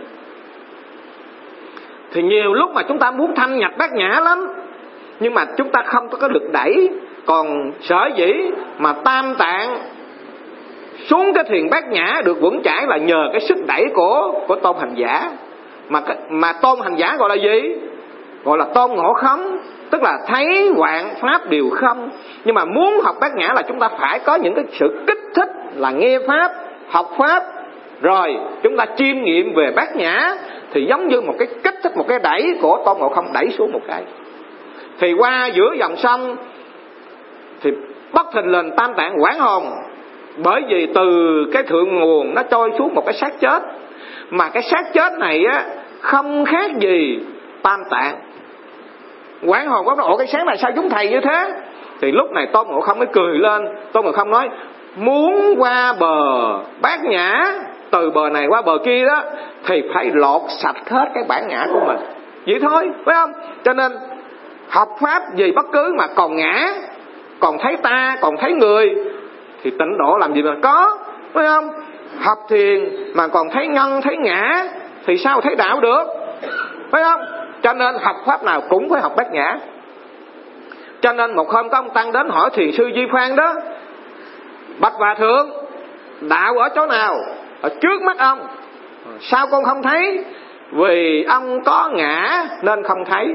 Thì nhiều lúc mà chúng ta muốn thanh nhập Bát Nhã lắm, nhưng mà chúng ta không có cái lực đẩy. Còn sở dĩ mà Tam Tạng xuống cái thuyền Bát Nhã được vững chãi là nhờ cái sức đẩy của Tôn Hành Giả. Mà Tôn Hành Giả gọi là gì? Gọi là Tôn Ngộ Không, tức là thấy vạn pháp đều không. Nhưng mà muốn học Bát Nhã là chúng ta phải có những cái sự kích thích, là nghe pháp, học pháp, rồi chúng ta chiêm nghiệm về Bát Nhã. Thì giống như một cái kích thích, một cái đẩy của Tôn Ngộ Không đẩy xuống một cái. Thì qua giữa dòng sông thì bất thình lình Tam Tạng hoảng hồn, bởi vì từ cái thượng nguồn nó trôi xuống một cái xác chết. Mà cái xác chết này á không khác gì Tam Tạng. Hoảng hồn quá, ủa cái sáng này sao chúng thầy như thế? Thì lúc này Tôn Ngộ Không mới cười lên. Tôn Ngộ Không nói: muốn qua bờ Bát Nhã, từ bờ này qua bờ kia đó, thì phải lột sạch hết cái bản ngã của mình. Vậy thôi, phải không? Cho nên học pháp gì bất cứ mà còn ngã, còn thấy ta, còn thấy người, thì tịnh độ làm gì mà có, phải không? Học thiền mà còn thấy nhân, thấy ngã, thì sao thấy đạo được, phải không? Cho nên học pháp nào cũng phải học Bát Nhã. Cho nên một hôm có ông Tăng đến hỏi thiền sư Di Phan đó: bạch Hòa Thượng, đạo ở chỗ nào? Ở trước mắt ông. Sao con không thấy? Vì ông có ngã nên không thấy.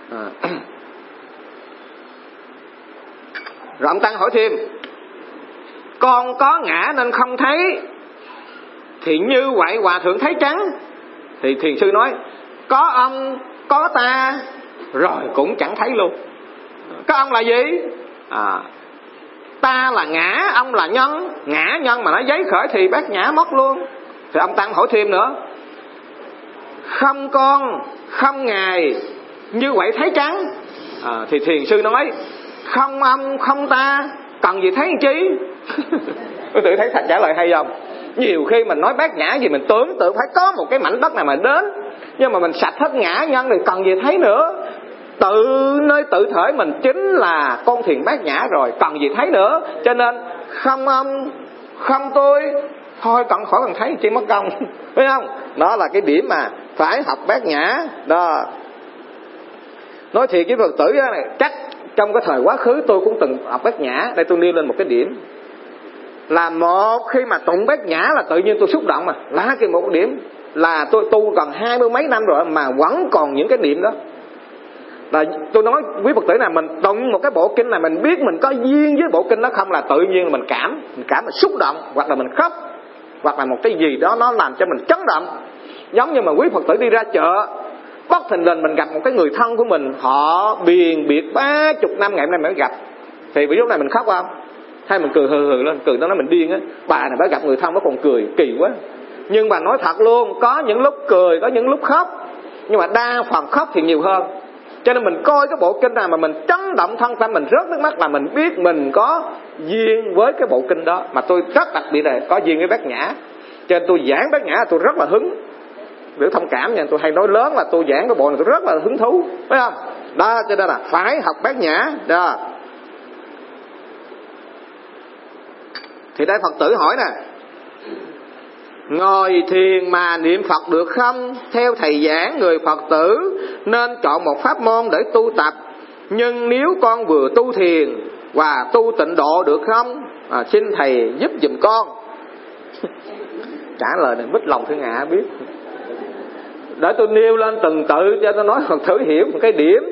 Rồi ông Tăng hỏi thêm: con có ngã nên không thấy, thì như vậy Hòa Thượng thấy trắng. Thì thiền sư nói: có ông, có ta, rồi cũng chẳng thấy luôn. Có ông là gì? Ta là ngã, ông là nhân. Ngã nhân mà nó giấy khởi thì Bát Nhã mất luôn. Thì ông Tăng hỏi thêm nữa: không con, không ngài, như vậy thấy trắng. Thì thiền sư nói: không ông, không ta, cần gì thấy chi? Tôi tự thấy thật trả lời hay không? Nhiều khi mình nói Bát Nhã gì mình tưởng tượng phải có một cái mảnh đất nào mà đến, nhưng mà mình sạch hết ngã nhân thì cần gì thấy nữa. Tự nơi tự thể mình chính là con thiền Bát Nhã rồi, cần gì thấy nữa. Cho nên không ông, không tôi, thôi cần khỏi cần thấy chi mất công. Phải không? Đó là cái điểm mà phải học Bát Nhã đó. Nói thiệt với Phật tử này, chắc trong cái thời quá khứ tôi cũng từng học Bát Nhã. Đây tôi nêu lên một cái điểm là một khi mà tụng Bát Nhã là tự nhiên tôi xúc động. Mà là cái một điểm là tôi tu gần 20 mấy năm rồi mà vẫn còn những cái niệm đó. Là tôi nói quý Phật tử nào mình tụng một cái bộ kinh này, mình biết mình có duyên với bộ kinh đó không, là tự nhiên mình cảm là xúc động hoặc là mình khóc. hoặc là một cái gì đó nó làm cho mình chấn động. Giống như mà quý Phật tử đi ra chợ, bất thình lình mình gặp một cái người thân của mình, họ biền biệt 30 năm ngày hôm nay mới gặp, thì lúc này mình khóc không? Hay mình cười hừ hừ lên, cười nó nói mình điên á, bà này mới gặp người thân mới còn cười, kỳ quá. Nhưng mà nói thật luôn, có những lúc cười, có những lúc khóc, nhưng mà đa phần khóc thì nhiều hơn. Cho nên mình coi cái bộ kinh nào mà mình chấn động thân tâm, mình rớt nước mắt là mình biết mình có duyên với cái bộ kinh đó. Mà tôi rất đặc biệt là có duyên với Bát Nhã, cho nên tôi giảng Bát Nhã tôi rất là hứng. Biểu thông cảm nha, tôi hay nói lớn là tôi giảng cái bộ này tôi rất là hứng thú, phải không? Đó, cho nên là phải học Bát Nhã đó. Thì đây Phật tử hỏi nè, ngồi thiền mà niệm Phật được không? Theo thầy giảng, người Phật tử nên chọn một pháp môn để tu tập, nhưng nếu con vừa tu thiền và tu tịnh độ được không? Xin thầy giúp giùm con. Trả lời này mít lòng thương hạ biết. Để tôi nêu lên từng tự cho tôi nói Phật tử hiểu một cái điểm.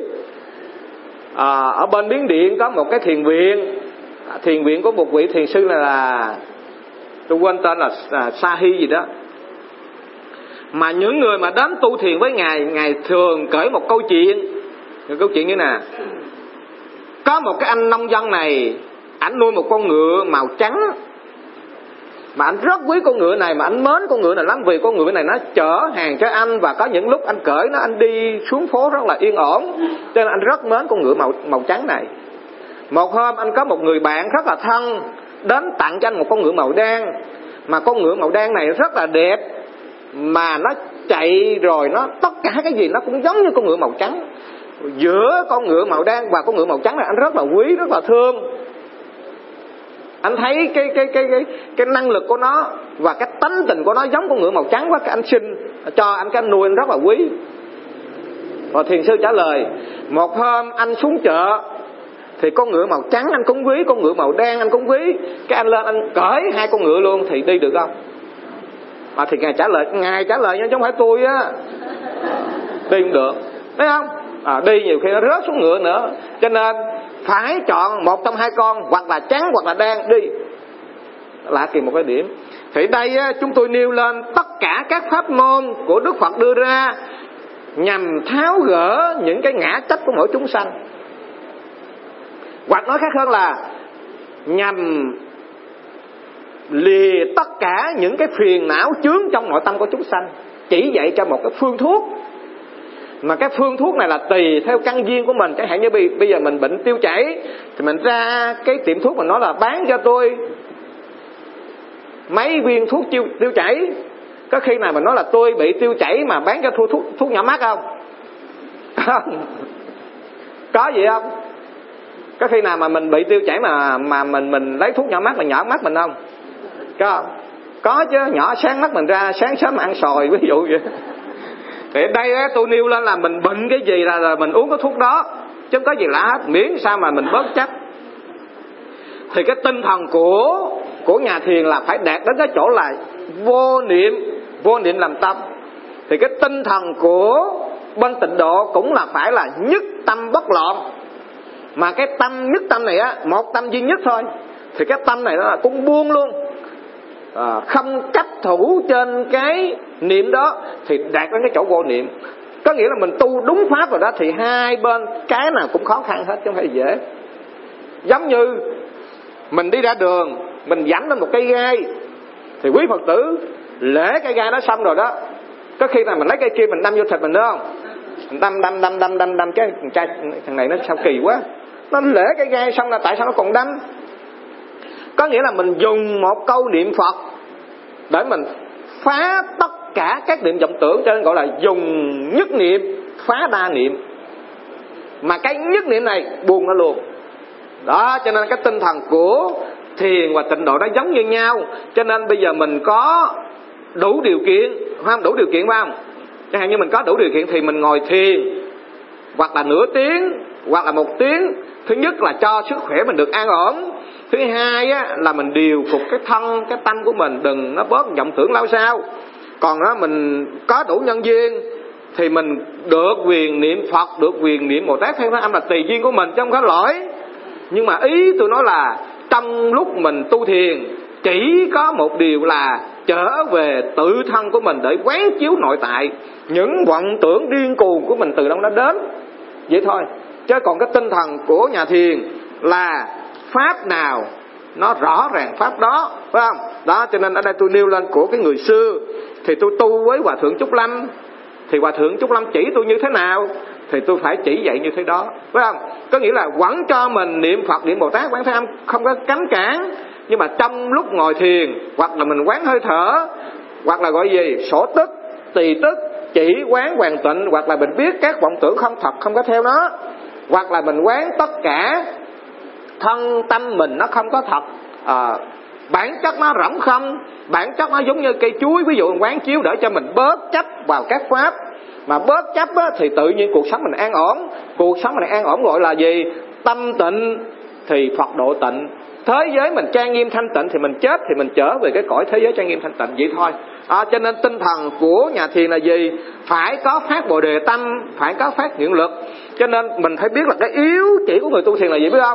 Ở bên Miến Điện có một cái thiền viện. Thiền viện có một vị thiền sư là tôi quên tên là Sa Hy gì đó. Mà những người mà đến tu thiền với Ngài thường kể một câu chuyện. Câu chuyện như nè, có một cái anh nông dân này, ảnh nuôi một con ngựa màu trắng, mà anh rất quý con ngựa này, mà anh mến con ngựa này lắm, vì con ngựa này nó chở hàng cho anh, và có những lúc anh cởi nó, anh đi xuống phố rất là yên ổn, cho nên anh rất mến con ngựa màu trắng này. Một hôm anh có một người bạn rất là thân đến tặng cho anh một con ngựa màu đen, mà con ngựa màu đen này rất là đẹp, mà nó chạy rồi nó tất cả cái gì nó cũng giống như con ngựa màu trắng. Giữa con ngựa màu đen và con ngựa màu trắng này anh rất là quý, rất là thương. Anh thấy cái năng lực của nó và cái tánh tình của nó giống con ngựa màu trắng quá, cái anh xin cho anh, cái anh nuôi anh rất là quý. Và thiền sư trả lời, một hôm anh xuống chợ thì con ngựa màu trắng anh cũng quý, con ngựa màu đen anh cũng quý, cái anh lên anh cởi hai con ngựa luôn, thì đi được không? Mà thì Ngài trả lời nha, chứ không phải tôi á. Đi không được, thấy không? Đi nhiều khi nó rớt xuống ngựa nữa. Cho nên phải chọn một trong hai con, hoặc là trắng hoặc là đen đi. Lạ kỳ một cái điểm. Thì đây á, chúng tôi nêu lên tất cả các pháp môn của Đức Phật đưa ra nhằm tháo gỡ những cái ngã chấp của mỗi chúng sanh, hoặc nói khác hơn là nhằm lìa tất cả những cái phiền não chướng trong nội tâm của chúng sanh, chỉ dạy cho một cái phương thuốc. Mà cái phương thuốc này là tùy theo căn duyên của mình. Chẳng hạn như bây giờ mình bệnh tiêu chảy thì mình ra cái tiệm thuốc mình nói là bán cho tôi mấy viên thuốc tiêu chảy. Có khi nào mình nói là tôi bị tiêu chảy mà bán cho thuốc nhỏ mắt không? Có gì không? Có khi nào mà mình bị tiêu chảy mà mình lấy thuốc nhỏ mắt mà nhỏ mắt mình không? Có không? Có chứ, nhỏ sáng mắt mình ra, sáng sớm mà ăn sòi ví dụ vậy. Thì đây tôi nêu lên là mình bệnh cái gì là mình uống cái thuốc đó, chứ không có gì lạ hết, miễn sao mà mình bớt chấp. Thì cái tinh thần của nhà thiền là phải đạt đến cái chỗ là vô niệm làm tâm. Thì cái tinh thần của bên tịnh độ cũng là phải là nhất tâm bất loạn. Mà cái tâm nhất tâm này á, một tâm duy nhất thôi, thì cái tâm này nó là cũng buông luôn, không chấp thủ trên cái niệm đó, thì đạt đến cái chỗ vô niệm. Có nghĩa là mình tu đúng pháp rồi đó, thì hai bên cái nào cũng khó khăn hết, chứ không phải dễ. Giống như mình đi ra đường, mình dẫm lên một cây gai, thì quý Phật tử lễ cây gai đó xong rồi đó, có khi nào mình lấy cây kia mình đâm vô thịt mình nữa không? Đâm cái thằng này nó sao kỳ quá, nó lễ cây gai xong là tại sao nó còn đâm? Có nghĩa là mình dùng một câu niệm Phật để mình phá tất cả các niệm vọng tưởng, cho nên gọi là dùng nhất niệm phá đa niệm. Mà cái nhất niệm này buông nó luôn. Đó, cho nên cái tinh thần của thiền và tịnh độ nó giống như nhau. Cho nên bây giờ mình có đủ điều kiện, không đủ điều kiện phải không? Chẳng hạn như mình có đủ điều kiện thì mình ngồi thiền hoặc là nửa tiếng hoặc là 1 tiếng. Thứ nhất là cho sức khỏe mình được an ổn. Thứ hai á, là mình điều phục cái thân, cái tâm của mình, đừng nó bớt vọng tưởng lao sao. Còn đó mình có đủ nhân duyên thì mình được quyền niệm Phật, được quyền niệm Bồ Tát Theo Pháp Âm là tùy duyên của mình chứ không có lỗi. Nhưng mà ý tôi nói là trong lúc mình tu thiền chỉ có một điều là trở về tự thân của mình để quán chiếu nội tại những vọng tưởng điên cuồng của mình từ đâu nó đến. Vậy thôi. Chứ còn cái tinh thần của nhà thiền là pháp nào nó rõ ràng pháp đó, phải không? Đó, cho nên ở đây tôi nêu lên của cái người xưa. Thì tôi tu với Hòa Thượng Trúc Lâm, thì Hòa Thượng Trúc Lâm chỉ tôi như thế nào thì tôi phải chỉ dạy như thế đó, phải không? Có nghĩa là vẫn cho mình niệm Phật, niệm Bồ Tát, quán Thế Âm không có cấm cản. Nhưng mà trong lúc ngồi thiền, hoặc là mình quán hơi thở, hoặc là gọi gì, sổ tức, tỳ tức, chỉ quán hoàn tịnh, hoặc là mình biết các vọng tưởng không thật, không có theo nó, hoặc là mình quán tất cả thân tâm mình nó không có thật, bản chất nó rỗng không, bản chất nó giống như cây chuối. Ví dụ mình quán chiếu để cho mình bớt chấp vào các pháp, mà bớt chấp á, thì tự nhiên cuộc sống mình an ổn. Cuộc sống mình an ổn gọi là gì? Tâm tịnh thì Phật độ tịnh. Thế giới mình trang nghiêm thanh tịnh thì mình chết thì mình trở về cái cõi thế giới trang nghiêm thanh tịnh, vậy thôi. Cho nên tinh thần của nhà thiền là gì? Phải có phát Bồ Đề tâm, phải có phát nguyện lực. Cho nên mình phải biết là cái yếu chỉ của người tu thiền là gì, biết không?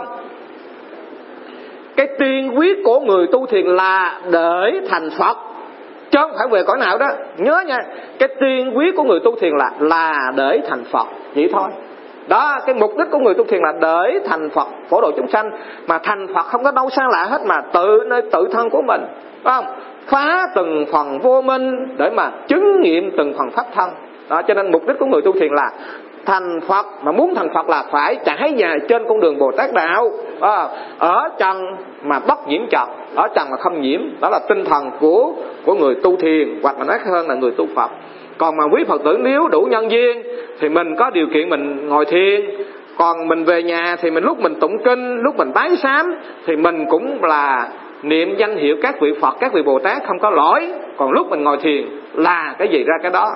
Cái tiên quyết của người tu thiền là để thành Phật, chứ không phải về cõi nào đó. Nhớ nha, cái tiên quyết của người tu thiền là để thành Phật, vậy thôi. Đó, cái mục đích của người tu thiền là để thành Phật, phổ độ chúng sanh. Mà thành Phật không có đâu xa lạ hết, mà nơi tự thân của mình, phải không? Phá từng phần vô minh để mà chứng nghiệm từng phần pháp thân. Đó, cho nên mục đích của người tu thiền là thành Phật. Mà muốn thành Phật là phải trải dài trên con đường Bồ Tát đạo, ở trần mà bất nhiễm trần, ở trần mà không nhiễm. Đó là tinh thần của người tu thiền, hoặc là nói hơn là người tu Phật. Còn mà quý Phật tử nếu đủ nhân duyên thì mình có điều kiện mình ngồi thiền. Còn mình về nhà thì lúc mình tụng kinh, lúc mình bái sám thì mình cũng là niệm danh hiệu các vị Phật, các vị Bồ Tát không có lỗi. Còn lúc mình ngồi thiền là cái gì ra cái đó.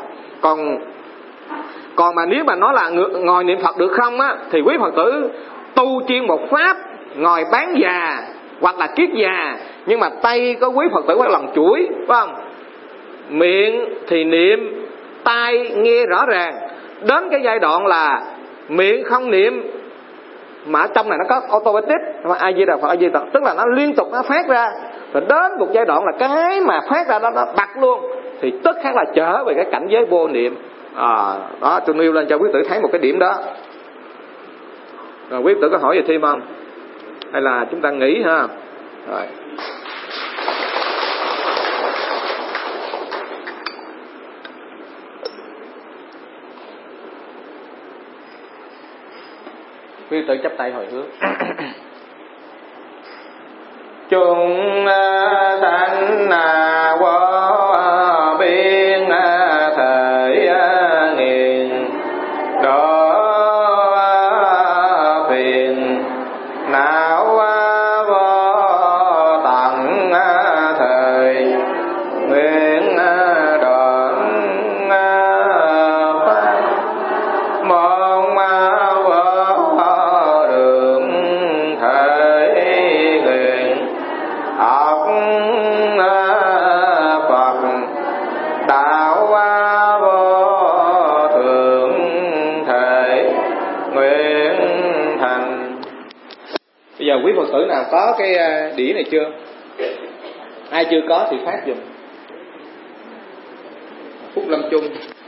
Còn mà nếu mà nói là ngồi niệm Phật được không á, thì quý Phật tử tu chuyên một pháp, ngồi bán già hoặc là kiết già, nhưng mà tay có quý Phật tử có lòng chuỗi, phải không? Miệng thì niệm, tai nghe rõ ràng. Đến cái giai đoạn là miệng không niệm mà ở trong này nó có automatic, A Di Đà Phật, A Di Đà Phật, tức là nó liên tục nó phát ra. Rồi đến một giai đoạn là cái mà phát ra đó nó bật luôn, thì tức khắc là trở về cái cảnh giới vô niệm. Đó, tôi nêu lên cho quý tử thấy một cái điểm đó. Rồi quý tử có hỏi gì thêm không? Hay là chúng ta nghỉ ha? Rồi. Quý tử chắp tay hồi hướng. Chúng sanh vô biên thể nghiền độ phiền não vô tận thời nguyện đoạn pháp mong vô đường thể nguyện học Phật đạo vô thượng thể nguyện thành. Bây giờ quý Phật tử nào có cái đĩa này chưa? Ai chưa có thì phát giùm. Phúc Lâm Chung.